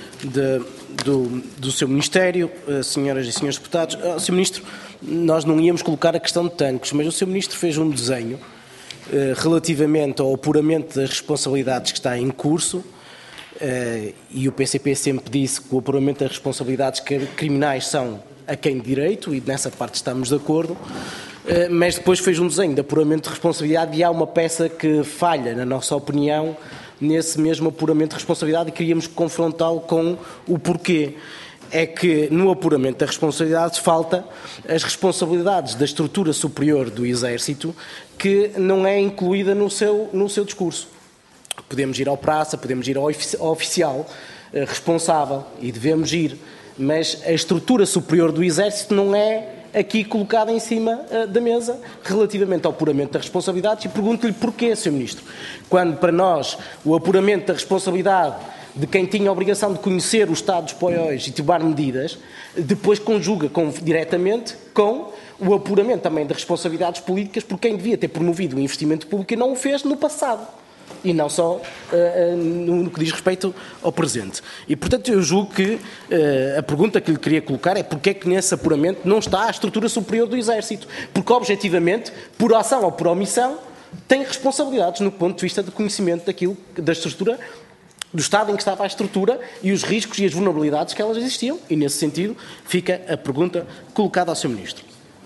do seu Ministério, senhoras e senhores deputados. Sr. Ministro, nós não íamos colocar a questão de tanques, mas o Sr. Ministro fez um desenho relativamente ao apuramento das responsabilidades que está em curso, e o PCP sempre disse que o apuramento das responsabilidades criminais são a quem de direito, e nessa parte estamos de acordo, mas depois fez um desenho de apuramento de responsabilidade e há uma peça que falha, na nossa opinião, nesse mesmo apuramento de responsabilidade, e queríamos confrontá-lo com o porquê. É que no apuramento da responsabilidade falta as responsabilidades da estrutura superior do Exército, que não é incluída no seu discurso. Podemos ir ao praça, podemos ir ao oficial responsável, e devemos ir, mas a estrutura superior do Exército não é aqui colocada em cima da mesa relativamente ao apuramento das responsabilidades, e pergunto-lhe porquê, Sr. Ministro, quando para nós o apuramento da responsabilidade de quem tinha a obrigação de conhecer o estado dos paióis e tomar medidas, depois conjuga diretamente com o apuramento também de responsabilidades políticas por quem devia ter promovido o investimento público e não o fez no passado. E não só no que diz respeito ao presente. E, portanto, eu julgo que a pergunta que lhe queria colocar é porque é que nesse apuramento não está a estrutura superior do Exército. Porque, objetivamente, por ação ou por omissão, tem responsabilidades no ponto de vista do conhecimento da estrutura do estado em que estava a estrutura e os riscos e as vulnerabilidades que elas existiam, e nesse sentido fica a pergunta colocada ao Sr. Ministro.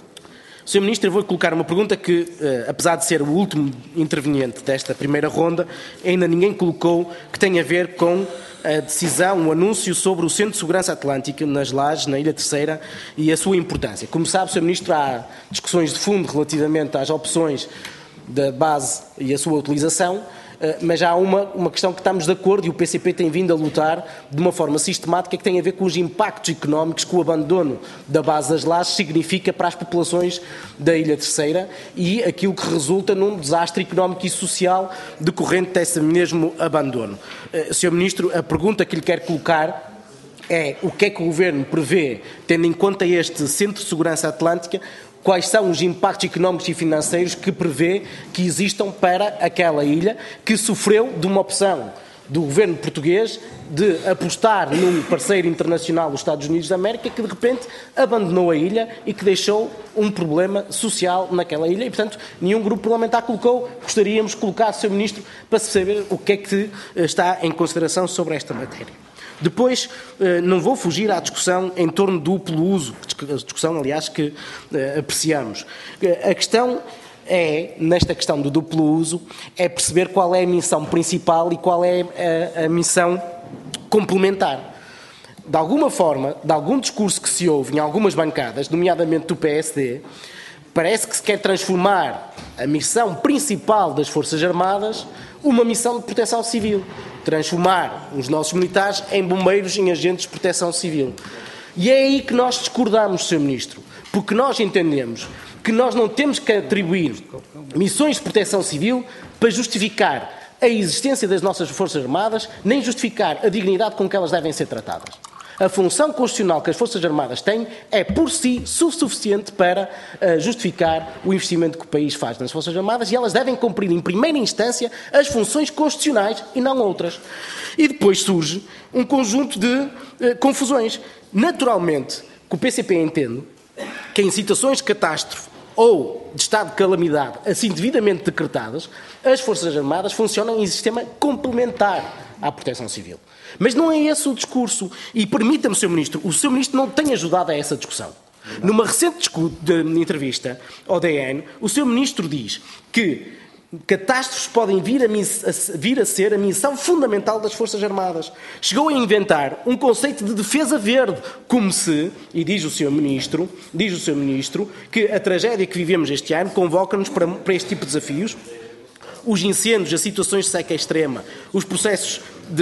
Sr. Ministro, eu vou colocar uma pergunta que, apesar de ser o último interveniente desta primeira ronda, ainda ninguém colocou, que tem a ver com a decisão, o anúncio sobre o Centro de Segurança Atlântica nas Lajes, na Ilha Terceira, e a sua importância. Como sabe, Sr. Ministro, há discussões de fundo relativamente às opções da base e a sua utilização, mas há uma questão que estamos de acordo e o PCP tem vindo a lutar de uma forma sistemática que tem a ver com os impactos económicos que o abandono da base das Lajes significa para as populações da Ilha Terceira e aquilo que resulta num desastre económico e social decorrente desse mesmo abandono. Sr. Ministro, a pergunta que lhe quero colocar é o que é que o Governo prevê, tendo em conta este Centro de Segurança Atlântica, quais são os impactos económicos e financeiros que prevê que existam para aquela ilha que sofreu de uma opção do governo português de apostar num parceiro internacional, os Estados Unidos da América, que de repente abandonou a ilha e que deixou um problema social naquela ilha e, portanto, nenhum grupo parlamentar colocou. Gostaríamos de colocar, Sr. Ministro, para saber o que é que está em consideração sobre esta matéria. Depois, não vou fugir à discussão em torno do duplo uso, discussão, aliás, que apreciamos. A questão é, nesta questão do duplo uso, é perceber qual é a missão principal e qual é a missão complementar. De alguma forma, de algum discurso que se ouve em algumas bancadas, nomeadamente do PSD, parece que se quer transformar a missão principal das Forças Armadas uma missão de proteção civil. Transformar os nossos militares em bombeiros, em agentes de proteção civil. E é aí que nós discordamos, Sr. Ministro, porque nós entendemos que nós não temos que atribuir missões de proteção civil para justificar a existência das nossas Forças Armadas, nem justificar a dignidade com que elas devem ser tratadas. A função constitucional que as Forças Armadas têm é, por si, suficiente para justificar o investimento que o país faz nas Forças Armadas e elas devem cumprir, em primeira instância, as funções constitucionais e não outras. E depois surge um conjunto de confusões. Naturalmente, que o PCP entende que em situações de catástrofe ou de estado de calamidade assim devidamente decretadas, as Forças Armadas funcionam em sistema complementar à proteção civil. Mas não é esse o discurso. E permita-me, Sr. Ministro, o Sr. Ministro não tem ajudado a essa discussão. Numa recente entrevista ao DN, o Sr. Ministro diz que catástrofes podem vir a ser a missão fundamental das Forças Armadas. Chegou a inventar um conceito de defesa verde, como se, e diz o Sr. Ministro, que a tragédia que vivemos este ano convoca-nos para este tipo de desafios. Os incêndios, as situações de seca extrema, os processos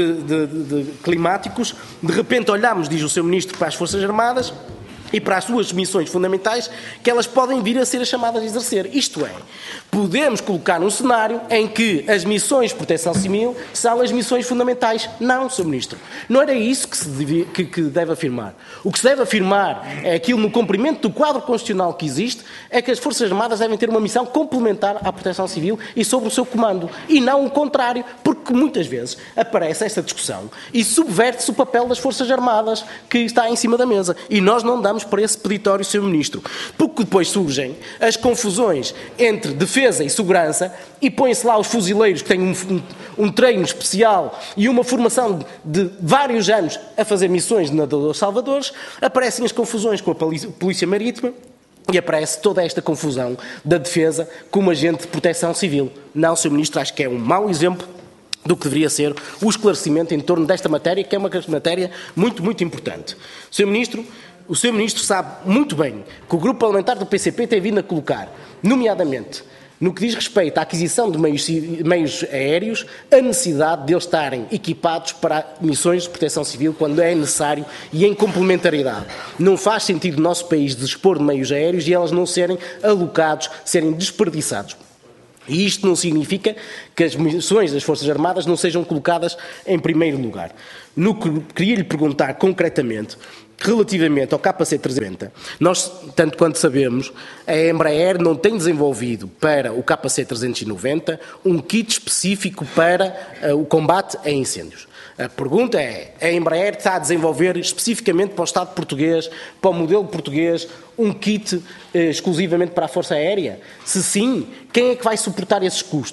climáticos, de repente olhamos, diz o Sr. Ministro, para as Forças Armadas e para as suas missões fundamentais, que elas podem vir a ser as chamadas a exercer. Isto é, podemos colocar um cenário em que as missões de proteção civil são as missões fundamentais. Não, Sr. Ministro. Não era isso que deve afirmar. O que se deve afirmar é aquilo no cumprimento do quadro constitucional que existe, é que as Forças Armadas devem ter uma missão complementar à proteção civil e sobre o seu comando. E não o contrário, porque muitas vezes aparece esta discussão e subverte-se o papel das Forças Armadas que está em cima da mesa. E nós não damos para esse peditório, Sr. Ministro, porque depois surgem as confusões entre defesa e segurança e põem-se lá os fuzileiros que têm um treino especial e uma formação de vários anos a fazer missões dos Salvadores, aparecem as confusões com a Polícia Marítima e aparece toda esta confusão da defesa como agente de proteção civil. Não, Sr. Ministro, acho que é um mau exemplo do que deveria ser o esclarecimento em torno desta matéria, que é uma matéria muito, muito importante. Sr. Ministro, o Sr. Ministro sabe muito bem que o grupo parlamentar do PCP tem vindo a colocar, nomeadamente, no que diz respeito à aquisição de meios aéreos, a necessidade de eles estarem equipados para missões de proteção civil quando é necessário e em complementaridade. Não faz sentido o nosso país dispor de meios aéreos e elas não serem alocados, serem desperdiçados. E isto não significa que as missões das Forças Armadas não sejam colocadas em primeiro lugar. No que queria lhe perguntar concretamente, relativamente ao KC-390, nós, tanto quanto sabemos, a Embraer não tem desenvolvido para o KC-390 um kit específico para o combate a incêndios. A pergunta é, a Embraer está a desenvolver especificamente para o Estado português, para o modelo português, um kit exclusivamente para a Força Aérea? Se sim, quem é que vai suportar esses custos?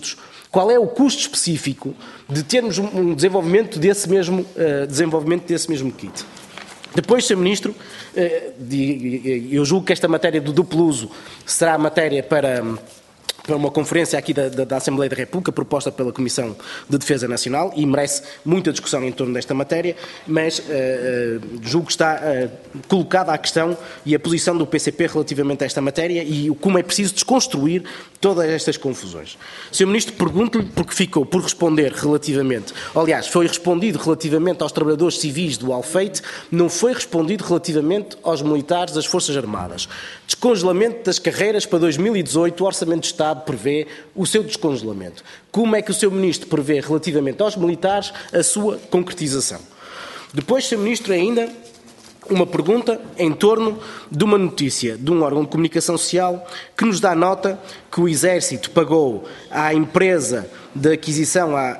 Qual é o custo específico de termos um desenvolvimento desse mesmo kit? Depois, Sr. Ministro, eu julgo que esta matéria do duplo uso será matéria para uma conferência aqui da Assembleia da República, proposta pela Comissão de Defesa Nacional, e merece muita discussão em torno desta matéria, mas julgo que está colocada a questão e a posição do PCP relativamente a esta matéria e como é preciso desconstruir todas estas confusões. Sr. Ministro, pergunto-lhe porque ficou por responder relativamente, aliás, foi respondido relativamente aos trabalhadores civis do Alfeite, não foi respondido relativamente aos militares das Forças Armadas. Descongelamento das carreiras para 2018, o Orçamento de Estado prevê o seu descongelamento. Como é que o Sr. Ministro prevê relativamente aos militares a sua concretização? Depois, Sr. Ministro, ainda uma pergunta em torno de uma notícia de um órgão de comunicação social que nos dá nota que o Exército pagou à empresa de aquisição, à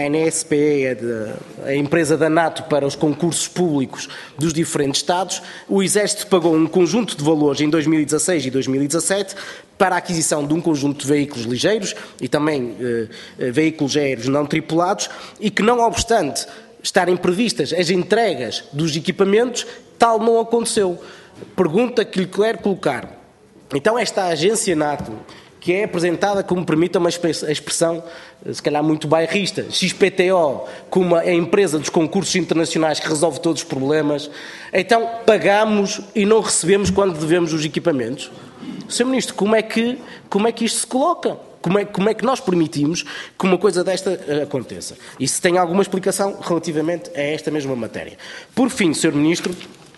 NSPE, a empresa da NATO para os concursos públicos dos diferentes Estados, o Exército pagou um conjunto de valores em 2016 e 2017 para a aquisição de um conjunto de veículos ligeiros e também veículos aéreos não tripulados e que, não obstante estarem previstas as entregas dos equipamentos, tal não aconteceu. Pergunta que lhe quero colocar. Então esta agência NATO, que é apresentada como, permita uma expressão, se calhar muito bairrista, XPTO, como a empresa dos concursos internacionais que resolve todos os problemas, então pagamos e não recebemos quando devemos os equipamentos? Sr. Ministro, como é que isto se coloca? Como é que nós permitimos que uma coisa desta aconteça? E se tem alguma explicação relativamente a esta mesma matéria. Por fim, Sr. Ministro,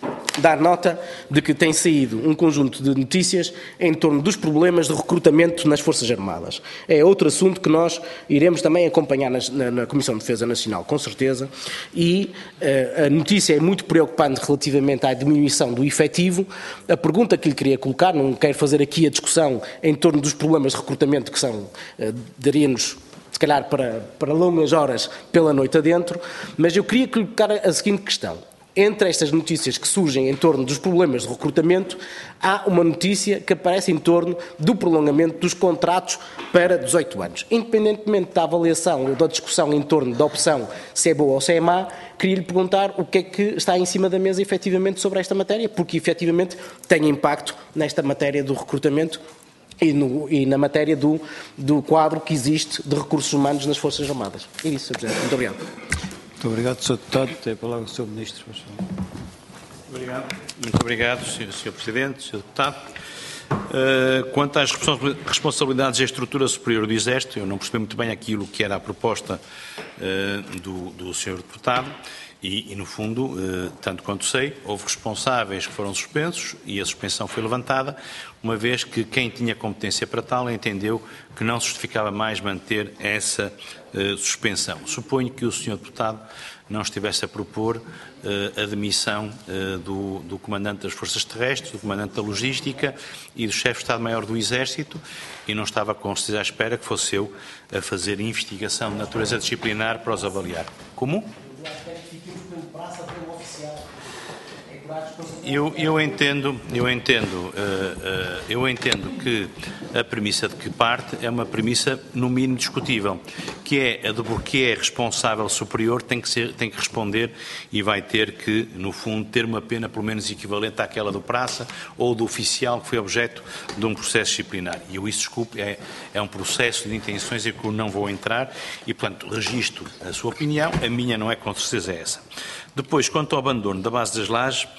dar nota de que tem saído um conjunto de notícias em torno dos problemas de recrutamento nas Forças Armadas. É outro assunto que nós iremos também acompanhar na Comissão de Defesa Nacional, com certeza, e a notícia é muito preocupante relativamente à diminuição do efetivo. A pergunta que lhe queria colocar, não quero fazer aqui a discussão em torno dos problemas de recrutamento que são, daria-nos se calhar para longas horas pela noite adentro, mas eu queria colocar a seguinte questão. Entre estas notícias que surgem em torno dos problemas de recrutamento, há uma notícia que aparece em torno do prolongamento dos contratos para 18 anos. Independentemente da avaliação ou da discussão em torno da opção se é boa ou se é má, queria-lhe perguntar o que é que está em cima da mesa efetivamente sobre esta matéria, porque efetivamente tem impacto nesta matéria do recrutamento e na matéria do quadro que existe de recursos humanos nas Forças Armadas. É isso, Sr. Presidente. Muito obrigado. Muito obrigado, Sr. Deputado. Tem a palavra o Sr. Ministro. Obrigado. Muito obrigado, Sr. Presidente, Sr. Deputado. Quanto às responsabilidades da estrutura superior do Exército, eu não percebi muito bem aquilo que era a proposta do Sr. Deputado e, no fundo, tanto quanto sei, houve responsáveis que foram suspensos e a suspensão foi levantada, uma vez que quem tinha competência para tal entendeu que não se justificava mais manter essa suspensão. Suponho que o Sr. Deputado não estivesse a propor a demissão do Comandante das Forças Terrestres, do Comandante da Logística e do Chefe de Estado-Maior do Exército e não estava com certeza à espera que fosse eu a fazer investigação de natureza disciplinar para os avaliar. Como? Eu entendo que a premissa de que parte é uma premissa no mínimo discutível, que é a do porquê é responsável superior tem que responder e vai ter que, no fundo, ter uma pena pelo menos equivalente àquela do praça ou do oficial que foi objeto de um processo disciplinar. E eu isso, desculpe, é um processo de intenções em que eu não vou entrar e, portanto, registro a sua opinião, a minha não é com certeza essa. Depois, quanto ao abandono da base das Lajes,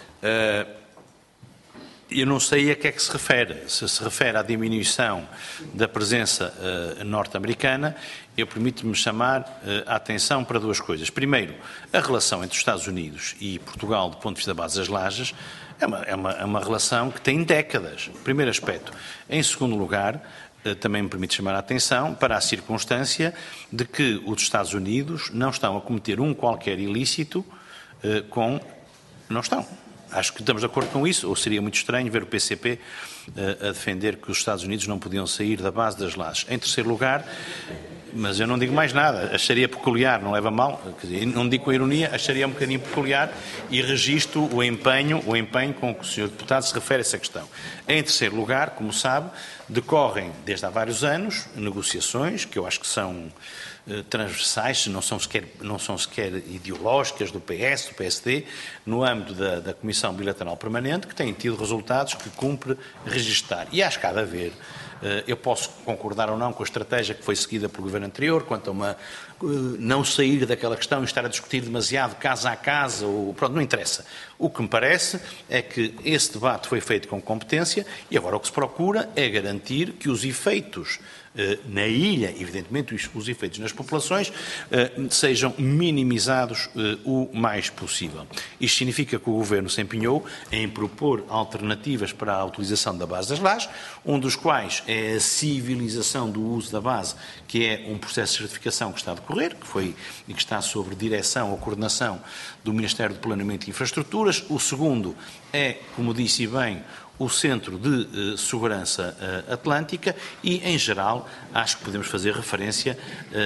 eu não sei a que é que se refere. Se se refere à diminuição da presença norte-americana, eu permito-me chamar a atenção para duas coisas. Primeiro, a relação entre os Estados Unidos e Portugal, do ponto de vista da base das Lajes, é uma relação que tem décadas. Primeiro aspecto. Em segundo lugar, também me permite chamar a atenção para a circunstância de que os Estados Unidos não estão a cometer qualquer ilícito não estão. Acho que estamos de acordo com isso, ou seria muito estranho ver o PCP a defender que os Estados Unidos não podiam sair da base das Lajes. Em terceiro lugar, Mas eu não digo mais nada, acharia peculiar, não leva mal, quer dizer, não digo com ironia, acharia um bocadinho peculiar e registro o empenho com que o Sr. Deputado se refere a essa questão. Em terceiro lugar, como sabe, decorrem desde há vários anos negociações que eu acho que são transversais, não são sequer ideológicas do PS, do PSD, no âmbito da Comissão Bilateral Permanente, que têm tido resultados que cumpre registar. E acho que há de haver. Eu posso concordar ou não com a estratégia que foi seguida pelo governo anterior, quanto a uma não sair daquela questão e estar a discutir demasiado casa a casa, pronto, não interessa. O que me parece é que esse debate foi feito com competência e agora o que se procura é garantir que os efeitos na ilha, evidentemente os efeitos nas populações, sejam minimizados o mais possível. Isto significa que o Governo se empenhou em propor alternativas para a utilização da base das lajes, um dos quais é a civilização do uso da base, que é um processo de certificação que está a decorrer, que está sob direção ou coordenação do Ministério do Planeamento e Infraestruturas. O segundo é, como disse bem, o Centro de Segurança Atlântica e, em geral, acho que podemos fazer referência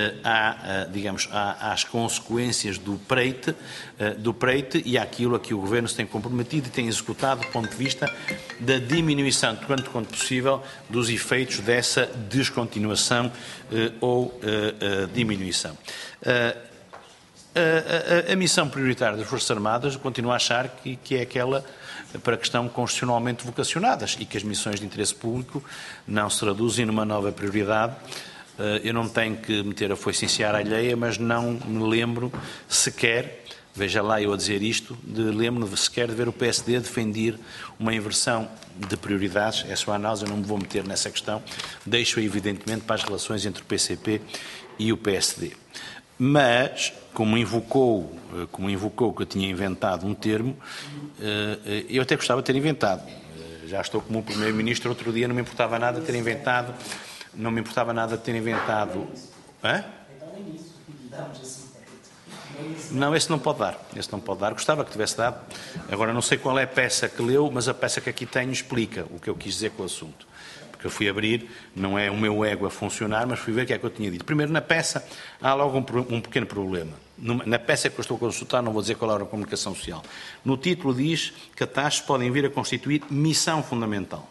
às consequências do Preite e àquilo a que o Governo se tem comprometido e tem executado do ponto de vista da diminuição, tanto quanto possível, dos efeitos dessa descontinuação ou diminuição. A missão prioritária das Forças Armadas continua a achar que é aquela para a questão constitucionalmente vocacionadas e que as missões de interesse público não se traduzem numa nova prioridade. Eu não tenho que meter a foice em seara alheia, mas não me lembro sequer, veja lá eu a dizer isto, lembro-me sequer de ver o PSD defender uma inversão de prioridades. É a sua análise, eu não me vou meter nessa questão, deixo-a evidentemente para as relações entre o PCP e o PSD. Mas, como invocou que eu tinha inventado um termo, eu até gostava de ter inventado. Já estou como o Primeiro-Ministro, outro dia não me importava nada de ter inventado. Hã? Não, esse não pode dar. Gostava que tivesse dado. Agora não sei qual é a peça que leu, mas a peça que aqui tenho explica o que eu quis dizer com o assunto. Porque eu fui abrir, não é o meu ego a funcionar, mas fui ver o que é que eu tinha dito. Primeiro, na peça, há logo um pequeno problema. Na peça que eu estou a consultar, não vou dizer qual era a comunicação social. No título diz que catástrofes podem vir a constituir missão fundamental.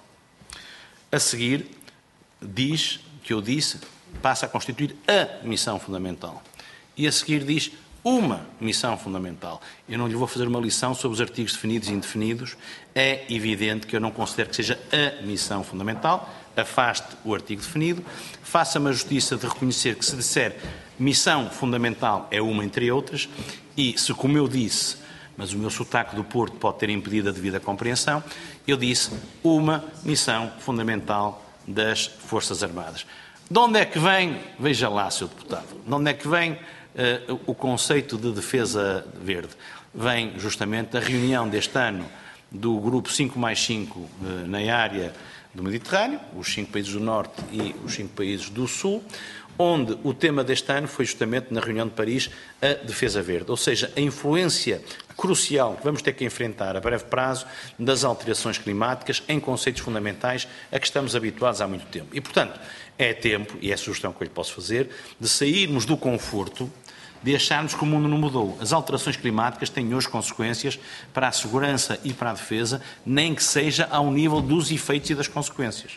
A seguir, diz, que eu disse, passa a constituir a missão fundamental. E a seguir diz uma missão fundamental. Eu não lhe vou fazer uma lição sobre os artigos definidos e indefinidos. É evidente que eu não considero que seja a missão fundamental. Afaste o artigo definido. Faça-me a justiça de reconhecer que se disser missão fundamental é uma entre outras e se, como eu disse, mas o meu sotaque do Porto pode ter impedido a devida compreensão, eu disse uma missão fundamental das Forças Armadas. De onde é que vem, veja lá, Sr. Deputado, de onde é que vem o conceito de defesa verde? Vem justamente da reunião deste ano do grupo 5+5 na área do Mediterrâneo, os 5 países do Norte e os 5 países do Sul, onde o tema deste ano foi justamente, na reunião de Paris, a defesa verde, ou seja, a influência crucial que vamos ter que enfrentar a breve prazo das alterações climáticas em conceitos fundamentais a que estamos habituados há muito tempo. E, portanto, é tempo, e é a sugestão que eu lhe posso fazer, de sairmos do conforto de acharmos que o mundo não mudou. As alterações climáticas têm hoje consequências para a segurança e para a defesa, nem que seja ao nível dos efeitos e das consequências.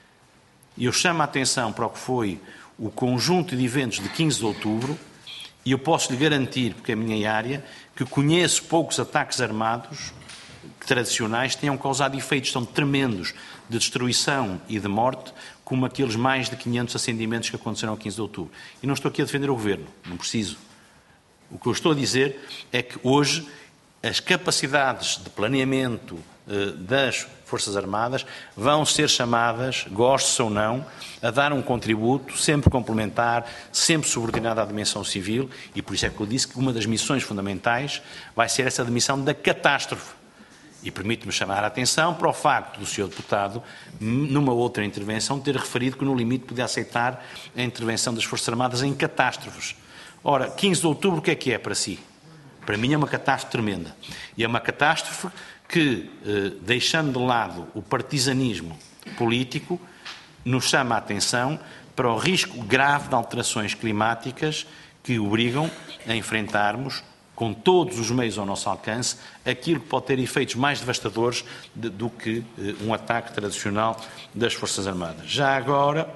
E eu chamo a atenção para o que foi o conjunto de eventos de 15 de outubro, e eu posso lhe garantir, porque é a minha área, que conheço poucos ataques armados tradicionais que tenham causado efeitos tão tremendos de destruição e de morte como aqueles mais de 500 acendimentos que aconteceram a 15 de outubro. E não estou aqui a defender o Governo, não preciso. O que eu estou a dizer é que hoje as capacidades de planeamento das Forças Armadas vão ser chamadas, goste-se ou não, a dar um contributo sempre complementar, sempre subordinado à dimensão civil, e por isso é que eu disse que uma das missões fundamentais vai ser essa dimensão da catástrofe. E permite-me chamar a atenção para o facto do Sr. Deputado, numa outra intervenção, ter referido que no limite podia aceitar a intervenção das Forças Armadas em catástrofes. Ora, 15 de outubro o que é para si? Para mim é uma catástrofe tremenda. E é uma catástrofe que, deixando de lado o partisanismo político, nos chama a atenção para o risco grave de alterações climáticas que obrigam a enfrentarmos, com todos os meios ao nosso alcance, aquilo que pode ter efeitos mais devastadores do que um ataque tradicional das Forças Armadas. Já agora,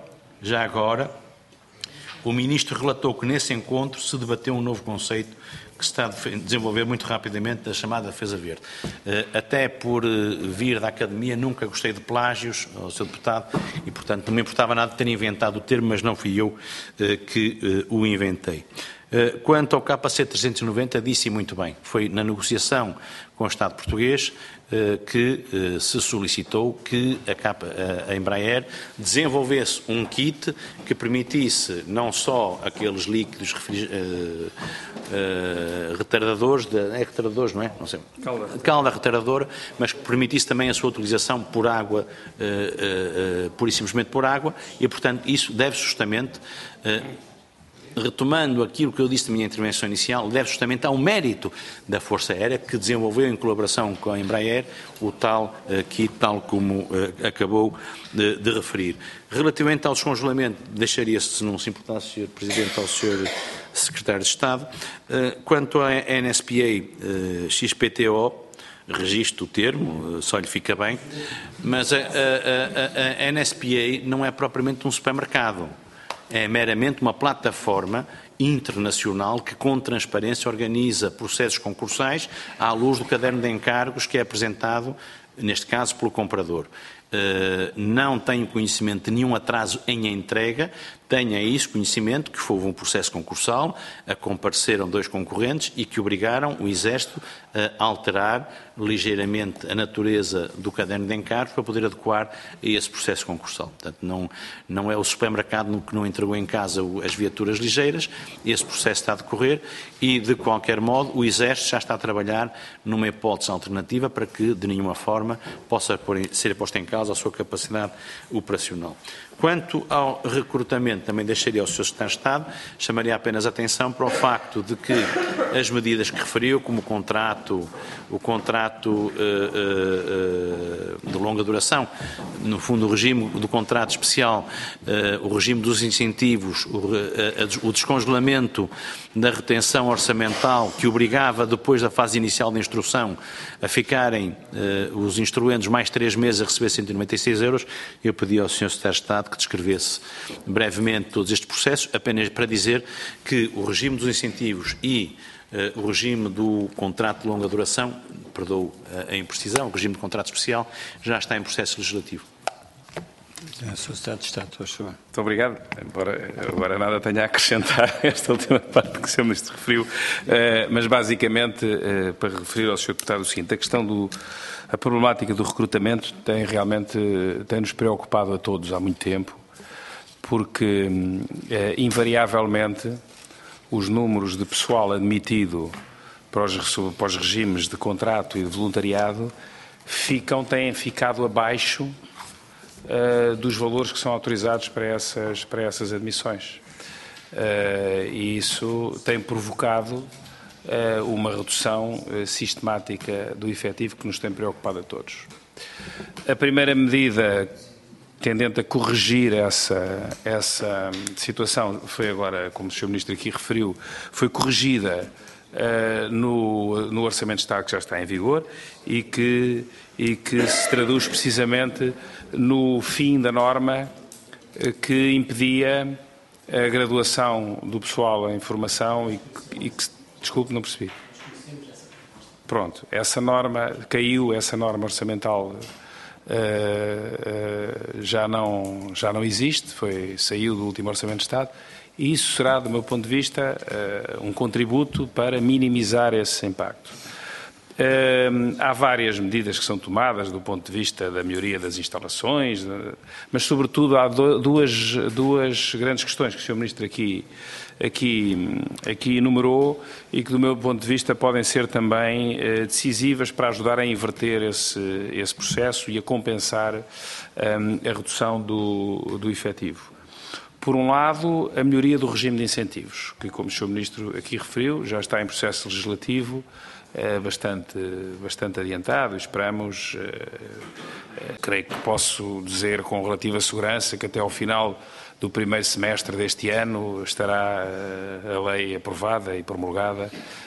o Ministro relatou que nesse encontro se debateu um novo conceito que se está a desenvolver muito rapidamente, da chamada defesa verde. Até por vir da Academia, nunca gostei de plágios, ao Sr. Deputado, e, portanto, não me importava nada de ter inventado o termo, mas não fui eu que o inventei. Quanto ao KC 390, disse muito bem, foi na negociação com o Estado português que se solicitou que a Embraer desenvolvesse um kit que permitisse não só aqueles líquidos retardadores, retardadores, não é? Não sei. Calda retardadora, mas que permitisse também a sua utilização por água, pura e simplesmente por água, e, portanto, isso deve justamente, retomando aquilo que eu disse na minha intervenção inicial, deve justamente ao mérito da Força Aérea, que desenvolveu em colaboração com a Embraer o tal kit, tal como acabou de referir. Relativamente ao descongelamento, deixaria-se, se não se importasse, Sr. Presidente, ao Sr. Secretário de Estado. Quanto à NSPA XPTO, registro o termo, só lhe fica bem, mas a NSPA não é propriamente um supermercado. É meramente uma plataforma internacional que, com transparência, organiza processos concursais à luz do caderno de encargos que é apresentado, neste caso, pelo comprador. Não tenho conhecimento de nenhum atraso em entrega, tenho isso conhecimento que houve um processo concursal, compareceram 2 concorrentes e que obrigaram o Exército a alterar ligeiramente a natureza do caderno de encargos para poder adequar a esse processo concursal. Portanto, não é o supermercado que não entregou em casa as viaturas ligeiras, esse processo está a decorrer e, de qualquer modo, o Exército já está a trabalhar numa hipótese alternativa para que, de nenhuma forma, possa ser posta em causa a sua capacidade operacional. Quanto ao recrutamento, também deixaria ao Sr. Secretário de Estado, chamaria apenas atenção para o facto de que as medidas que referiu, como o contrato de longa duração, no fundo o regime do contrato especial, o regime dos incentivos, o descongelamento da retenção orçamental que obrigava, depois da fase inicial da instrução, a ficarem os instruendos mais 3 meses a receber 196 euros, eu pedi ao Sr. Secretário de Estado que descrevesse brevemente todos estes processos, apenas para dizer que o regime dos incentivos e o regime do contrato de longa duração, perdoo a imprecisão, o regime de contrato especial, já está em processo legislativo. Sr. Secretário de Estado, por favor. Muito obrigado. Embora agora nada tenha a acrescentar esta última parte que o Sr. Ministro referiu, mas basicamente, para referir ao Sr. Deputado o seguinte, a problemática do recrutamento tem-nos preocupado a todos há muito tempo, porque invariavelmente os números de pessoal admitido para os regimes de contrato e de voluntariado têm ficado abaixo dos valores que são autorizados para essas admissões. E isso tem provocado uma redução sistemática do efetivo que nos tem preocupado a todos. A primeira medida tendente a corrigir essa situação foi agora, como o Sr. Ministro aqui referiu, foi corrigida no Orçamento de Estado que já está em vigor e que se traduz precisamente no fim da norma que impedia a graduação do pessoal em formação e que desculpe, não percebi. Pronto, essa norma caiu, essa norma orçamental já não existe, saiu do último Orçamento de Estado e isso será, do meu ponto de vista, um contributo para minimizar esse impacto. Há várias medidas que são tomadas do ponto de vista da melhoria das instalações, mas sobretudo há duas grandes questões que o Sr. Ministro aqui enumerou e que, do meu ponto de vista, podem ser também decisivas para ajudar a inverter esse processo e a compensar a redução do efetivo. Por um lado, a melhoria do regime de incentivos, que, como o Sr. Ministro aqui referiu, já está em processo legislativo bastante adiantado. Esperamos, creio que posso dizer com relativa segurança, que até ao final do primeiro semestre deste ano estará a lei aprovada e promulgada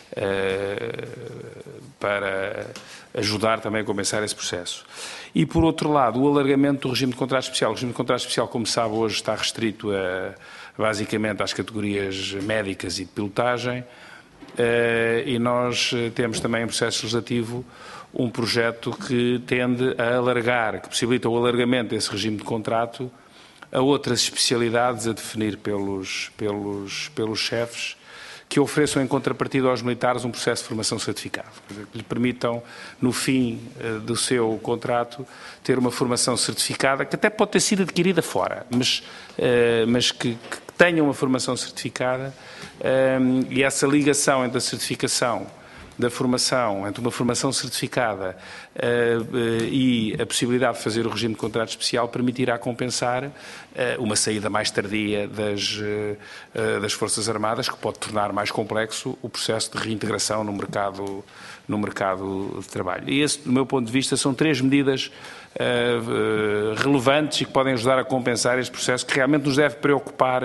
para ajudar também a começar esse processo. E, por outro lado, o alargamento do regime de contrato especial. O regime de contrato especial, como sabe, hoje está restrito basicamente às categorias médicas e de pilotagem, e nós temos também em processo legislativo um projeto que tende a alargar, que possibilita o alargamento desse regime de contrato a outras especialidades a definir pelos chefes, que ofereçam em contrapartida aos militares um processo de formação certificado, que lhe permitam, no fim do seu contrato, ter uma formação certificada, que até pode ter sido adquirida fora, mas que tenha uma formação certificada, e essa ligação entre a certificação da formação, entre uma formação certificada e a possibilidade de fazer o regime de contrato especial permitirá compensar uma saída mais tardia das Forças Armadas, que pode tornar mais complexo o processo de reintegração no mercado de trabalho. E esse, do meu ponto de vista, são 3 medidas relevantes e que podem ajudar a compensar este processo, que realmente nos deve preocupar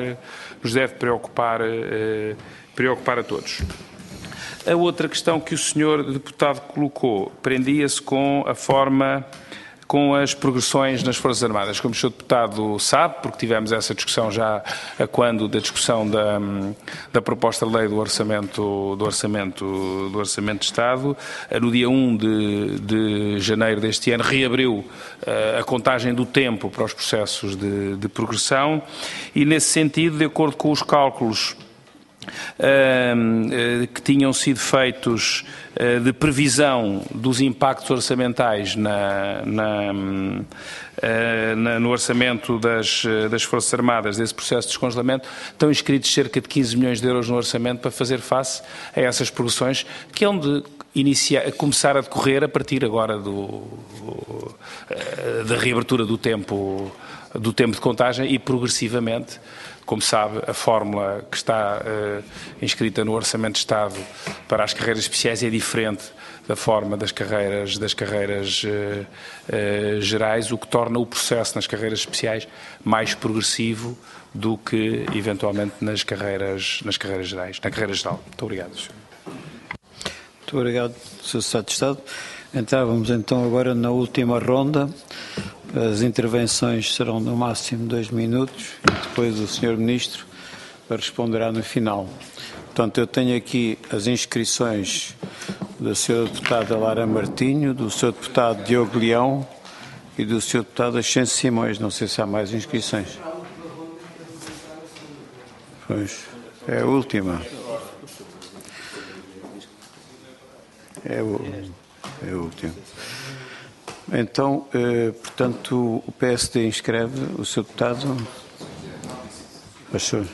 a todos. A outra questão que o Sr. Deputado colocou prendia-se com a forma, com as progressões nas Forças Armadas. Como o Sr. Deputado sabe, porque tivemos essa discussão já a quando da discussão da proposta de lei do Orçamento de Estado, no dia 1 de janeiro deste ano reabriu a contagem do tempo para os processos de progressão e, nesse sentido, de acordo com os cálculos que tinham sido feitos de previsão dos impactos orçamentais no orçamento das Forças Armadas desse processo de descongelamento, estão inscritos cerca de 15 milhões de euros no orçamento para fazer face a essas progressões que hão de começar a decorrer a partir agora da reabertura do tempo de contagem e progressivamente. Como sabe, a fórmula que está inscrita no Orçamento de Estado para as carreiras especiais é diferente da forma das carreiras gerais, o que torna o processo nas carreiras especiais mais progressivo do que, eventualmente, nas carreiras gerais, na carreira geral. Muito obrigado, Sr. Muito obrigado, Sr. Secretário de Estado. Entrávamos então agora na última ronda. As intervenções serão no máximo 2 minutos e depois o Sr. Ministro responderá no final. Portanto, eu tenho aqui as inscrições da Sra. Deputada Lara Martinho, do Sr. Deputado Diogo Leão e do Sr. Deputado Ascenso Simões. Não sei se há mais inscrições. Pois, é a última. É a última. Então, portanto, o PSD inscreve o Sr. Deputado. Pastor.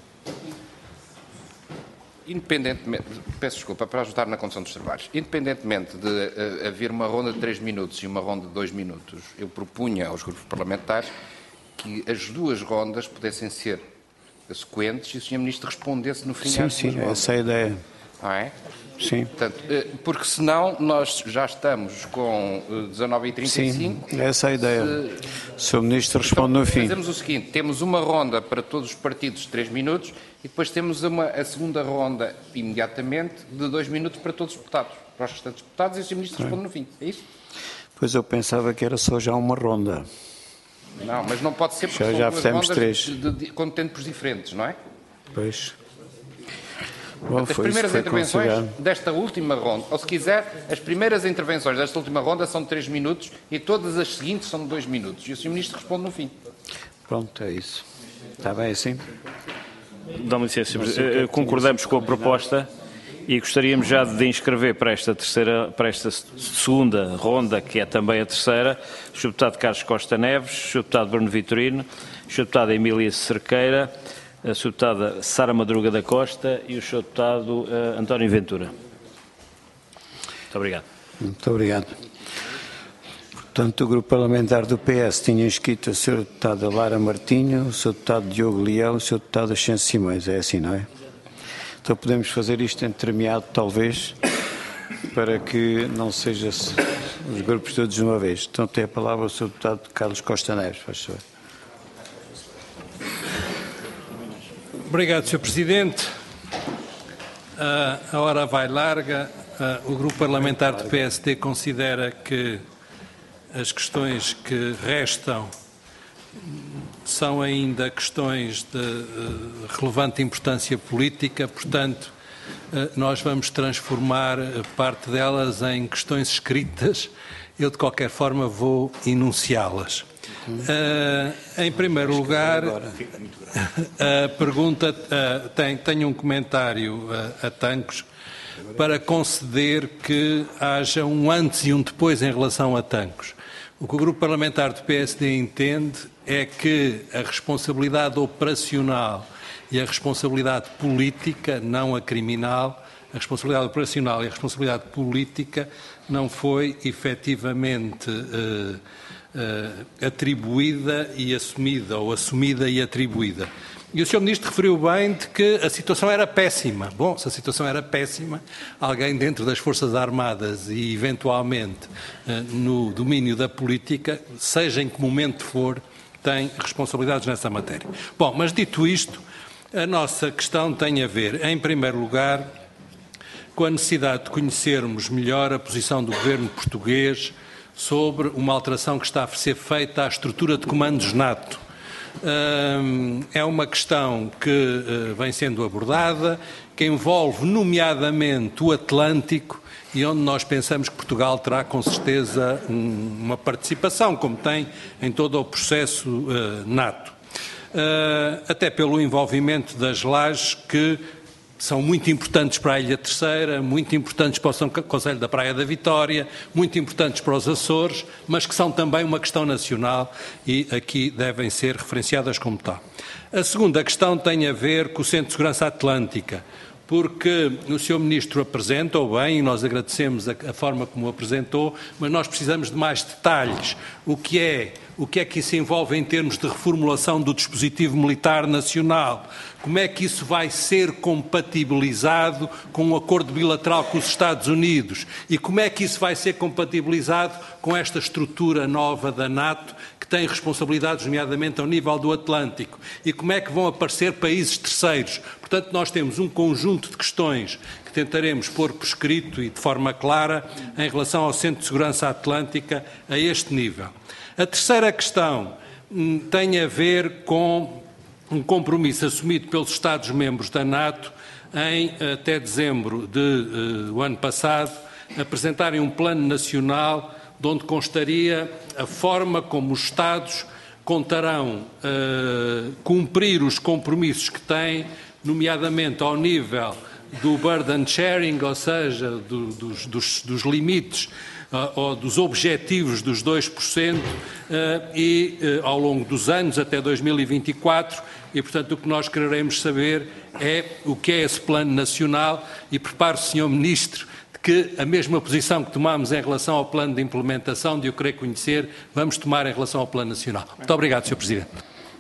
Independentemente, peço desculpa, para ajudar na condução dos trabalhos, independentemente de haver uma ronda de 3 minutos e uma ronda de 2 minutos, eu propunha aos grupos parlamentares que as 2 rondas pudessem ser sequentes e o Sr. Ministro respondesse no fim às 2 rondas. Sim, essa é a ideia. Não é? Sim. Portanto, porque senão nós já estamos com 19h35. Sim, essa é a ideia. O Sr. Ministro responde no fim. Fazemos o seguinte, temos uma ronda para todos os partidos de 3 minutos e depois temos a segunda ronda imediatamente de 2 minutos para todos os deputados, para os restantes deputados, e o Sr. Ministro responde no fim. É isso? Pois eu pensava que era só já uma ronda. Não, mas não pode ser porque já são 2 fizemos rondas 3. Com tempos diferentes, não é? Pois. Bom, as primeiras intervenções desta última ronda, ou se quiser, as primeiras intervenções desta última ronda são de 3 minutos e todas as seguintes são de 2 minutos. E o Sr. Ministro responde no fim. Pronto, é isso. Está bem assim? Dá-me licença, concordamos com a proposta e gostaríamos já de inscrever para esta segunda ronda, que é também a terceira, o Sr. Deputado Carlos Costa Neves, o Sr. Deputado Bruno Vitorino, o Sr. Deputado Emília Cerqueira, a Sra. Deputada Sara Madruga da Costa e o Sr. Deputado António Ventura. Muito obrigado. Muito obrigado. Portanto, o Grupo Parlamentar do PS tinha inscrito a Sra. Deputada Lara Martinho, o Sr. Deputado Diogo Leão e o Sr. Deputado Ascenso Simões. É assim, não é? Então podemos fazer isto entremeado, talvez, para que não seja os grupos todos de uma vez. Então tem a palavra o Sr. Deputado Carlos Costa Neves, faz favor. Obrigado, Sr. Presidente. A hora vai larga. O Grupo Parlamentar do PSD considera que as questões que restam são ainda questões de relevante importância política, portanto, nós vamos transformar parte delas em questões escritas. Eu, de qualquer forma, vou enunciá-las. Em primeiro lugar, a pergunta tem um comentário a Tancos para conceder que haja um antes e um depois em relação a Tancos. O que o Grupo Parlamentar do PSD entende é que a responsabilidade operacional e a responsabilidade política, não a criminal, a responsabilidade operacional e a responsabilidade política não foi efetivamente atribuída e assumida, ou assumida e atribuída. E o Sr. Ministro referiu bem de que a situação era péssima. Bom, se a situação era péssima, alguém dentro das Forças Armadas e, eventualmente, no domínio da política, seja em que momento for, tem responsabilidades nessa matéria. Bom, mas dito isto, a nossa questão tem a ver, em primeiro lugar, com a necessidade de conhecermos melhor a posição do Governo português sobre uma alteração que está a ser feita à estrutura de comandos NATO. É uma questão que vem sendo abordada, que envolve nomeadamente o Atlântico e onde nós pensamos que Portugal terá com certeza uma participação, como tem em todo o processo NATO. Até pelo envolvimento das lajes que são muito importantes para a Ilha Terceira, muito importantes para o Conselho da Praia da Vitória, muito importantes para os Açores, mas que são também uma questão nacional e aqui devem ser referenciadas como tal. A segunda questão tem a ver com o Centro de Segurança Atlântica, porque o Sr. Ministro apresentou bem, e nós agradecemos a forma como o apresentou, mas nós precisamos de mais detalhes. O que é que isso envolve em termos de reformulação do dispositivo militar nacional? Como é que isso vai ser compatibilizado com um acordo bilateral com os Estados Unidos? E como é que isso vai ser compatibilizado com esta estrutura nova da NATO, que tem responsabilidades, nomeadamente ao nível do Atlântico? E como é que vão aparecer países terceiros? Portanto, nós temos um conjunto de questões que tentaremos pôr por escrito e de forma clara em relação ao Centro de Segurança Atlântica a este nível. A terceira questão tem a ver com um compromisso assumido pelos Estados-membros da NATO em, até dezembro do ano passado, apresentarem um plano nacional de onde constaria a forma como os Estados contarão cumprir os compromissos que têm, nomeadamente ao nível do burden sharing, ou seja, dos limites ou dos objetivos dos 2% e ao longo dos anos até 2024 e, portanto, o que nós quereremos saber é o que é esse plano nacional e prepare-se, Sr. Ministro, de que a mesma posição que tomamos em relação ao plano de implementação, de eu querer conhecer, vamos tomar em relação ao plano nacional. Muito obrigado, Sr. Presidente.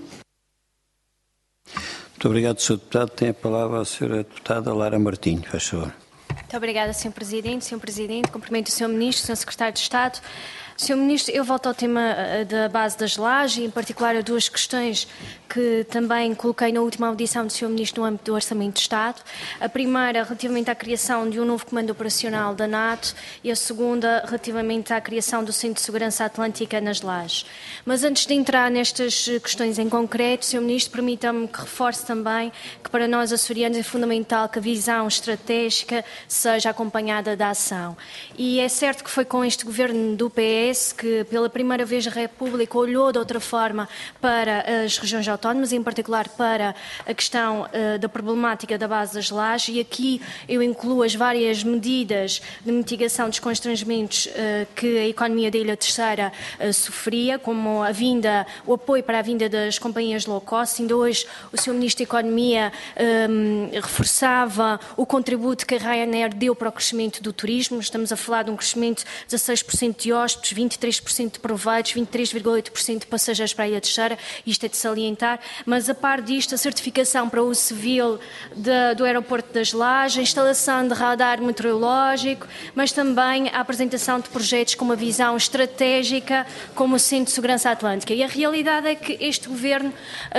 Muito obrigado, Sr. Deputado. Tem a palavra a Sra. Deputada Lara Martinho, faz favor. Muito obrigada, Sr. Presidente. Sr. Presidente, cumprimento o Sr. Ministro, Sr. Secretário de Estado. Sr. Ministro, eu volto ao tema da base das lajes e, em particular, a duas questões que também coloquei na última audição do Sr. Ministro no âmbito do Orçamento de Estado. A primeira, relativamente à criação de um novo comando operacional da NATO e a segunda, relativamente à criação do Centro de Segurança Atlântica nas lajes. Mas antes de entrar nestas questões em concreto, Sr. Ministro, permita-me que reforce também que para nós açorianos é fundamental que a visão estratégica seja acompanhada da ação. E é certo que foi com este governo do PS que pela primeira vez a República olhou de outra forma para as regiões autónomas, em particular para a questão da problemática da base das lajes, e aqui eu incluo as várias medidas de mitigação dos constrangimentos que a economia da Ilha Terceira sofria, como o apoio para a vinda das companhias low cost. Ainda hoje o Sr. Ministro da Economia reforçava o contributo que a Ryanair deu para o crescimento do turismo. Estamos a falar de um crescimento de 16% de hóspedes, 23% de proveitos, 23,8% de passageiros para a Ilha de Terceira, isto é de salientar, mas a par disto, a certificação para o uso civil do aeroporto das Lajes, a instalação de radar meteorológico, mas também a apresentação de projetos com uma visão estratégica como o Centro de Segurança Atlântica. E a realidade é que este Governo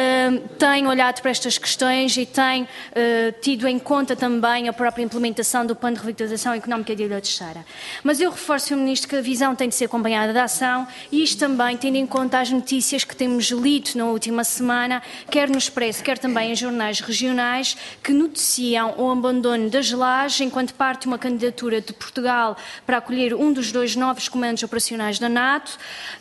tem olhado para estas questões e tem tido em conta também a própria implementação do Plano de Revitalização Económica da Ilha de Terceira. Mas eu reforço, Sr. Ministro, que a visão tem de ser acompanhada da ação e isto também tendo em conta as notícias que temos lido na última semana, quer no Expresso, quer também em jornais regionais, que noticiam o abandono das Lajes enquanto parte de uma candidatura de Portugal para acolher um dos 2 novos comandos operacionais da NATO,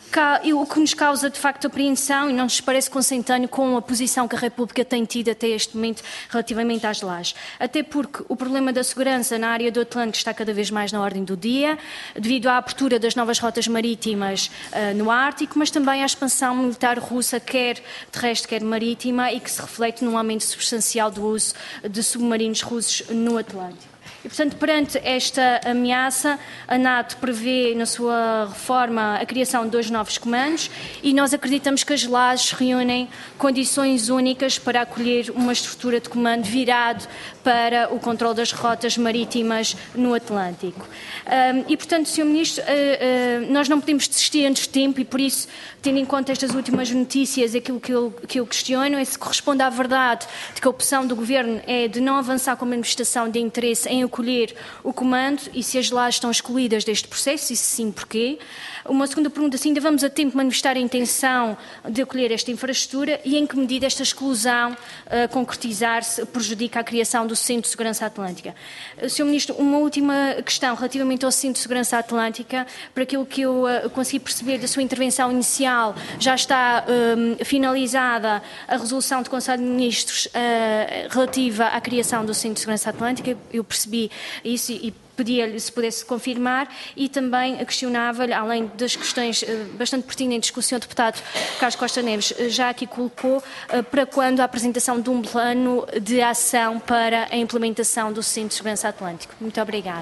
o que nos causa de facto apreensão e não nos parece consentâneo com a posição que a República tem tido até este momento relativamente às Lajes. Até porque o problema da segurança na área do Atlântico está cada vez mais na ordem do dia, devido à abertura das novas rotas marítimas no Ártico, mas também à expansão militar russa, quer terrestre, quer marítima, e que se reflete num aumento substancial do uso de submarinos russos no Atlântico. E, portanto, perante esta ameaça, a NATO prevê na sua reforma a criação de 2 novos comandos e nós acreditamos que as Lajes reúnem condições únicas para acolher uma estrutura de comando virado para o controle das rotas marítimas no Atlântico. E, portanto, Sr. Ministro, nós não podemos desistir antes de tempo e, por isso, tendo em conta estas últimas notícias, aquilo que eu questiono é se corresponde à verdade de que a opção do Governo é de não avançar com a manifestação de interesse em acolher o comando e se as Lajes estão excluídas deste processo, e se sim, porquê? Uma segunda pergunta, se ainda vamos a tempo de manifestar a intenção de acolher esta infraestrutura e em que medida esta exclusão concretizar-se prejudica a criação do Centro de Segurança Atlântica. Sr. Ministro, uma última questão relativamente ao Centro de Segurança Atlântica, para aquilo que eu consegui perceber da sua intervenção inicial, já está finalizada a resolução do Conselho de Ministros relativa à criação do Centro de Segurança Atlântica, eu percebi isso e pedia-lhe se pudesse confirmar e também questionava-lhe, além das questões bastante pertinentes que o Sr. Deputado Carlos Costa Neves já aqui colocou, para quando a apresentação de um plano de ação para a implementação do Centro de Segurança Atlântico. Muito obrigada.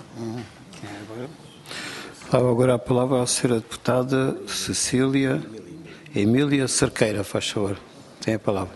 Agora a palavra à Sra. Deputada Cecília Emília Cerqueira, faz favor. Tem a palavra.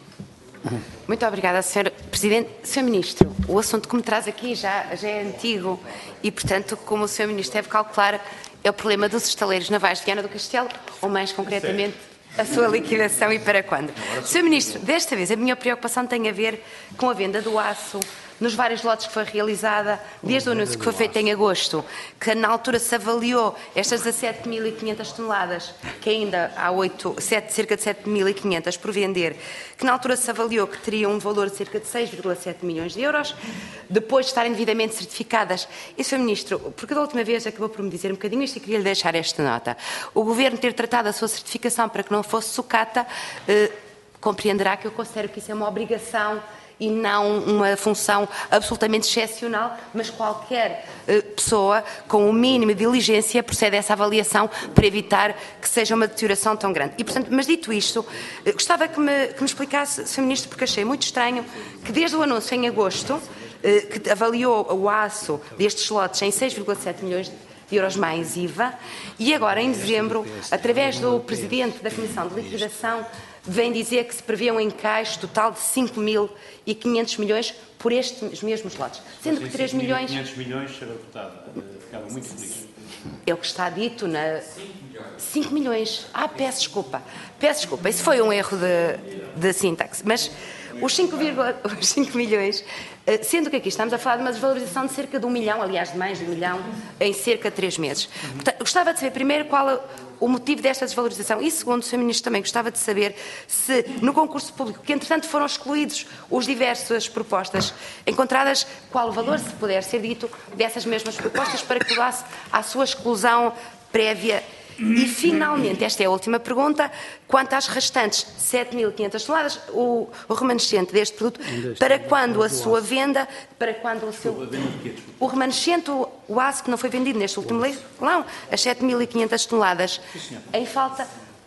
Muito obrigada, Sr. Presidente. Sr. Ministro, o assunto que me traz aqui já é antigo e, portanto, como o Sr. Ministro deve calcular, é o problema dos estaleiros navais de Viana do Castelo, ou mais concretamente, a sua liquidação e para quando. Sr. Ministro, desta vez a minha preocupação tem a ver com a venda do aço nos vários lotes que foi realizada, desde o anúncio que foi feito em agosto, que na altura se avaliou estas 17.500 toneladas, que ainda há cerca de 7.500 por vender, que na altura se avaliou que teria um valor de cerca de 6,7 milhões de euros, depois de estarem devidamente certificadas. E, Sr. Ministro, porque da última vez acabou por me dizer um bocadinho isto e queria-lhe deixar esta nota. O Governo ter tratado a sua certificação para que não fosse sucata, compreenderá que eu considero que isso é uma obrigação e não uma função absolutamente excepcional, mas qualquer pessoa com o mínimo de diligência procede a essa avaliação para evitar que seja uma deterioração tão grande. E, portanto, mas dito isto, gostava que me explicasse, Sr. Ministro, porque achei muito estranho que desde o anúncio em agosto, que avaliou o aço destes lotes em 6,7 milhões de euros mais IVA, e agora em dezembro, através do Presidente da Comissão de Liquidação, vem dizer que se prevê um encaixe total de 5.500 milhões por estes mesmos lotes. Sendo que 3 milhões... 500 milhões, Sra. Deputada, ficava muito feliz. É o que está dito na... 5 milhões. Peço desculpa. Peço desculpa. Isso foi um erro de sintaxe. Mas os 5 milhões, sendo que aqui estamos a falar de uma desvalorização de cerca de 1 milhão, aliás, de mais de 1 milhão, em cerca de 3 meses. Portanto, gostava de saber primeiro qual o motivo desta desvalorização e, segundo, o Sr. Ministro, também gostava de saber se, no concurso público, que entretanto foram excluídos os diversas propostas encontradas, qual o valor, se puder ser dito, dessas mesmas propostas para que levasse à sua exclusão prévia. E, finalmente, esta é a última pergunta, quanto às restantes 7.500 toneladas, o remanescente deste produto, para quando a sua venda, para quando o seu... O remanescente, o aço que não foi vendido neste último leilão, as 7.500 toneladas em falta,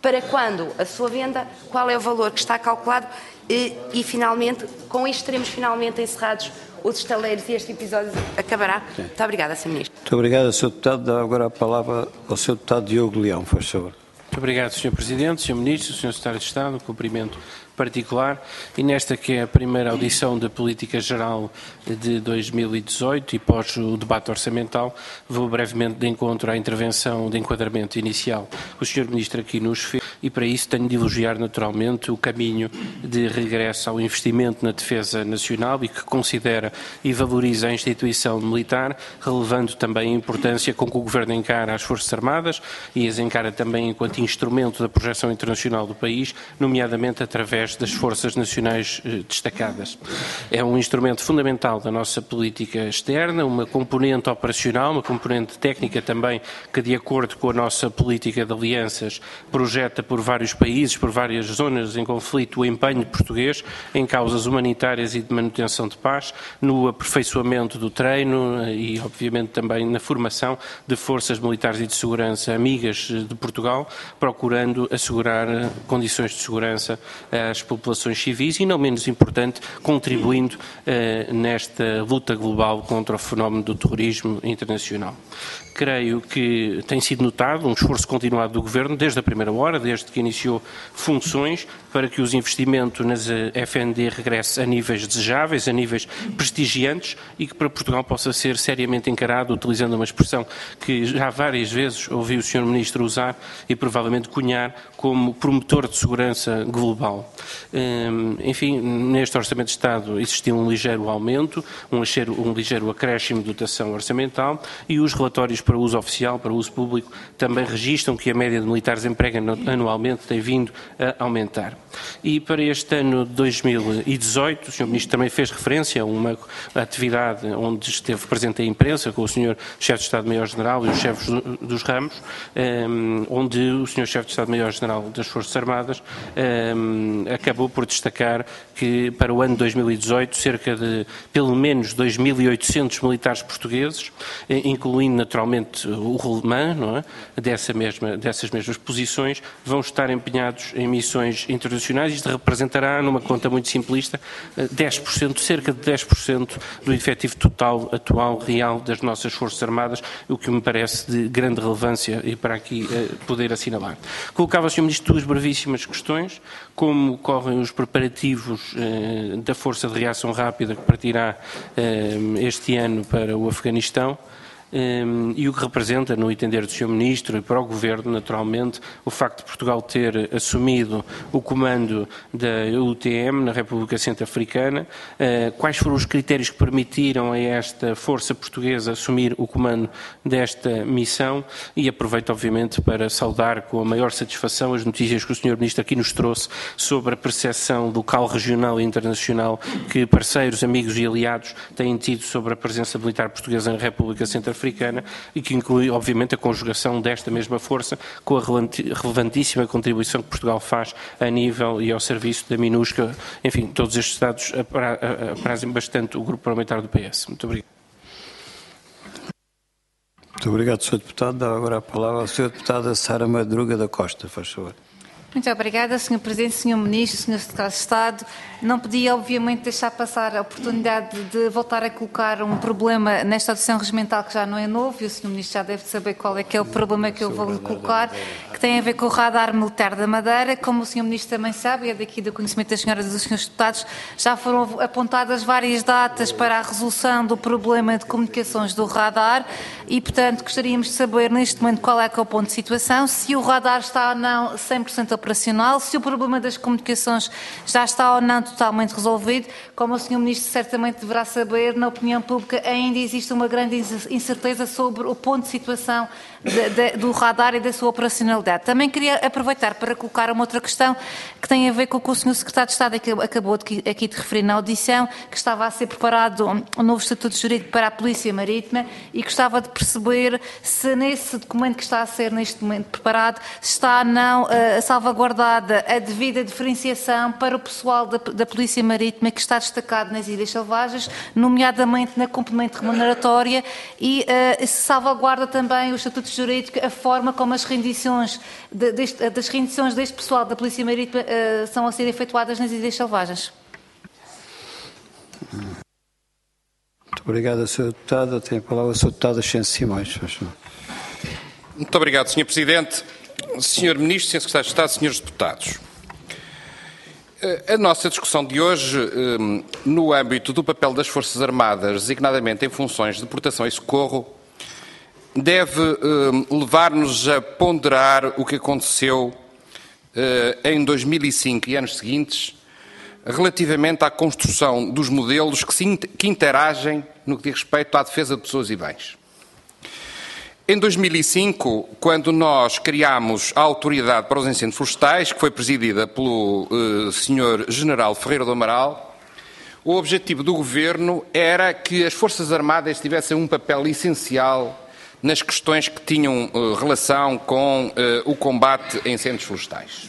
para quando a sua venda, qual é o valor que está calculado e finalmente, com isto teremos finalmente encerrados os estaleiros e este episódio acabará. Sim. Muito obrigada, Sr. Ministro. Muito obrigado, Sr. Deputado. Dá agora a palavra ao Sr. Deputado Diogo Leão, por favor. Muito obrigado, Sr. Presidente, Sr. Ministro, Sr. Secretário de Estado, um cumprimento particular, e nesta que é a primeira audição da Política Geral de 2018 e pós o debate orçamental, vou brevemente de encontro à intervenção de enquadramento inicial que o Sr. Ministro aqui nos fez, e para isso tenho de elogiar naturalmente o caminho de regresso ao investimento na defesa nacional e que considera e valoriza a instituição militar, relevando também a importância com que o Governo encara as Forças Armadas e as encara também enquanto instrumento da projeção internacional do país, nomeadamente através das Forças Nacionais destacadas. É um instrumento fundamental da nossa política externa, uma componente operacional, uma componente técnica também, que de acordo com a nossa política de alianças projeta por vários países, por várias zonas em conflito, o empenho português em causas humanitárias e de manutenção de paz, no aperfeiçoamento do treino e, obviamente, também na formação de forças militares e de segurança amigas de Portugal, procurando assegurar condições de segurança às populações civis e, não menos importante, contribuindo nesta luta global contra o fenómeno do terrorismo internacional. Creio que tem sido notado um esforço continuado do Governo desde a primeira hora, desde que iniciou funções, para que os investimentos nas FND regressem a níveis desejáveis, a níveis prestigiantes e que para Portugal possa ser seriamente encarado, utilizando uma expressão que já várias vezes ouvi o Sr. Ministro usar e provavelmente cunhar como promotor de segurança global. Enfim, neste Orçamento de Estado existiu um ligeiro aumento, um ligeiro acréscimo de dotação orçamental e os relatórios para uso oficial, para uso público, também registram que a média de militares emprega anualmente tem vindo a aumentar. E para este ano de 2018, o Sr. Ministro também fez referência a uma atividade onde esteve presente a imprensa com o Sr. Chefe de Estado-Maior-General e os chefes dos ramos, onde o Sr. Chefe de Estado-Maior-General das Forças Armadas acabou por destacar que para o ano de 2018 cerca de pelo menos 2.800 militares portugueses, incluindo naturalmente o relemã, não é? dessas mesmas posições, vão estar empenhados em missões internacionais. Isto representará, numa conta muito simplista, 10%, cerca de 10% do efetivo total atual, real, das nossas Forças Armadas, o que me parece de grande relevância e para aqui poder assinalar. Colocava, Sr. Ministro, duas brevíssimas questões: como correm os preparativos da Força de Reação Rápida que partirá este ano para o Afeganistão, e o que representa, no entender do Sr. Ministro e para o Governo, naturalmente, o facto de Portugal ter assumido o comando da UTM na República Centro-Africana, quais foram os critérios que permitiram a esta força portuguesa assumir o comando desta missão, e aproveito, obviamente, para saudar com a maior satisfação as notícias que o Sr. Ministro aqui nos trouxe sobre a percepção local, regional e internacional que parceiros, amigos e aliados têm tido sobre a presença militar portuguesa na República Centro-Africana, e que inclui, obviamente, a conjugação desta mesma força com a relevantíssima contribuição que Portugal faz a nível e ao serviço da MINUSCA. Enfim, todos estes dados aprazem bastante o Grupo Parlamentar do PS. Muito obrigado. Muito obrigado, Sr. Deputado. Dá agora a palavra ao Sr. Deputada Sara Madruga da Costa, faz favor. Muito obrigada, Sr. Presidente, Sr. Ministro, Sr. Secretário de Estado. Não podia, obviamente, deixar passar a oportunidade de voltar a colocar um problema nesta audição regimental que já não é novo, e o Sr. Ministro já deve saber qual é que é o problema que eu vou colocar, que tem a ver com o radar militar da Madeira. Como o Sr. Ministro também sabe, e é daqui do conhecimento das senhoras e dos senhores deputados, já foram apontadas várias datas para a resolução do problema de comunicações do radar e, portanto, gostaríamos de saber neste momento qual é que é o ponto de situação, se o radar está ou não 100% operacional, se o problema das comunicações já está ou não totalmente resolvido. Como o Sr. Ministro certamente deverá saber, na opinião pública ainda existe uma grande incerteza sobre o ponto de situação do radar e da sua operacionalidade. Também queria aproveitar para colocar uma outra questão que tem a ver com o que o Sr. Secretário de Estado acabou aqui de referir na audição, que estava a ser preparado um novo Estatuto Jurídico para a Polícia Marítima, e gostava de perceber se nesse documento que está a ser neste momento preparado está ou não a salvaguardar salvaguardada a devida diferenciação para o pessoal da Polícia Marítima que está destacado nas Ilhas Selvagens, nomeadamente na complemento remuneratória, e se salvaguarda também o estatuto jurídico, a forma como as rendições deste pessoal da Polícia Marítima são a ser efetuadas nas Ilhas Selvagens. Muito obrigado, Sr. Deputado. Tem a palavra o Sr. Deputado Ascenso Simões. Muito obrigado, Sr. Presidente. Sr. Ministro, Sr. Secretário de Estado, Srs. Deputados. A nossa discussão de hoje, no âmbito do papel das Forças Armadas, designadamente em funções de proteção e socorro, deve levar-nos a ponderar o que aconteceu em 2005 e anos seguintes, relativamente à construção dos modelos que interagem no que diz respeito à defesa de pessoas e bens. Em 2005, quando nós criámos a Autoridade para os Incêndios Florestais, que foi presidida pelo Sr. General Ferreira do Amaral, o objetivo do Governo era que as Forças Armadas tivessem um papel essencial nas questões que tinham relação com o combate a incêndios florestais.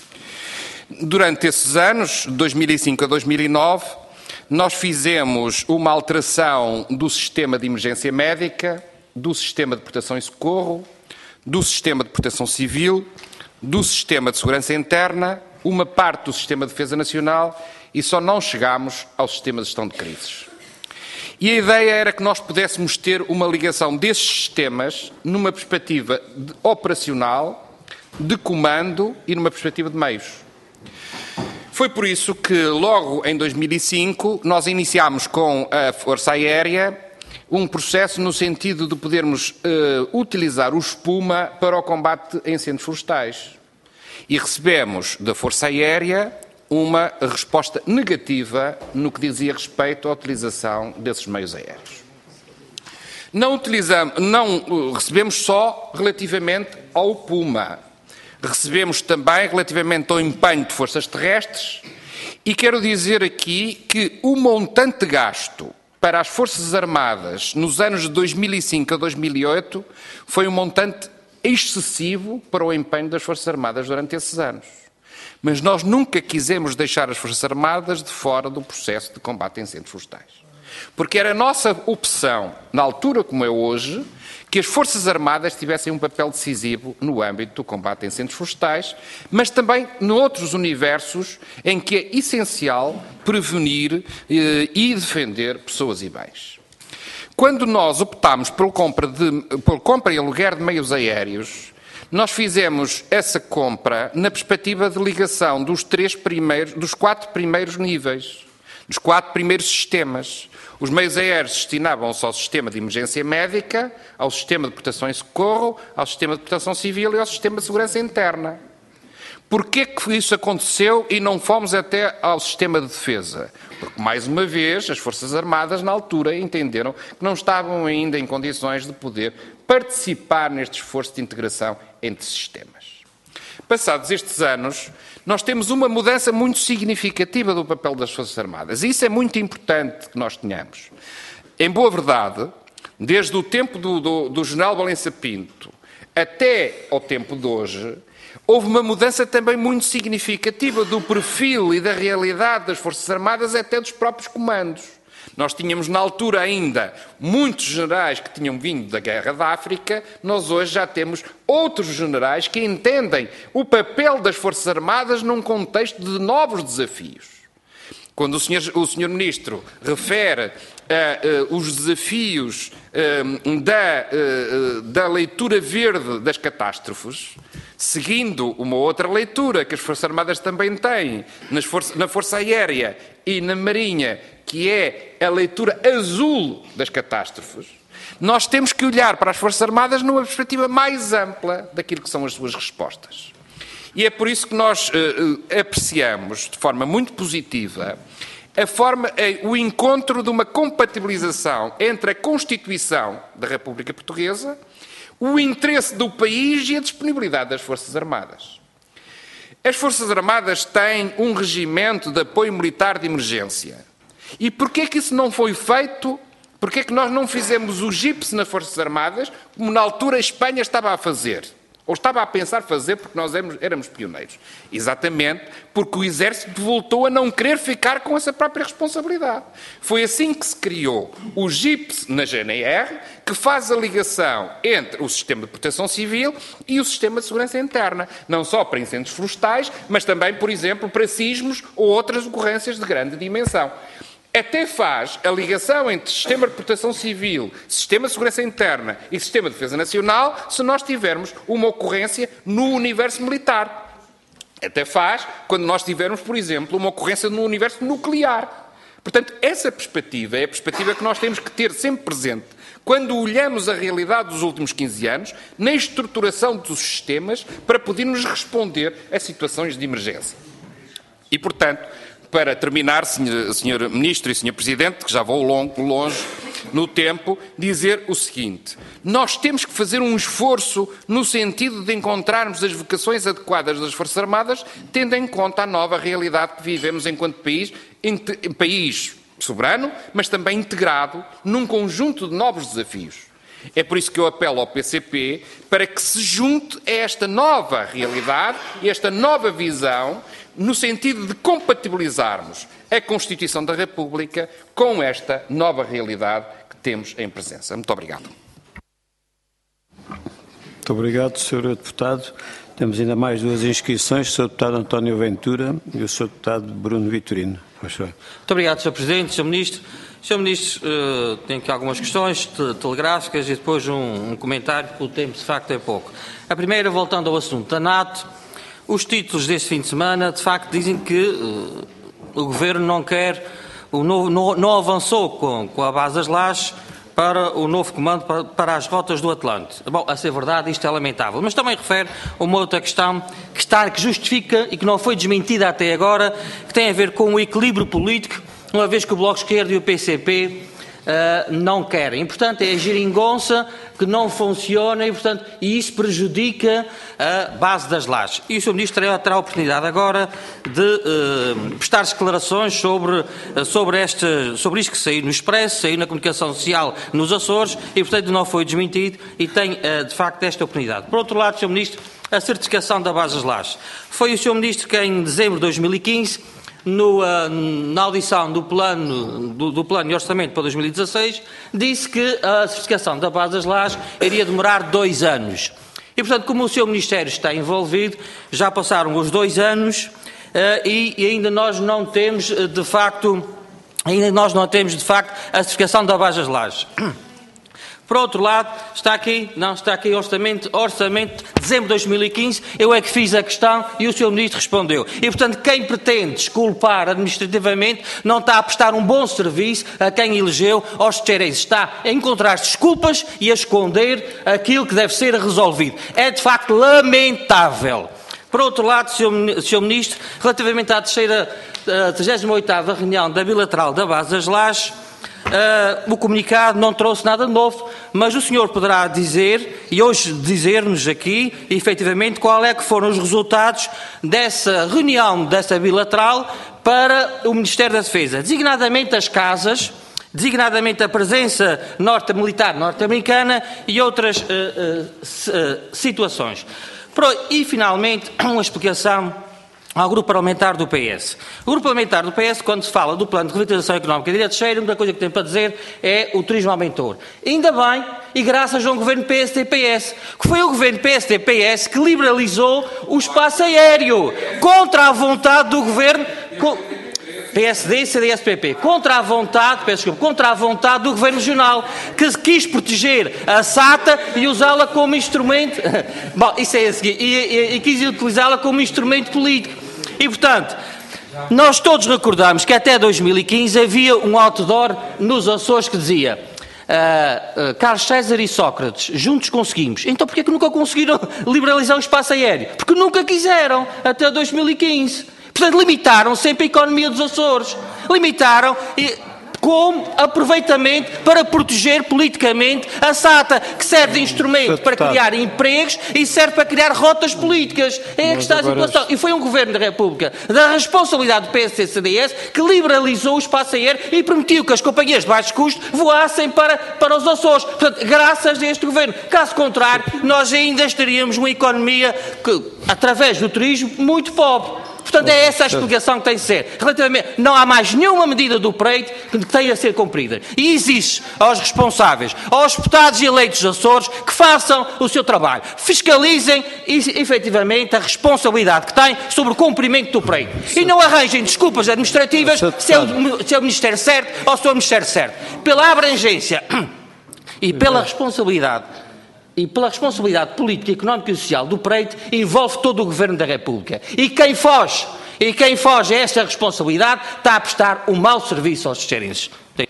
Durante esses anos, de 2005 a 2009, nós fizemos uma alteração do sistema de emergência médica, do sistema de proteção e socorro, do sistema de proteção civil, do sistema de segurança interna, uma parte do sistema de defesa nacional e só não chegámos ao sistema de gestão de crises. E a ideia era que nós pudéssemos ter uma ligação desses sistemas numa perspectiva operacional, de comando e numa perspectiva de meios. Foi por isso que, logo em 2005, nós iniciámos com a Força Aérea um processo no sentido de podermos utilizar o espuma para o combate a incêndios florestais. E recebemos da Força Aérea uma resposta negativa no que dizia respeito à utilização desses meios aéreos. Não recebemos só relativamente ao Puma. Recebemos também relativamente ao empenho de forças terrestres e quero dizer aqui que o montante gasto para as Forças Armadas nos anos de 2005 a 2008 foi um montante excessivo para o empenho das Forças Armadas durante esses anos. Mas nós nunca quisemos deixar as Forças Armadas de fora do processo de combate a incêndios florestais. Porque era a nossa opção, na altura como é hoje, que as Forças Armadas tivessem um papel decisivo no âmbito do combate a incêndios florestais, mas também noutros universos em que é essencial prevenir e defender pessoas e bens. Quando nós optámos pela compra e aluguer de meios aéreos, nós fizemos essa compra na perspectiva de ligação dos 4 primeiros níveis, dos 4 primeiros sistemas. Os meios aéreos destinavam-se ao sistema de emergência médica, ao sistema de proteção e socorro, ao sistema de proteção civil e ao sistema de segurança interna. Porquê que isso aconteceu e não fomos até ao sistema de defesa? Porque, mais uma vez, as Forças Armadas, na altura, entenderam que não estavam ainda em condições de poder participar neste esforço de integração entre sistemas. Passados estes anos, nós temos uma mudança muito significativa do papel das Forças Armadas. E isso é muito importante que nós tenhamos. Em boa verdade, desde o tempo do General Valença Pinto até ao tempo de hoje, houve uma mudança também muito significativa do perfil e da realidade das Forças Armadas até dos próprios comandos. Nós tínhamos na altura ainda muitos generais que tinham vindo da Guerra da África, nós hoje já temos outros generais que entendem o papel das Forças Armadas num contexto de novos desafios. Quando o Sr. Ministro refere os desafios da leitura verde das catástrofes, seguindo uma outra leitura que as Forças Armadas também têm na Força Aérea e na Marinha, que é a leitura azul das catástrofes, nós temos que olhar para as Forças Armadas numa perspectiva mais ampla daquilo que são as suas respostas. E é por isso que nós apreciamos, de forma muito positiva, o encontro de uma compatibilização entre a Constituição da República Portuguesa, o interesse do país e a disponibilidade das Forças Armadas. As Forças Armadas têm um regimento de apoio militar de emergência. E porquê que isso não foi feito? Porquê que nós não fizemos o GIPS nas Forças Armadas, como na altura a Espanha estava a fazer? Ou estava a pensar fazer porque nós éramos pioneiros? Exatamente porque o Exército voltou a não querer ficar com essa própria responsabilidade. Foi assim que se criou o GIPS na GNR, que faz a ligação entre o Sistema de Proteção Civil e o Sistema de Segurança Interna. Não só para incêndios florestais, mas também, por exemplo, para sismos ou outras ocorrências de grande dimensão. Até faz a ligação entre Sistema de Proteção Civil, Sistema de Segurança Interna e Sistema de Defesa Nacional se nós tivermos uma ocorrência no universo militar. Até faz quando nós tivermos, por exemplo, uma ocorrência no universo nuclear. Portanto, essa perspectiva é a perspectiva que nós temos que ter sempre presente quando olhamos a realidade dos últimos 15 anos na estruturação dos sistemas para podermos responder a situações de emergência. E, portanto, para terminar, Sr. Ministro e Sr. Presidente, que já vou longe no tempo, dizer o seguinte: nós temos que fazer um esforço no sentido de encontrarmos as vocações adequadas das Forças Armadas, tendo em conta a nova realidade que vivemos enquanto país soberano, mas também integrado num conjunto de novos desafios. É por isso que eu apelo ao PCP para que se junte a esta nova realidade e esta nova visão, no sentido de compatibilizarmos a Constituição da República com esta nova realidade que temos em presença. Muito obrigado. Muito obrigado, Sr. Deputado. Temos ainda mais duas inscrições, o Sr. Deputado António Ventura e o Sr. Deputado Bruno Vitorino. Muito obrigado, Sr. Presidente, Sr. Ministro. Sr. Ministro, tenho aqui algumas questões telegráficas e depois um comentário, porque o tempo de facto é pouco. A primeira, voltando ao assunto da NATO, os títulos deste fim de semana de facto dizem que o Governo não quer, não avançou com a base das Lajes para o novo comando para as rotas do Atlântico. Bom, a ser verdade, isto é lamentável. Mas também refere a uma outra questão que justifica e que não foi desmentida até agora, que tem a ver com o equilíbrio político, uma vez que o Bloco de Esquerda e o PCP não querem. E, portanto, é a geringonça que não funciona e isso prejudica a base das Lajes. E o Sr. Ministro terá a oportunidade agora de prestar declarações sobre isto que saiu no Expresso, saiu na comunicação social nos Açores e, portanto, não foi desmentido e tem, de facto, esta oportunidade. Por outro lado, Sr. Ministro, a certificação da base das Lajes. Foi o Sr. Ministro que, em dezembro de 2015, na audição do plano de orçamento para 2016, disse que a certificação da base das Lajes iria demorar 2 anos. E, portanto, como o seu Ministério está envolvido, já passaram os 2 anos e ainda nós não temos, de facto, a certificação da base das Lajes. Por outro lado, está aqui orçamento de dezembro de 2015, eu é que fiz a questão e o Sr. Ministro respondeu. E, portanto, quem pretende desculpar administrativamente não está a prestar um bom serviço a quem elegeu aos cearenses. Está a encontrar desculpas e a esconder aquilo que deve ser resolvido. É, de facto, lamentável. Por outro lado, Sr. Ministro, relativamente à 38ª reunião da bilateral da base das Lajes, o comunicado não trouxe nada de novo, mas o senhor poderá dizer, e hoje dizer-nos aqui, efetivamente, qual é que foram os resultados dessa reunião, dessa bilateral, para o Ministério da Defesa, designadamente as casas, designadamente a presença militar norte-americana e outras situações. E, finalmente, uma explicação ao Grupo Parlamentar do PS. O Grupo Parlamentar do PS, quando se fala do Plano de Revitalização Económica de Ilha de Cheiro, a única coisa que tem para dizer é o turismo aumentou. Ainda bem, e graças a um governo PSD-PS, que foi o governo PSD-PS que liberalizou o espaço aéreo, contra a vontade do governo... PSD, CDS-PP, contra a vontade do Governo Regional, que quis proteger a SATA e usá-la como instrumento... Bom, isso é a seguir. E quis utilizá-la como instrumento político. E, portanto, nós todos recordamos que até 2015 havia um outdoor nos Açores que dizia Carlos César e Sócrates, juntos conseguimos. Então porquê que nunca conseguiram liberalizar o espaço aéreo? Porque nunca quiseram, até 2015. Portanto, limitaram sempre a economia dos Açores. Limitaram, como aproveitamento para proteger politicamente a SATA, que serve de instrumento para criar empregos e serve para criar rotas políticas. É a que está a situação. E foi um Governo da República da responsabilidade do PSD-CDS que liberalizou o espaço aéreo e permitiu que as companhias de baixo custo voassem para os Açores. Portanto, graças a este Governo. Caso contrário, nós ainda estaríamos numa economia que, através do turismo, muito pobre. Portanto, é essa a explicação que tem de ser. Relativamente, não há mais nenhuma medida do Preito que tenha a ser cumprida. E exige aos responsáveis, aos deputados eleitos dos Açores, que façam o seu trabalho. Fiscalizem, efetivamente, a responsabilidade que têm sobre o cumprimento do Preito. E não arranjem desculpas administrativas se é o Ministério certo ou se é o Ministério certo. Pela abrangência e pela responsabilidade política, económica e social do Preito, envolve todo o Governo da República. E quem foge a esta responsabilidade está a prestar um mau serviço aos cearenses.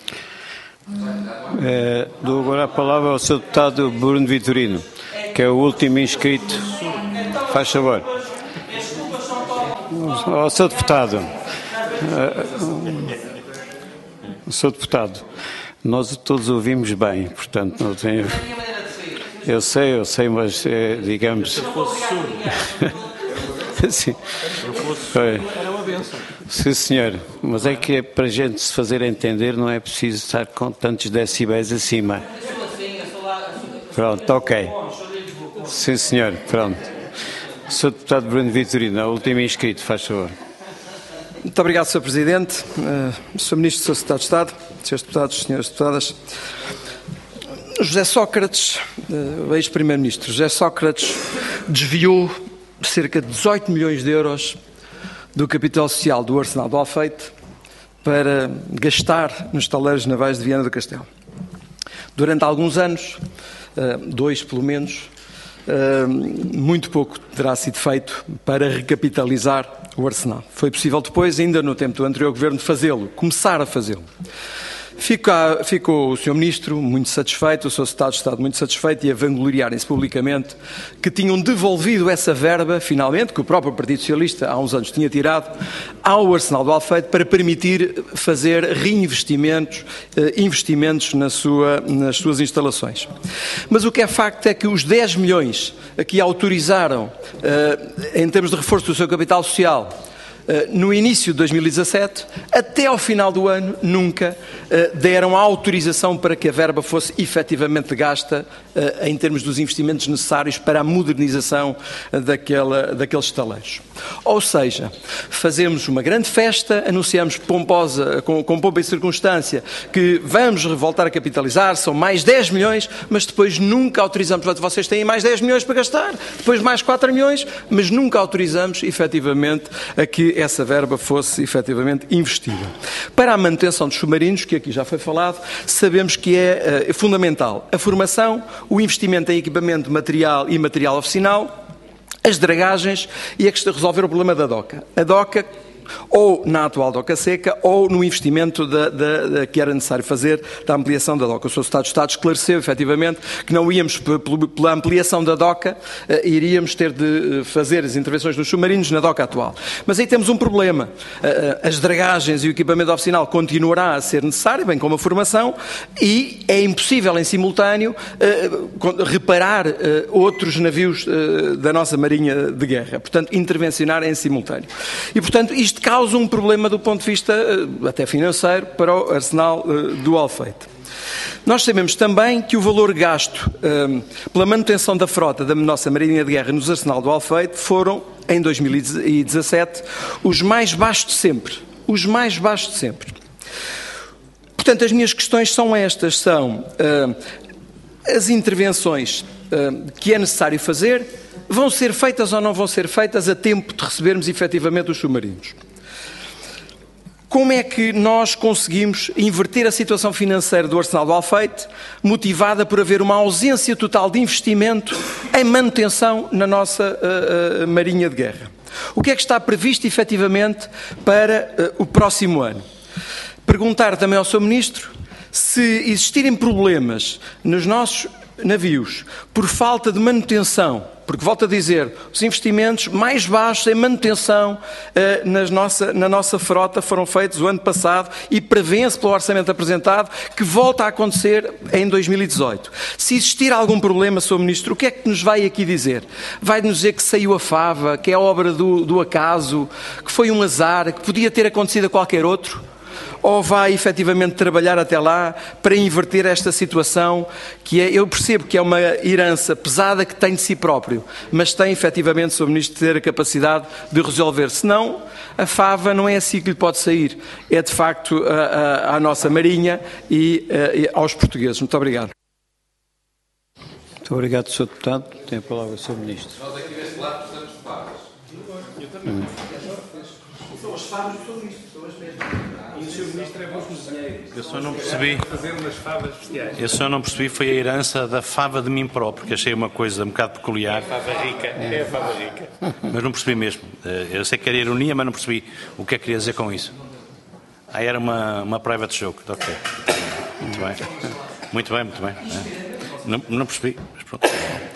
Dou agora a palavra ao Sr. Deputado Bruno Vitorino, que é o último inscrito. Faz favor. Ao Sr. Deputado. Sr. Deputado, nós todos ouvimos bem, portanto, não tenho... Eu sei, mas digamos... Sim. Sim, senhor. Mas é que para a gente se fazer entender não é preciso estar com tantos decibéis acima. Pronto, ok. Sim, senhor. Pronto. Sr. Deputado Bruno Vitorino, o último inscrito, faz favor. Muito obrigado, Sr. Presidente, Sr. Ministro, Sr. Secretário de Estado, Srs. Deputados, Sras. Deputadas. José Sócrates, ex-primeiro-ministro, José Sócrates desviou cerca de 18 milhões de euros do capital social do Arsenal do Alfeite para gastar nos estaleiros navais de Viana do Castelo. Durante alguns anos, 2 pelo menos, muito pouco terá sido feito para recapitalizar o Arsenal. Foi possível depois, ainda no tempo do anterior Governo, fazê-lo, começar a fazê-lo. Ficou o Sr. Ministro muito satisfeito, o Sr. Secretário de Estado muito satisfeito e a vangloriarem-se publicamente que tinham devolvido essa verba, finalmente, que o próprio Partido Socialista há uns anos tinha tirado, ao Arsenal do Alfeite para permitir fazer reinvestimentos, investimentos nas suas instalações. Mas o que é facto é que os 10 milhões que autorizaram, em termos de reforço do seu capital social, no início de 2017, até ao final do ano, nunca deram a autorização para que a verba fosse efetivamente gasta em termos dos investimentos necessários para a modernização daqueles estaleiros. Ou seja, fazemos uma grande festa, anunciamos pomposa, com pompa e circunstância, que vamos voltar a capitalizar, são mais 10 milhões, mas depois nunca autorizamos, vocês têm mais 10 milhões para gastar, depois mais 4 milhões, mas nunca autorizamos efetivamente a que essa verba fosse efetivamente investida. Para a manutenção dos submarinos, que aqui já foi falado, sabemos que é fundamental a formação, o investimento em equipamento material e material oficinal, as dragagens e resolver o problema da DOCA. A DOCA, ou na atual DOCA seca, ou no investimento que era necessário fazer da ampliação da DOCA. O Sr. Secretário de Estado esclareceu, efetivamente, que não íamos, pela ampliação da DOCA, iríamos ter de fazer as intervenções dos submarinos na DOCA atual. Mas aí temos um problema. As dragagens e o equipamento oficinal continuará a ser necessário, bem como a formação, e é impossível, em simultâneo, reparar outros navios da nossa Marinha de Guerra. Portanto, intervencionar em simultâneo. E, portanto, isto causa um problema do ponto de vista até financeiro para o Arsenal do Alfeite. Nós sabemos também que o valor gasto pela manutenção da frota da nossa Marinha de Guerra nos Arsenal do Alfeite foram, em 2017, os mais baixos de sempre. Os mais baixos de sempre. Portanto, as minhas questões são estas, são as intervenções que é necessário fazer, vão ser feitas ou não vão ser feitas a tempo de recebermos efetivamente os submarinos? Como é que nós conseguimos inverter a situação financeira do Arsenal do Alfeite, motivada por haver uma ausência total de investimento em manutenção na nossa Marinha de Guerra? O que é que está previsto efetivamente para o próximo ano? Perguntar também ao Sr. Ministro se existirem problemas nos nossos navios, por falta de manutenção, porque, volto a dizer, os investimentos mais baixos em manutenção na nossa frota foram feitos o ano passado e prevê-se pelo orçamento apresentado que volta a acontecer em 2018. Se existir algum problema, Sr. Ministro, o que é que nos vai aqui dizer? Vai-nos dizer que saiu a fava, que é obra do acaso, que foi um azar, que podia ter acontecido a qualquer outro? Ou vai efetivamente trabalhar até lá para inverter esta situação que é, eu percebo que é uma herança pesada que tem de si próprio, mas tem efetivamente, Sr. Ministro, de ter a capacidade de resolver. Senão, a fava não é assim que lhe pode sair. É de facto à nossa Marinha e aos portugueses. Muito obrigado. Muito obrigado, Sr. Deputado. Tem a palavra o Sr. Ministro. Nós aqui deste lado precisamos de favas. Eu também. São as favas do Sr. Ministro, são as mesmas. E o Sr. Ministro é bom cozinheiro. Eu só não percebi. Fazendo as favas bestiais. Eu só não percebi foi a herança da fava de mim próprio, que achei uma coisa um bocado peculiar. É a fava rica, é a fava rica. Mas não percebi mesmo. Eu sei que era ironia, mas não percebi o que é que queria dizer com isso. Era uma private joke. Ok. Muito bem. Muito bem, muito bem. Não percebi. Mas pronto.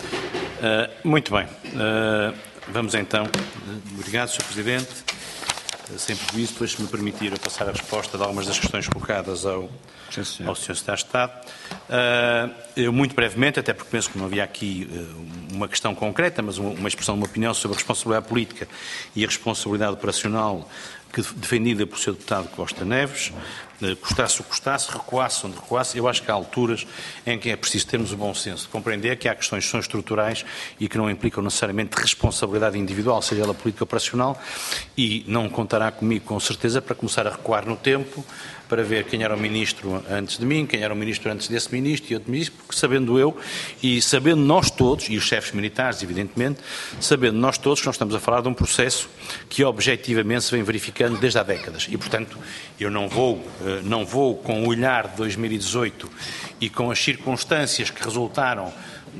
Muito bem. Vamos então. Obrigado, Sr. Presidente. Sem prejuízo, depois, se me permitir, eu passar a resposta de algumas das questões colocadas ao Sr. Secretário de Estado. Eu, muito brevemente, até porque penso que não havia aqui uma questão concreta, mas uma expressão de uma opinião sobre a responsabilidade política e a responsabilidade operacional defendida pelo Sr. Deputado Costa Neves, custasse o que custasse, recuasse onde recuasse. Eu acho que há alturas em que é preciso termos o bom senso de compreender que há questões que são estruturais e que não implicam necessariamente responsabilidade individual, seja ela política ou operacional, e não contará comigo, com certeza, para começar a recuar no tempo, para ver quem era o Ministro antes de mim, quem era o Ministro antes desse Ministro e outro Ministro, porque sabendo eu, e sabendo nós todos, e os chefes militares, evidentemente, sabendo nós todos que nós estamos a falar de um processo que objetivamente se vem verificando desde há décadas. E, portanto, eu não vou com o olhar de 2018 e com as circunstâncias que resultaram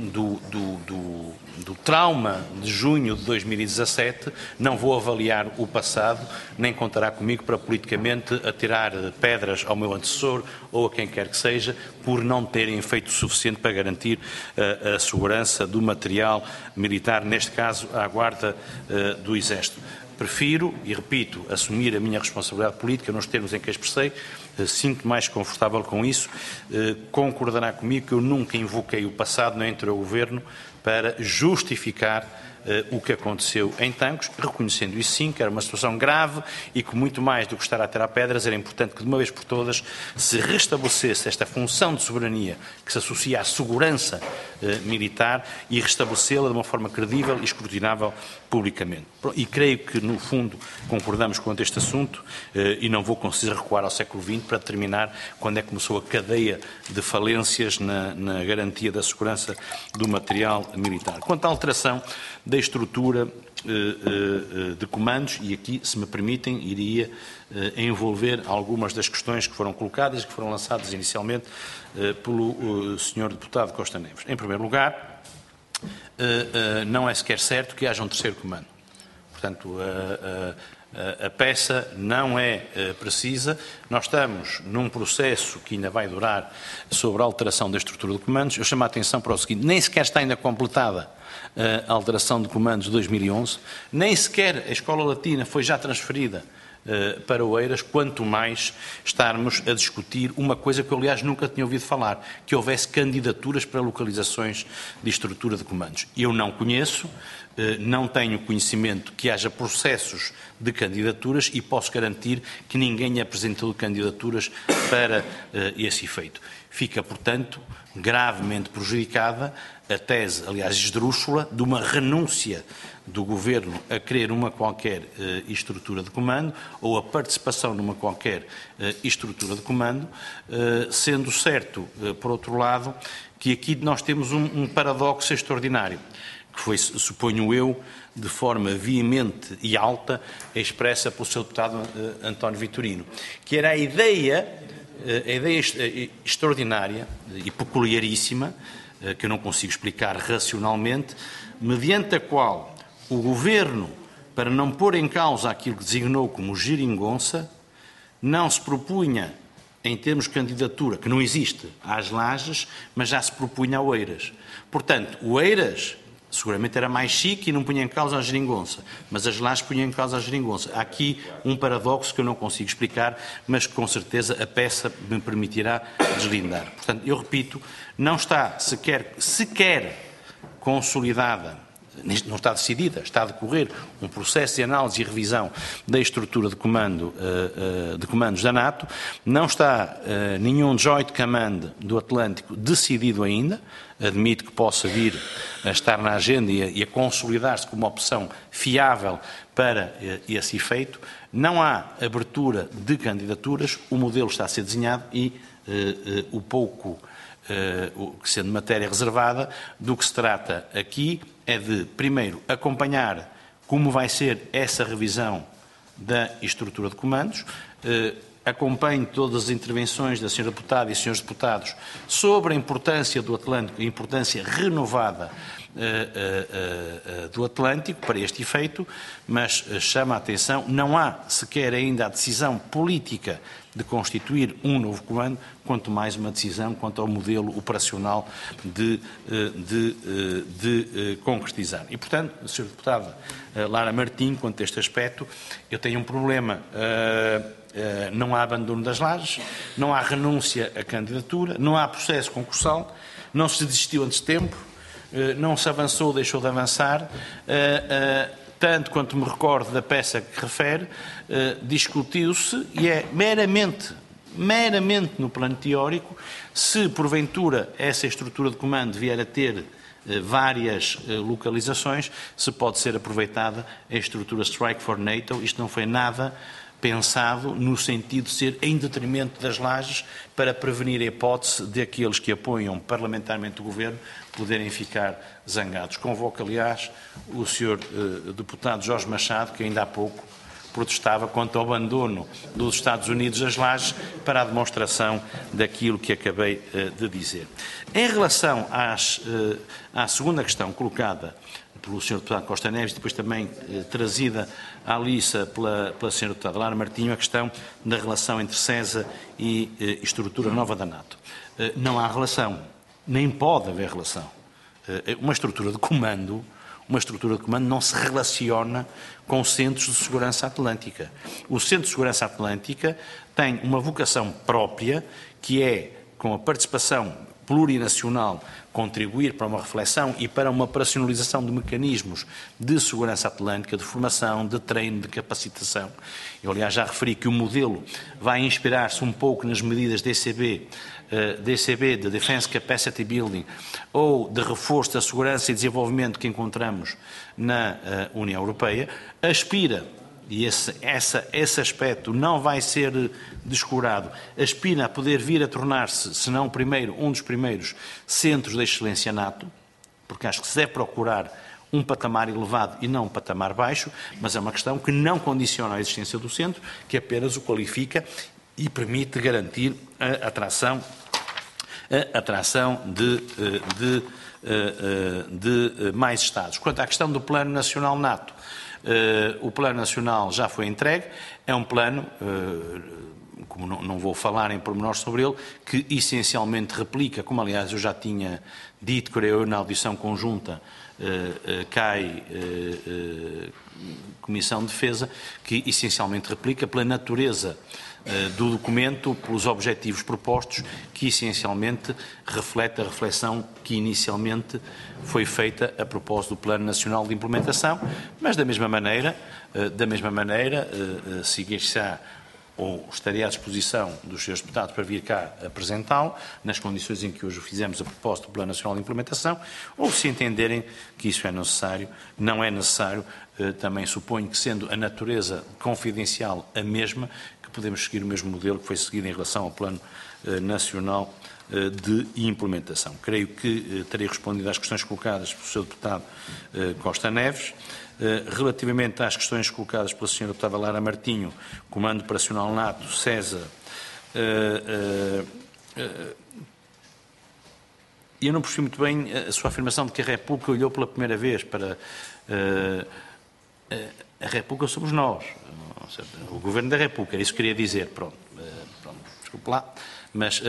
do trauma de junho de 2017, não vou avaliar o passado, nem contará comigo para politicamente atirar pedras ao meu antecessor ou a quem quer que seja, por não terem feito o suficiente para garantir a segurança do material militar, neste caso à Guarda do Exército. Prefiro, e repito, assumir a minha responsabilidade política nos termos em que a expressei, sinto mais confortável com isso, concordará comigo que eu nunca invoquei o passado nem entre o Governo para justificar o que aconteceu em Tancos, reconhecendo isso sim, que era uma situação grave e que muito mais do que estar a atirar pedras era importante que de uma vez por todas se restabelecesse esta função de soberania que se associa à segurança militar e restabelecê-la de uma forma credível e escrutinável publicamente. E creio que, no fundo, concordamos quanto a este assunto e não vou conseguir recuar ao século XX para determinar quando é que começou a cadeia de falências na garantia da segurança do material militar. Quanto à alteração da estrutura de comandos, e aqui, se me permitem, iria envolver algumas das questões que foram colocadas, que foram lançadas inicialmente pelo Sr. Deputado Costa Neves. Em primeiro lugar, não é sequer certo que haja um terceiro comando. Portanto, a peça não é precisa. Nós estamos num processo que ainda vai durar sobre a alteração da estrutura de comandos. Eu chamo a atenção para o seguinte: nem sequer está ainda completada a alteração de comandos de 2011, nem sequer a Escola Latina foi já transferida para Oeiras, quanto mais estarmos a discutir uma coisa que eu, aliás, nunca tinha ouvido falar, que houvesse candidaturas para localizações de estrutura de comandos. Eu não conheço, não tenho conhecimento que haja processos de candidaturas e posso garantir que ninguém apresentou candidaturas para esse efeito. Fica, portanto, gravemente prejudicada a tese, aliás, esdrúxula, de uma renúncia do Governo a querer uma qualquer estrutura de comando ou a participação numa qualquer estrutura de comando, sendo certo, por outro lado, que aqui nós temos um paradoxo extraordinário, que foi, suponho eu, de forma veemente e alta, expressa pelo Sr. Deputado António Vitorino, que era a ideia extraordinária e peculiaríssima, que eu não consigo explicar racionalmente, mediante a qual o Governo, para não pôr em causa aquilo que designou como geringonça, não se propunha em termos de candidatura, que não existe, às Lajes, mas já se propunha a Oeiras. Portanto, o Oeiras seguramente era mais chique e não punha em causa a geringonça, mas as Lajes punham em causa a geringonça. Há aqui um paradoxo que eu não consigo explicar, mas que com certeza a peça me permitirá deslindar. Portanto, eu repito, não está sequer consolidada, não está decidida, está a decorrer um processo de análise e revisão da estrutura de comandos da NATO, não está nenhum Joint Command do Atlântico decidido ainda, admito que possa vir a estar na agenda e a consolidar-se como uma opção fiável para esse efeito, não há abertura de candidaturas, o modelo está a ser desenhado e o pouco sendo matéria reservada, do que se trata aqui é de, primeiro, acompanhar como vai ser essa revisão da estrutura de comandos. Acompanho todas as intervenções da Sra. Deputada e Srs. Deputados sobre a importância do Atlântico, a importância renovada do Atlântico para este efeito, mas chama a atenção, não há sequer ainda a decisão política de constituir um novo comando, quanto mais uma decisão quanto ao modelo operacional de concretizar. E, portanto, Sra. Deputada Lara Martim, quanto a este aspecto, eu tenho um problema. Não há abandono das Lajes, não há renúncia à candidatura, não há processo concursal, não se desistiu antes de tempo, não se avançou, deixou de avançar. Tanto quanto me recordo da peça que refere, discutiu-se e é meramente no plano teórico, se porventura essa estrutura de comando vier a ter várias localizações, se pode ser aproveitada a estrutura Strike for NATO. Isto não foi nada pensado no sentido de ser em detrimento das Lajes para prevenir a hipótese de aqueles que apoiam parlamentarmente o Governo poderem ficar zangados. Convoco, aliás, o Sr. Deputado Jorge Machado, que ainda há pouco protestava quanto ao abandono dos Estados Unidos das Lajes, para a demonstração daquilo que acabei de dizer. Em relação à segunda questão colocada pelo Sr. Deputado Costa Neves, depois também trazida à liça pela Sra. Deputada Lara Martinho, a questão da relação entre CESA e estrutura nova da NATO. Não há relação, nem pode haver relação. Uma estrutura de comando não se relaciona com centros de segurança atlântica. O Centro de Segurança Atlântica tem uma vocação própria, que é, com a participação plurinacional, contribuir para uma reflexão e para uma operacionalização de mecanismos de segurança atlântica, de formação, de treino, de capacitação. Eu, aliás, já referi que o modelo vai inspirar-se um pouco nas medidas DCB, de Defense Capacity Building, ou de reforço da segurança e desenvolvimento que encontramos na União Europeia, aspira, e esse aspecto não vai ser descurado, aspira a poder vir a tornar-se, se não o primeiro, um dos primeiros centros de excelência NATO, porque acho que se deve procurar um patamar elevado e não um patamar baixo, mas é uma questão que não condiciona a existência do centro, que apenas o qualifica e permite garantir a atração de mais Estados. Quanto à questão do Plano Nacional NATO, o Plano Nacional já foi entregue, é um plano, como não vou falar em pormenores sobre ele, que essencialmente replica, como aliás eu já tinha dito, creio eu, na audição conjunta CAI Comissão de Defesa, que essencialmente replica pela natureza do documento, pelos objetivos propostos, que essencialmente reflete a reflexão que inicialmente foi feita a propósito do Plano Nacional de Implementação, mas da mesma maneira, seguir-se-á ou estaria à disposição dos Srs. Deputados para vir cá apresentá-lo, nas condições em que hoje o fizemos a propósito do Plano Nacional de Implementação, ou se entenderem que isso é necessário, não é necessário, também suponho que, sendo a natureza confidencial a mesma, que podemos seguir o mesmo modelo que foi seguido em relação ao Plano Nacional de Implementação. Creio que terei respondido às questões colocadas pelo Sr. Deputado Costa Neves. Relativamente às questões colocadas pela Sra. Deputada Lara Martinho, Comando Operacional NATO, CESA, eu não percebi muito bem a sua afirmação de que a República olhou pela primeira vez para... A República somos nós, o Governo da República, é isso que queria dizer, pronto. desculpe lá, mas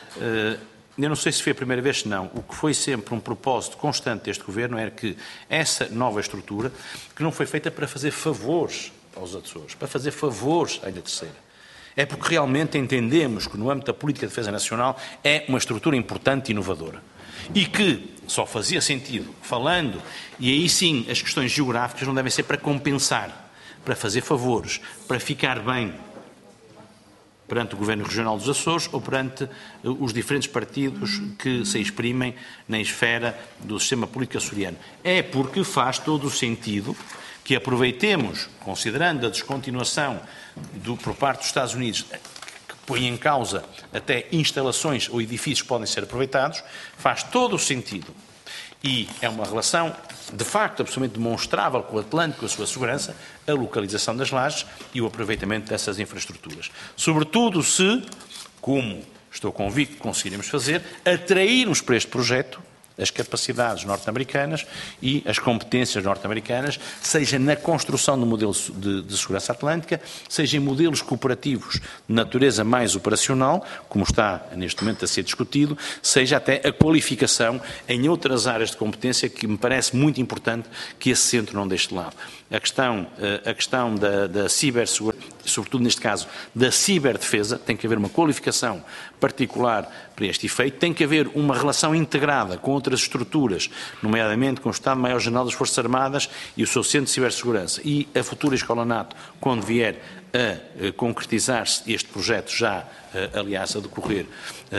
eu não sei se foi a primeira vez, se não. O que foi sempre um propósito constante deste Governo era que essa nova estrutura, que não foi feita para fazer favores aos Açores, para fazer favores à Ilha Terceira. É porque realmente entendemos que no âmbito da política de defesa nacional é uma estrutura importante e inovadora. E que só fazia sentido, falando, e aí sim as questões geográficas não devem ser para compensar, para fazer favores, para ficar bem perante o Governo Regional dos Açores ou perante os diferentes partidos que se exprimem na esfera do sistema político açoriano. É porque faz todo o sentido que aproveitemos, considerando a descontinuação por parte dos Estados Unidos, que põe em causa até instalações ou edifícios que podem ser aproveitados, faz todo o sentido. E é uma relação, de facto, absolutamente demonstrável com o Atlântico, a sua segurança, a localização das lajes e o aproveitamento dessas infraestruturas. Sobretudo se, como estou convicto que conseguiremos fazer, atrairmos para este projeto as capacidades norte-americanas e as competências norte-americanas, seja na construção do modelo de segurança atlântica, seja em modelos cooperativos de natureza mais operacional, como está neste momento a ser discutido, seja até a qualificação em outras áreas de competência que me parece muito importante que esse centro não deixe de lado. A questão da cibersegurança, sobretudo neste caso, da ciberdefesa, tem que haver uma qualificação particular para este efeito, tem que haver uma relação integrada com outras estruturas, nomeadamente com o Estado-Maior-General das Forças Armadas e o seu Centro de Cibersegurança e a futura Escola NATO, quando vier a concretizar-se este projeto já, aliás, a decorrer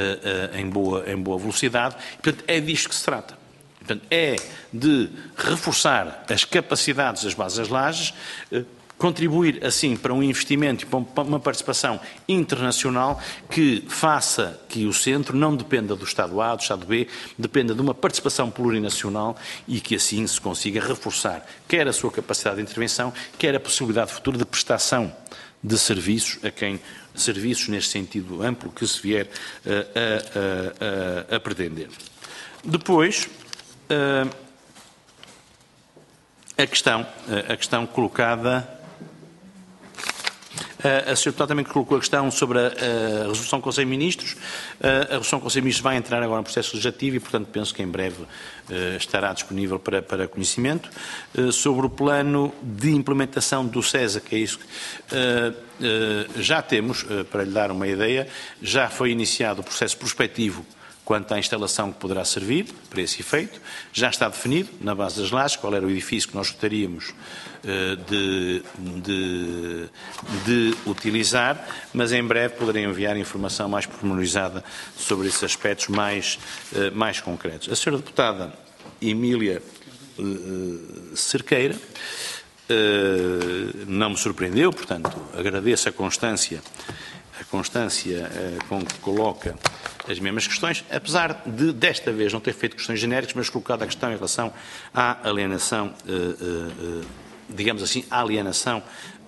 em boa velocidade. Portanto, é disto que se trata. Portanto, é de reforçar as capacidades das bases das lajes, contribuir assim para um investimento e para uma participação internacional que faça que o centro não dependa do Estado A, do Estado B, dependa de uma participação plurinacional e que assim se consiga reforçar quer a sua capacidade de intervenção, quer a possibilidade futura de prestação de serviços a quem serviços neste sentido amplo que se vier a pretender. Depois, a questão colocada. A Sra. Deputada também colocou a questão sobre a resolução do Conselho de Ministros. A resolução do Conselho de Ministros vai entrar agora no processo legislativo e, portanto, penso que em breve estará disponível para conhecimento. Sobre o plano de implementação do SESA, que é isso que já temos, para lhe dar uma ideia, já foi iniciado o processo prospectivo quanto à instalação que poderá servir para esse efeito. Já está definido, na base das lajes, qual era o edifício que nós gostaríamos de utilizar, mas em breve poderei enviar informação mais pormenorizada sobre esses aspectos mais concretos. A Sra. Deputada Emília Cerqueira não me surpreendeu, portanto, agradeço a constância com que coloca as mesmas questões, apesar de, desta vez, não ter feito questões genéricas, mas colocado a questão em relação à alienação, digamos assim, à alienação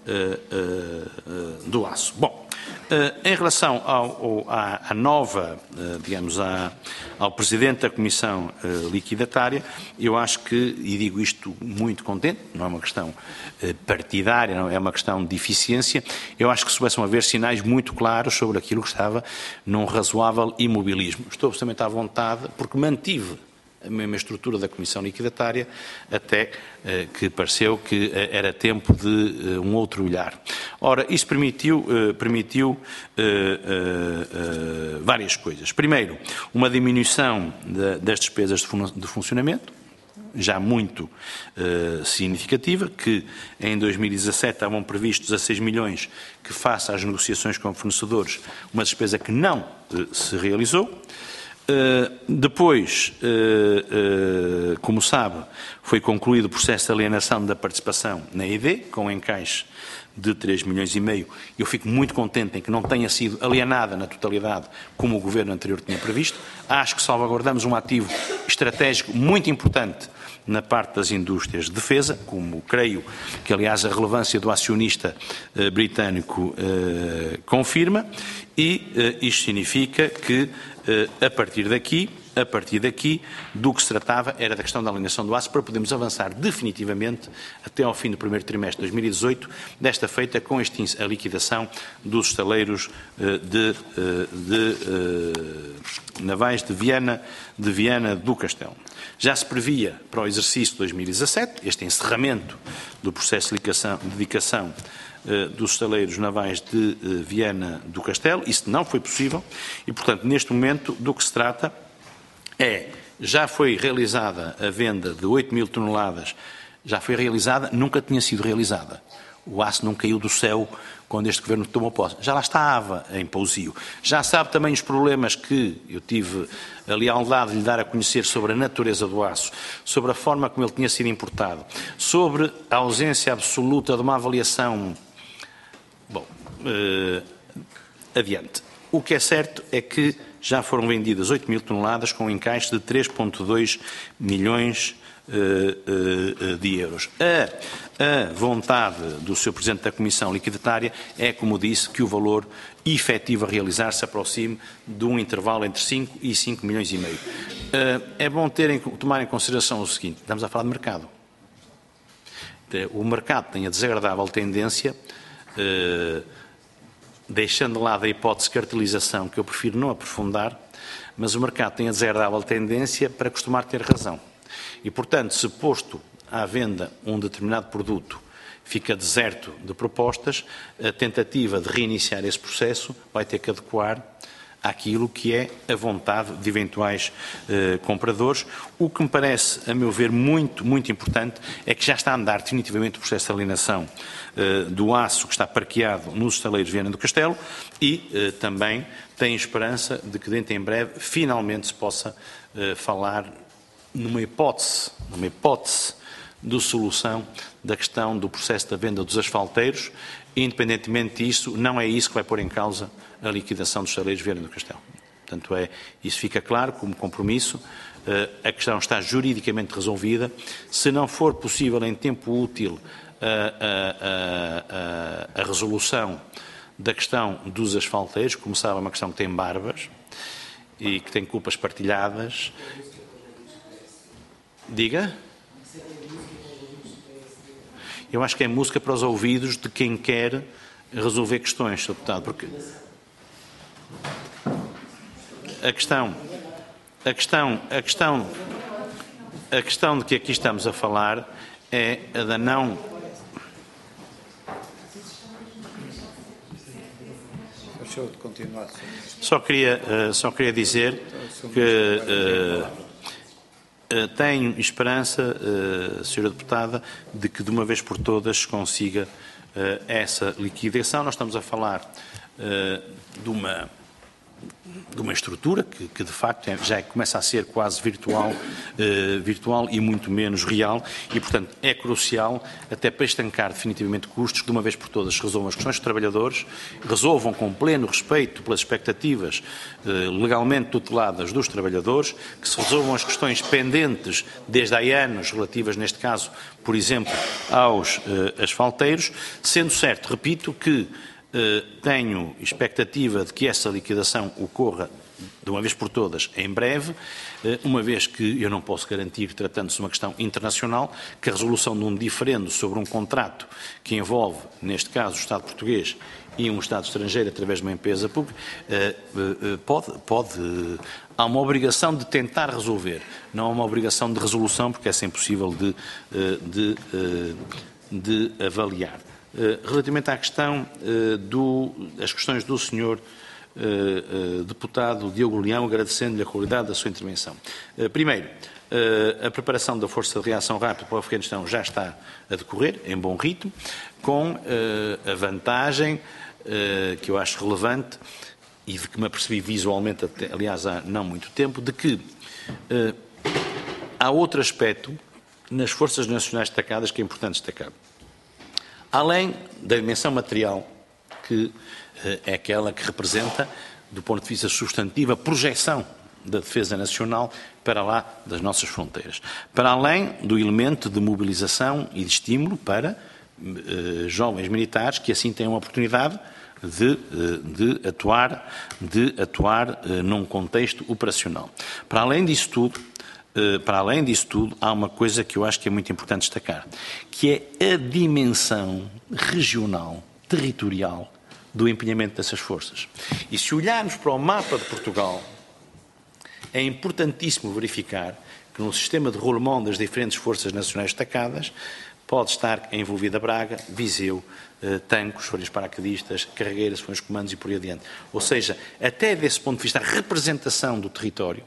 do aço. Bom, em relação à nova, digamos, ao Presidente da Comissão Liquidatária, eu acho que, e digo isto muito contente, não é uma questão partidária, não é uma questão de eficiência, eu acho que começam a haver sinais muito claros sobre aquilo que estava num razoável imobilismo. Estou absolutamente à vontade, porque mantive a mesma estrutura da Comissão Liquidatária, até que pareceu que era tempo de um outro olhar. Ora, isso permitiu várias coisas. Primeiro, uma diminuição das despesas de funcionamento, já muito significativa, que em 2017 estavam previstos 16 milhões, que face às negociações com fornecedores, uma despesa que não se realizou. Depois, como sabe, foi concluído o processo de alienação da participação na ED, com encaixe de 3 milhões e meio. Eu fico muito contente em que não tenha sido alienada na totalidade como o Governo anterior tinha previsto. Acho que salvaguardamos um ativo estratégico muito importante na parte das indústrias de defesa, como creio que, aliás, a relevância do acionista britânico confirma, e isto significa que, a partir daqui, a partir daqui, do que se tratava era da questão da alienação do aço, para podermos avançar definitivamente até ao fim do primeiro trimestre de 2018, desta feita com a liquidação dos estaleiros navais de Viana do Castelo. Já se previa para o exercício de 2017 este encerramento do processo de dedicação dos estaleiros navais de Viana do Castelo. Isso não foi possível e, portanto, neste momento, do que se trata já foi realizada a venda de 8.000 toneladas, já foi realizada, nunca tinha sido realizada. O aço não caiu do céu quando este Governo tomou posse. Já lá estava em pousio. Já sabe também os problemas que eu tive a lealdade de lhe dar a conhecer sobre a natureza do aço, sobre a forma como ele tinha sido importado, sobre a ausência absoluta de uma avaliação. Bom, adiante. O que é certo é que já foram vendidas 8.000 toneladas com um encaixe de 3,2 milhões de euros. A vontade do Sr. Presidente da Comissão Liquidatária é, como disse, que o valor efetivo a realizar se aproxime de um intervalo entre 5 e 5 milhões e meio. É bom tomar em consideração o seguinte: estamos a falar de mercado. O mercado tem a desagradável tendência, deixando de lado a hipótese de cartelização, que eu prefiro não aprofundar, mas o mercado tem a desagradável tendência para costumar ter razão. E, portanto, se posto à venda um determinado produto fica deserto de propostas, a tentativa de reiniciar esse processo vai ter que adequar àquilo que é a vontade de eventuais compradores. O que me parece, a meu ver, muito, muito importante é que já está a andar definitivamente o processo de alienação do aço que está parqueado nos estaleiros de Viana do Castelo e também tem esperança de que dentro em breve finalmente se possa falar numa hipótese de solução da questão do processo da venda dos asfalteiros. Independentemente disso, não é isso que vai pôr em causa a liquidação dos estaleiros de Viana do Castelo. Portanto, isso fica claro como compromisso. A questão está juridicamente resolvida. Se não for possível em tempo útil a resolução da questão dos asfalteiros, como sabe, é uma questão que tem barbas e que tem culpas partilhadas. Diga? Eu acho que é música para os ouvidos de quem quer resolver questões, Sr. Deputado, porque a questão de que aqui estamos a falar é a da não. Só queria dizer que tenho esperança, Sra. Deputada, de que de uma vez por todas se consiga essa liquidação. Nós estamos a falar de uma estrutura que de facto já começa a ser quase virtual e muito menos real e, portanto, é crucial, até para estancar definitivamente custos, que de uma vez por todas se resolvam as questões dos trabalhadores, resolvam com pleno respeito pelas expectativas legalmente tuteladas dos trabalhadores, que se resolvam as questões pendentes desde há anos, relativas, neste caso, por exemplo, aos asfalteiros, sendo certo, repito, que tenho expectativa de que essa liquidação ocorra de uma vez por todas em breve, uma vez que eu não posso garantir, tratando-se de uma questão internacional, que a resolução de um diferendo sobre um contrato que envolve, neste caso, o Estado português e um Estado estrangeiro através de uma empresa pública, há uma obrigação de tentar resolver, não há uma obrigação de resolução, porque essa é impossível de avaliar. Relativamente à questão das questões do Sr. Deputado Diogo Leão, agradecendo-lhe a qualidade da sua intervenção. Primeiro, a preparação da Força de Reação Rápida para o Afeganistão já está a decorrer, em bom ritmo, com a vantagem que eu acho relevante e de que me apercebi visualmente, aliás, há não muito tempo, de que há outro aspecto nas Forças Nacionais destacadas que é importante destacar. Além da dimensão material, que é aquela que representa, do ponto de vista substantivo, a projeção da defesa nacional para lá das nossas fronteiras. Para além do elemento de mobilização e de estímulo para jovens militares que assim têm uma oportunidade de atuar num contexto operacional. Para além disso tudo, há uma coisa que eu acho que é muito importante destacar, que é a dimensão regional, territorial, do empenhamento dessas forças. E se olharmos para o mapa de Portugal, é importantíssimo verificar que no sistema de rolemão das diferentes forças nacionais destacadas pode estar envolvida Braga, Viseu, Tancos, Folhas Paraquedistas, Carregueiras, Folhas Comandos e por aí adiante. Ou seja, até desse ponto de vista, a representação do território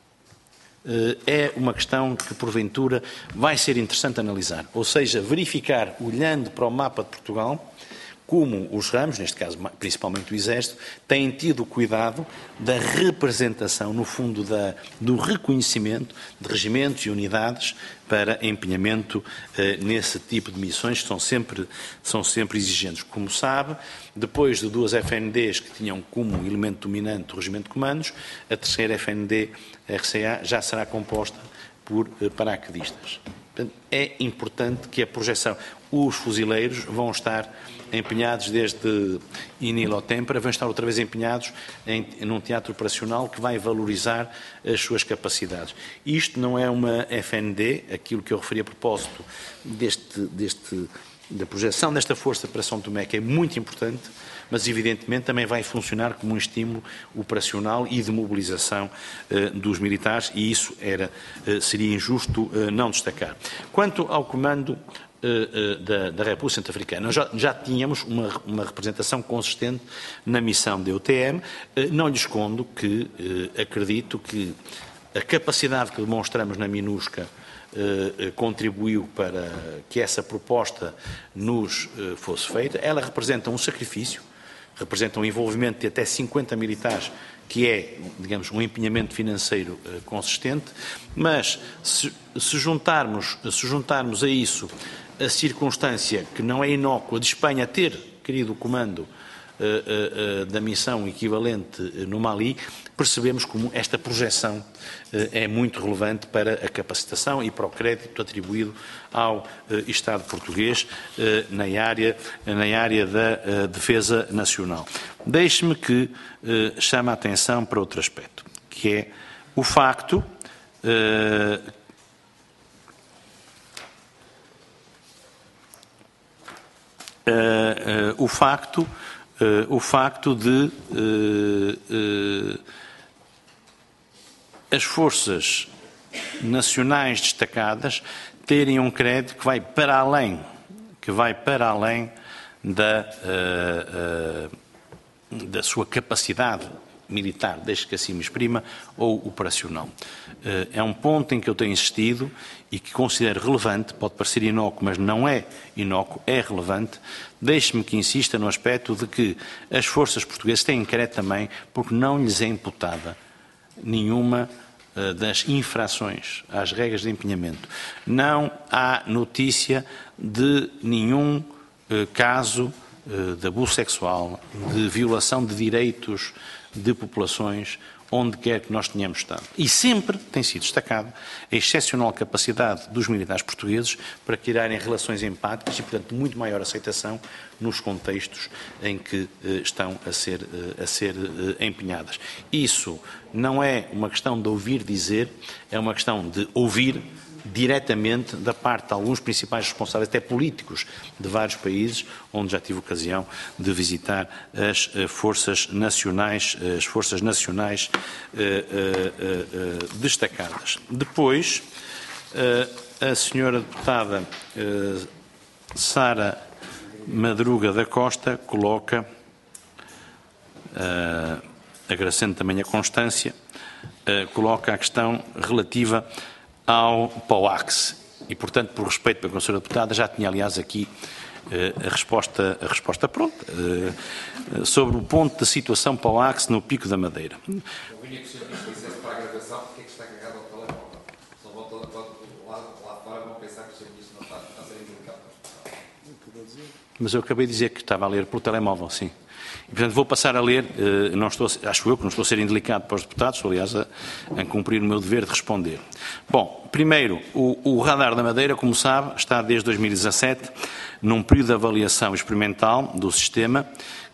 é uma questão que, porventura, vai ser interessante analisar. Ou seja, verificar, olhando para o mapa de Portugal, como os ramos, neste caso principalmente o Exército, têm tido o cuidado da representação, no fundo, do reconhecimento de regimentos e unidades para empenhamento nesse tipo de missões que são sempre exigentes. Como sabe, depois de duas FNDs que tinham como elemento dominante o Regimento de Comandos, a terceira FND, a RCA, já será composta por paraquedistas. Portanto, é importante que a projeção, os fuzileiros vão estar empenhados desde Inil ao Tempra, vão estar outra vez empenhados num teatro operacional que vai valorizar as suas capacidades. Isto não é uma FND, aquilo que eu referi a propósito da projeção desta Força para São Tomé, que é muito importante, mas evidentemente também vai funcionar como um estímulo operacional e de mobilização dos militares, e isso seria injusto não destacar. Quanto ao comando da República Centro-Africana, nós já tínhamos uma representação consistente na missão da EUTM. Não lhe escondo que acredito que a capacidade que demonstramos na MINUSCA contribuiu para que essa proposta nos fosse feita. Ela representa um sacrifício, representa um envolvimento de até 50 militares, que é, digamos, um empenhamento financeiro consistente, mas se juntarmos a isso a circunstância que não é inócua de Espanha ter querido o comando da missão equivalente no Mali, percebemos como esta projeção é muito relevante para a capacitação e para o crédito atribuído ao Estado português na área da defesa nacional. Deixe-me que chame a atenção para outro aspecto, que é o facto de as forças nacionais destacadas terem um crédito que vai para além da sua capacidade militar, desde que assim me exprima, ou operacional. É um ponto em que eu tenho insistido e que considero relevante, pode parecer inócuo, mas não é inócuo, é relevante. Deixe-me que insista no aspecto de que as forças portuguesas têm crédito também porque não lhes é imputada nenhuma das infrações às regras de empenhamento. Não há notícia de nenhum caso de abuso sexual, de violação de direitos de populações, onde quer que nós tenhamos estado. E sempre tem sido destacada a excepcional capacidade dos militares portugueses para criarem relações empáticas e, portanto, muito maior aceitação nos contextos em que estão a ser empenhadas. Isso não é uma questão de ouvir dizer, é uma questão de ouvir diretamente da parte de alguns principais responsáveis, até políticos, de vários países, onde já tive ocasião de visitar as forças nacionais destacadas. Depois, a senhora deputada Sara Madruga da Costa coloca, agradecendo também a constância, coloca a questão relativa ao POAX. E, portanto, por respeito pela senhora deputada, já tinha, aliás, aqui a resposta pronta sobre o ponto da situação POAX no Pico da Madeira. Eu vinha que o senhor dissesse para a gravação porque é que está carregado ao telemóvel. Só volta lá fora vão pensar que o senhor disse não está a ser indicado. Mas eu acabei de dizer que estava a ler pelo telemóvel, sim. E, portanto, vou passar a ler, acho eu que não estou a ser indelicado para os deputados, estou, aliás, a cumprir o meu dever de responder. Bom, primeiro, o radar da Madeira, como sabe, está desde 2017 num período de avaliação experimental do sistema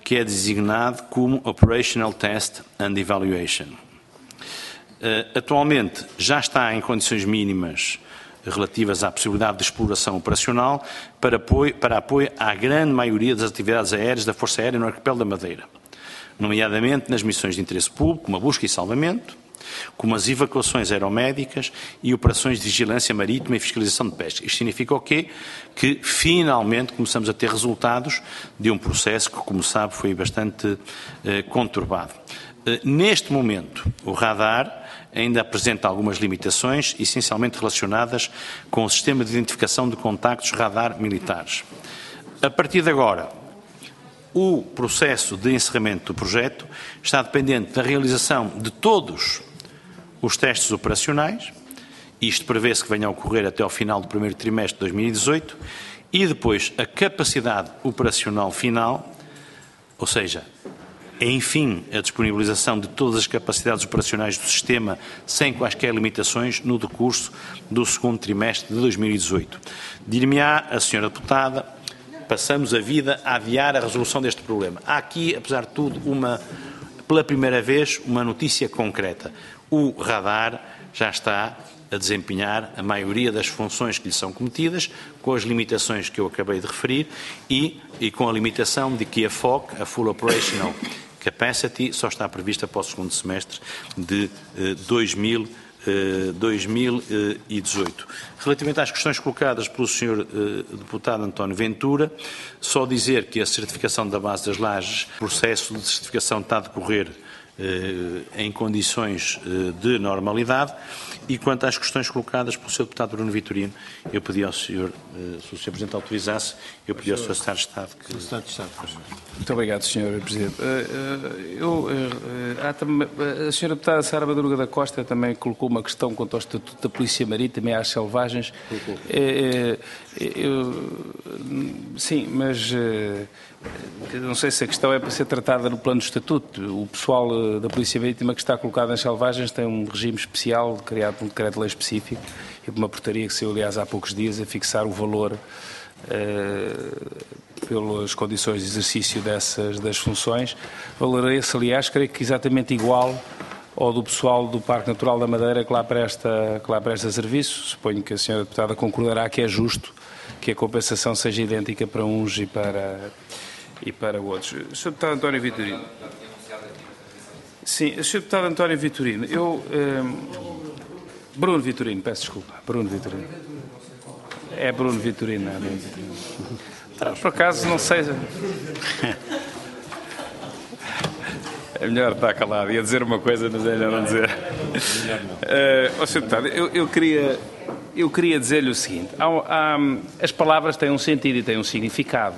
que é designado como Operational Test and Evaluation. Atualmente já está em condições mínimas relativas à possibilidade de exploração operacional para apoio à grande maioria das atividades aéreas da Força Aérea no Arquipélago da Madeira, nomeadamente nas missões de interesse público, como a busca e salvamento, como as evacuações aeromédicas e operações de vigilância marítima e fiscalização de pesca. Isto significa o quê? Que finalmente começamos a ter resultados de um processo que, como sabe, foi bastante conturbado. Neste momento, o radar ainda apresenta algumas limitações, essencialmente relacionadas com o sistema de identificação de contactos radar militares. A partir de agora, o processo de encerramento do projeto está dependente da realização de todos os testes operacionais, isto prevê-se que venha a ocorrer até ao final do primeiro trimestre de 2018, e depois a capacidade operacional final, ou seja, enfim, a disponibilização de todas as capacidades operacionais do sistema sem quaisquer limitações no decurso do segundo trimestre de 2018. Dir-me-á a senhora deputada, passamos a vida a adiar a resolução deste problema. Há aqui, apesar de tudo, pela primeira vez, uma notícia concreta. O radar já está a desempenhar a maioria das funções que lhe são cometidas, com as limitações que eu acabei de referir e com a limitação de que a FOC, a Full Operational Capacity, só está prevista para o segundo semestre de 2018. Relativamente às questões colocadas pelo Sr. Deputado António Ventura, só dizer que a certificação da base das lajes, o processo de certificação está a decorrer em condições de normalidade. E quanto às questões colocadas pelo Sr. Deputado Bruno Vitorino, eu pedi ao Sr. Se o Sr. Presidente autorizasse, eu pedi ao Sr. Secretário de Estado que... Muito obrigado, Sr. Presidente. A Sra. Deputada Sara Madruga da Costa também colocou uma questão quanto ao Estatuto da Polícia Marítima e às selvagens. Sim, mas não sei se a questão é para ser tratada no plano do Estatuto. O pessoal da Polícia Marítima que está colocado nas selvagens tem um regime especial, criado por um decreto-lei específico e por uma portaria que saiu, aliás, há poucos dias, a fixar o valor pelas condições de exercício das funções. Valor esse, aliás, creio que exatamente igual ao do pessoal do Parque Natural da Madeira que lá presta serviço. Suponho que a Sra. Deputada concordará que é justo que a compensação seja idêntica para uns e para outros. Sr. Deputado António Vitorino. Sim, Sr. Deputado António Vitorino, Bruno Vitorino, peço desculpa. Bruno Vitorino. É Bruno Vitorino, não é Bruno Vitorino. Por acaso, não sei... É melhor estar calado. Ia dizer uma coisa, mas é melhor não dizer. Sr. Deputado, eu queria dizer-lhe o seguinte. As palavras têm um sentido e têm um significado.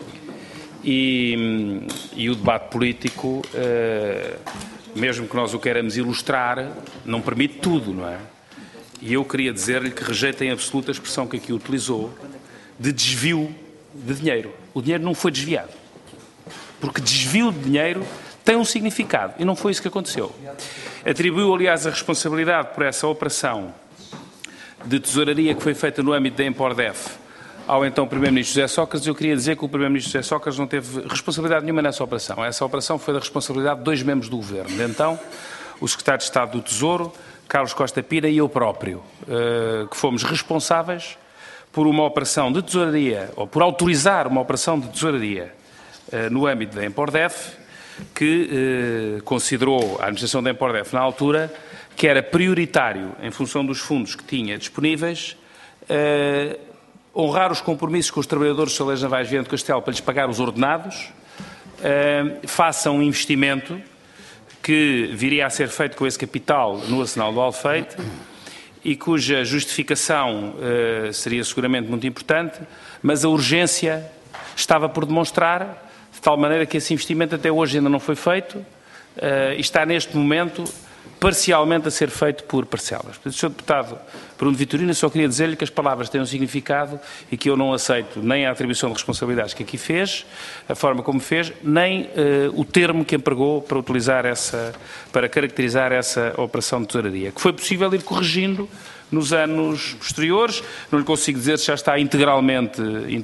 E o debate político, mesmo que nós o queiramos ilustrar, não permite tudo, não é? E eu queria dizer-lhe que rejeito em absoluta a expressão que aqui utilizou de desvio de dinheiro. O dinheiro não foi desviado. Porque desvio de dinheiro tem um significado e não foi isso que aconteceu. Atribuiu, aliás, a responsabilidade por essa operação de tesouraria que foi feita no âmbito da Empordef ao então Primeiro-Ministro José Sócrates. Eu queria dizer que o Primeiro-Ministro José Sócrates não teve responsabilidade nenhuma nessa operação. Essa operação foi da responsabilidade de dois membros do Governo. De então, o Secretário de Estado do Tesouro, Carlos Costa Pira, e eu próprio, que fomos responsáveis por uma operação de tesouraria, ou por autorizar uma operação de tesouraria no âmbito da Empordef, que considerou a administração da Empordef na altura que era prioritário, em função dos fundos que tinha disponíveis, honrar os compromissos com os trabalhadores dos Saleiros Navais de Viana do Castelo para lhes pagar os ordenados, faça um investimento que viria a ser feito com esse capital no Arsenal do Alfeite e cuja justificação seria seguramente muito importante, mas a urgência estava por demonstrar, de tal maneira que esse investimento até hoje ainda não foi feito e está neste momento parcialmente a ser feito por parcelas. Portanto, Sr. Deputado Bruno Vitorino, eu só queria dizer-lhe que as palavras têm um significado e que eu não aceito nem a atribuição de responsabilidades que aqui fez, a forma como fez, nem o termo que empregou para utilizar para caracterizar essa operação de tesouraria, que foi possível ir corrigindo nos anos posteriores. Não lhe consigo dizer se já está integralmente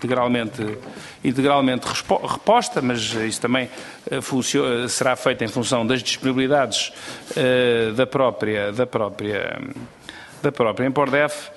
reposta, mas isso também será feito em função das disponibilidades da própria Empordef,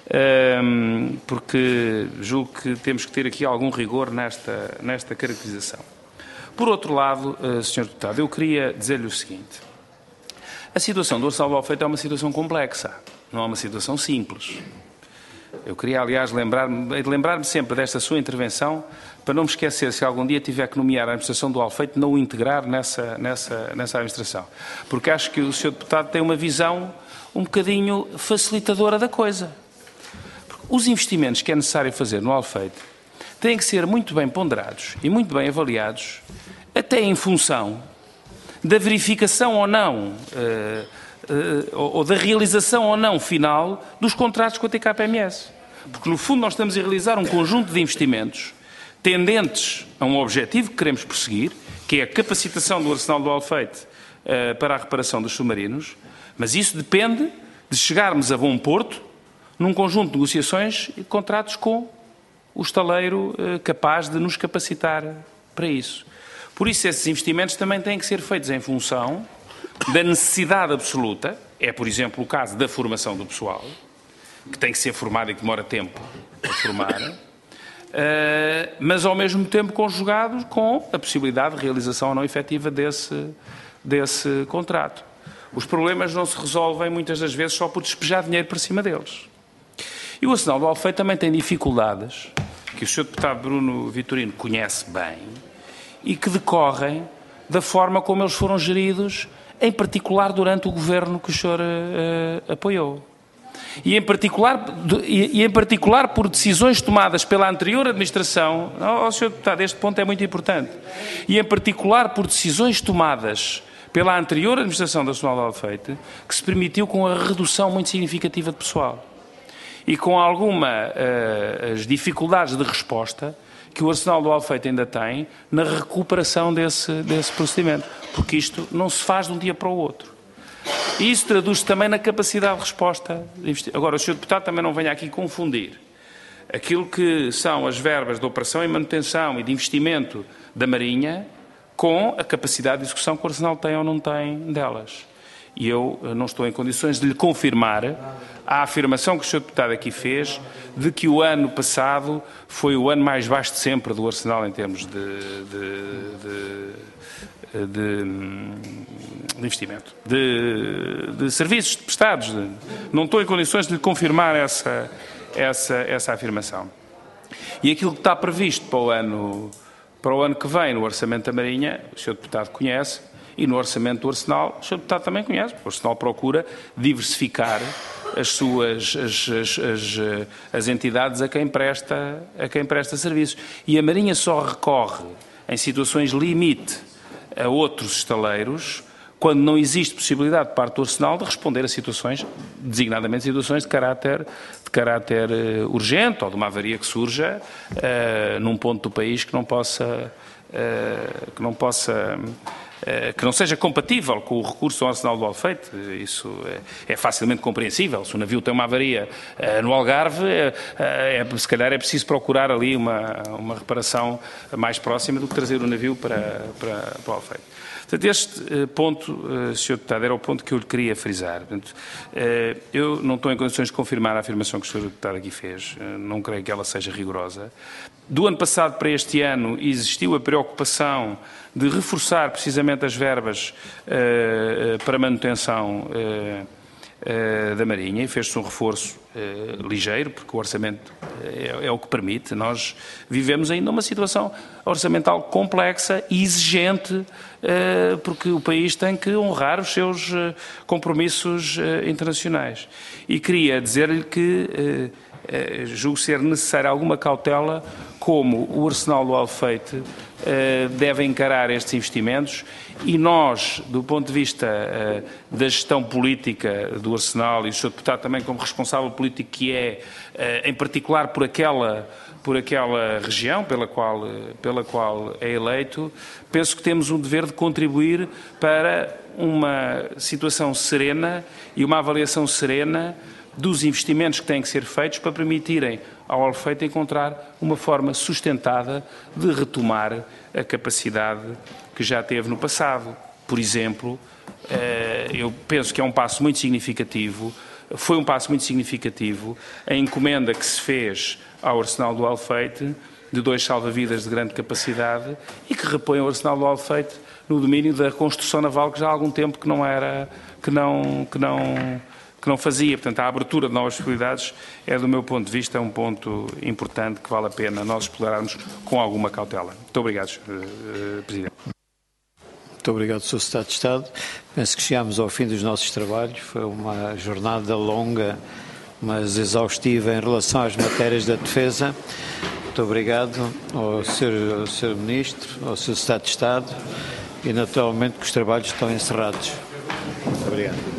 porque julgo que temos que ter aqui algum rigor nesta caracterização. Por outro lado, Sr. Deputado, eu queria dizer-lhe o seguinte. A situação do Arsenal do Alfeite é uma situação complexa, não é uma situação simples. Eu queria, aliás, lembrar-me sempre desta sua intervenção para não me esquecer, se algum dia tiver que nomear a administração do Alfeite, não o integrar nessa administração. Porque acho que o Sr. Deputado tem uma visão um bocadinho facilitadora da coisa. Porque os investimentos que é necessário fazer no Alfeite têm que ser muito bem ponderados e muito bem avaliados, até em função da verificação ou não, ou da realização ou não final dos contratos com a TKPMS. Porque, no fundo, nós estamos a realizar um conjunto de investimentos tendentes a um objetivo que queremos perseguir, que é a capacitação do Arsenal do Alfeite para a reparação dos submarinos, mas isso depende de chegarmos a bom porto num conjunto de negociações e contratos com o estaleiro capaz de nos capacitar para isso. Por isso, esses investimentos também têm que ser feitos em função da necessidade absoluta, é, por exemplo, o caso da formação do pessoal, que tem que ser formado e que demora tempo a formar, mas ao mesmo tempo conjugado com a possibilidade de realização ou não efetiva desse contrato. Os problemas não se resolvem muitas das vezes só por despejar dinheiro para cima deles. E o Arsenal do Alfeite também tem dificuldades, que o Sr. Deputado Bruno Vitorino conhece bem, e que decorrem da forma como eles foram geridos, em particular durante o governo que o senhor apoiou. E em particular por decisões tomadas pela anterior administração, Sr. Deputado, este ponto é muito importante, e em particular por decisões tomadas pela anterior administração da Arsenal do Alfeite, que se permitiu com a redução muito significativa de pessoal e com as dificuldades de resposta que o Arsenal do Alfeite ainda tem na recuperação desse procedimento, porque isto não se faz de um dia para o outro. E isso traduz-se também na capacidade de resposta. Agora, o Sr. Deputado também não venha aqui confundir aquilo que são as verbas de operação e manutenção e de investimento da Marinha com a capacidade de execução que o Arsenal tem ou não tem delas. E eu não estou em condições de lhe confirmar a afirmação que o Sr. Deputado aqui fez de que o ano passado foi o ano mais baixo de sempre do Arsenal em termos de investimento, de serviços prestados. Não estou em condições de lhe confirmar essa afirmação. E aquilo que está previsto para o ano que vem no Orçamento da Marinha, o Sr. Deputado conhece, e no Orçamento do Arsenal, o Sr. Deputado também conhece. O Arsenal procura diversificar as entidades a quem presta serviços. E a Marinha só recorre, em situações limite, a outros estaleiros, quando não existe possibilidade de parte do Arsenal de responder a situações, designadamente situações de caráter urgente, ou de uma avaria que surja num ponto do país que não seja compatível com o recurso ao Arsenal do Alfeite. Isso é facilmente compreensível. Se o navio tem uma avaria no Algarve, se calhar é preciso procurar ali uma reparação mais próxima do que trazer o navio para o Alfeite. Portanto, este ponto, Sr. Deputado, era o ponto que eu lhe queria frisar. Portanto, eu não estou em condições de confirmar a afirmação que o Sr. Deputado aqui fez. Não creio que ela seja rigorosa. Do ano passado para este ano existiu a preocupação de reforçar precisamente as verbas para manutenção da Marinha, e fez-se um reforço ligeiro, porque o orçamento é o que permite. Nós vivemos ainda uma situação orçamental complexa e exigente, porque o país tem que honrar os seus compromissos internacionais. E queria dizer-lhe que julgo ser necessária alguma cautela como o Arsenal do Alfeite deve encarar estes investimentos, e nós, do ponto de vista da gestão política do Arsenal, e o Sr. Deputado também como responsável político que é, em particular por aquela região pela qual é eleito, penso que temos um dever de contribuir para uma situação serena e uma avaliação serena dos investimentos que têm que ser feitos para permitirem ao Alfeite encontrar uma forma sustentada de retomar a capacidade que já teve no passado. Por exemplo, eu penso que é um passo muito significativo, foi um passo muito significativo a encomenda que se fez ao Arsenal do Alfeite de 2 salva-vidas de grande capacidade e que repõe o Arsenal do Alfeite no domínio da construção naval, que já há algum tempo que não fazia. Portanto, a abertura de novas possibilidades é, do meu ponto de vista, um ponto importante que vale a pena nós explorarmos com alguma cautela. Muito obrigado, Sr. Presidente. Muito obrigado, Sr. Secretário de Estado. Penso que chegámos ao fim dos nossos trabalhos. Foi uma jornada longa, mas exaustiva em relação às matérias da defesa. Muito obrigado ao Sr. Ministro, ao Sr. Secretário de Estado e, naturalmente, que os trabalhos estão encerrados. Muito obrigado.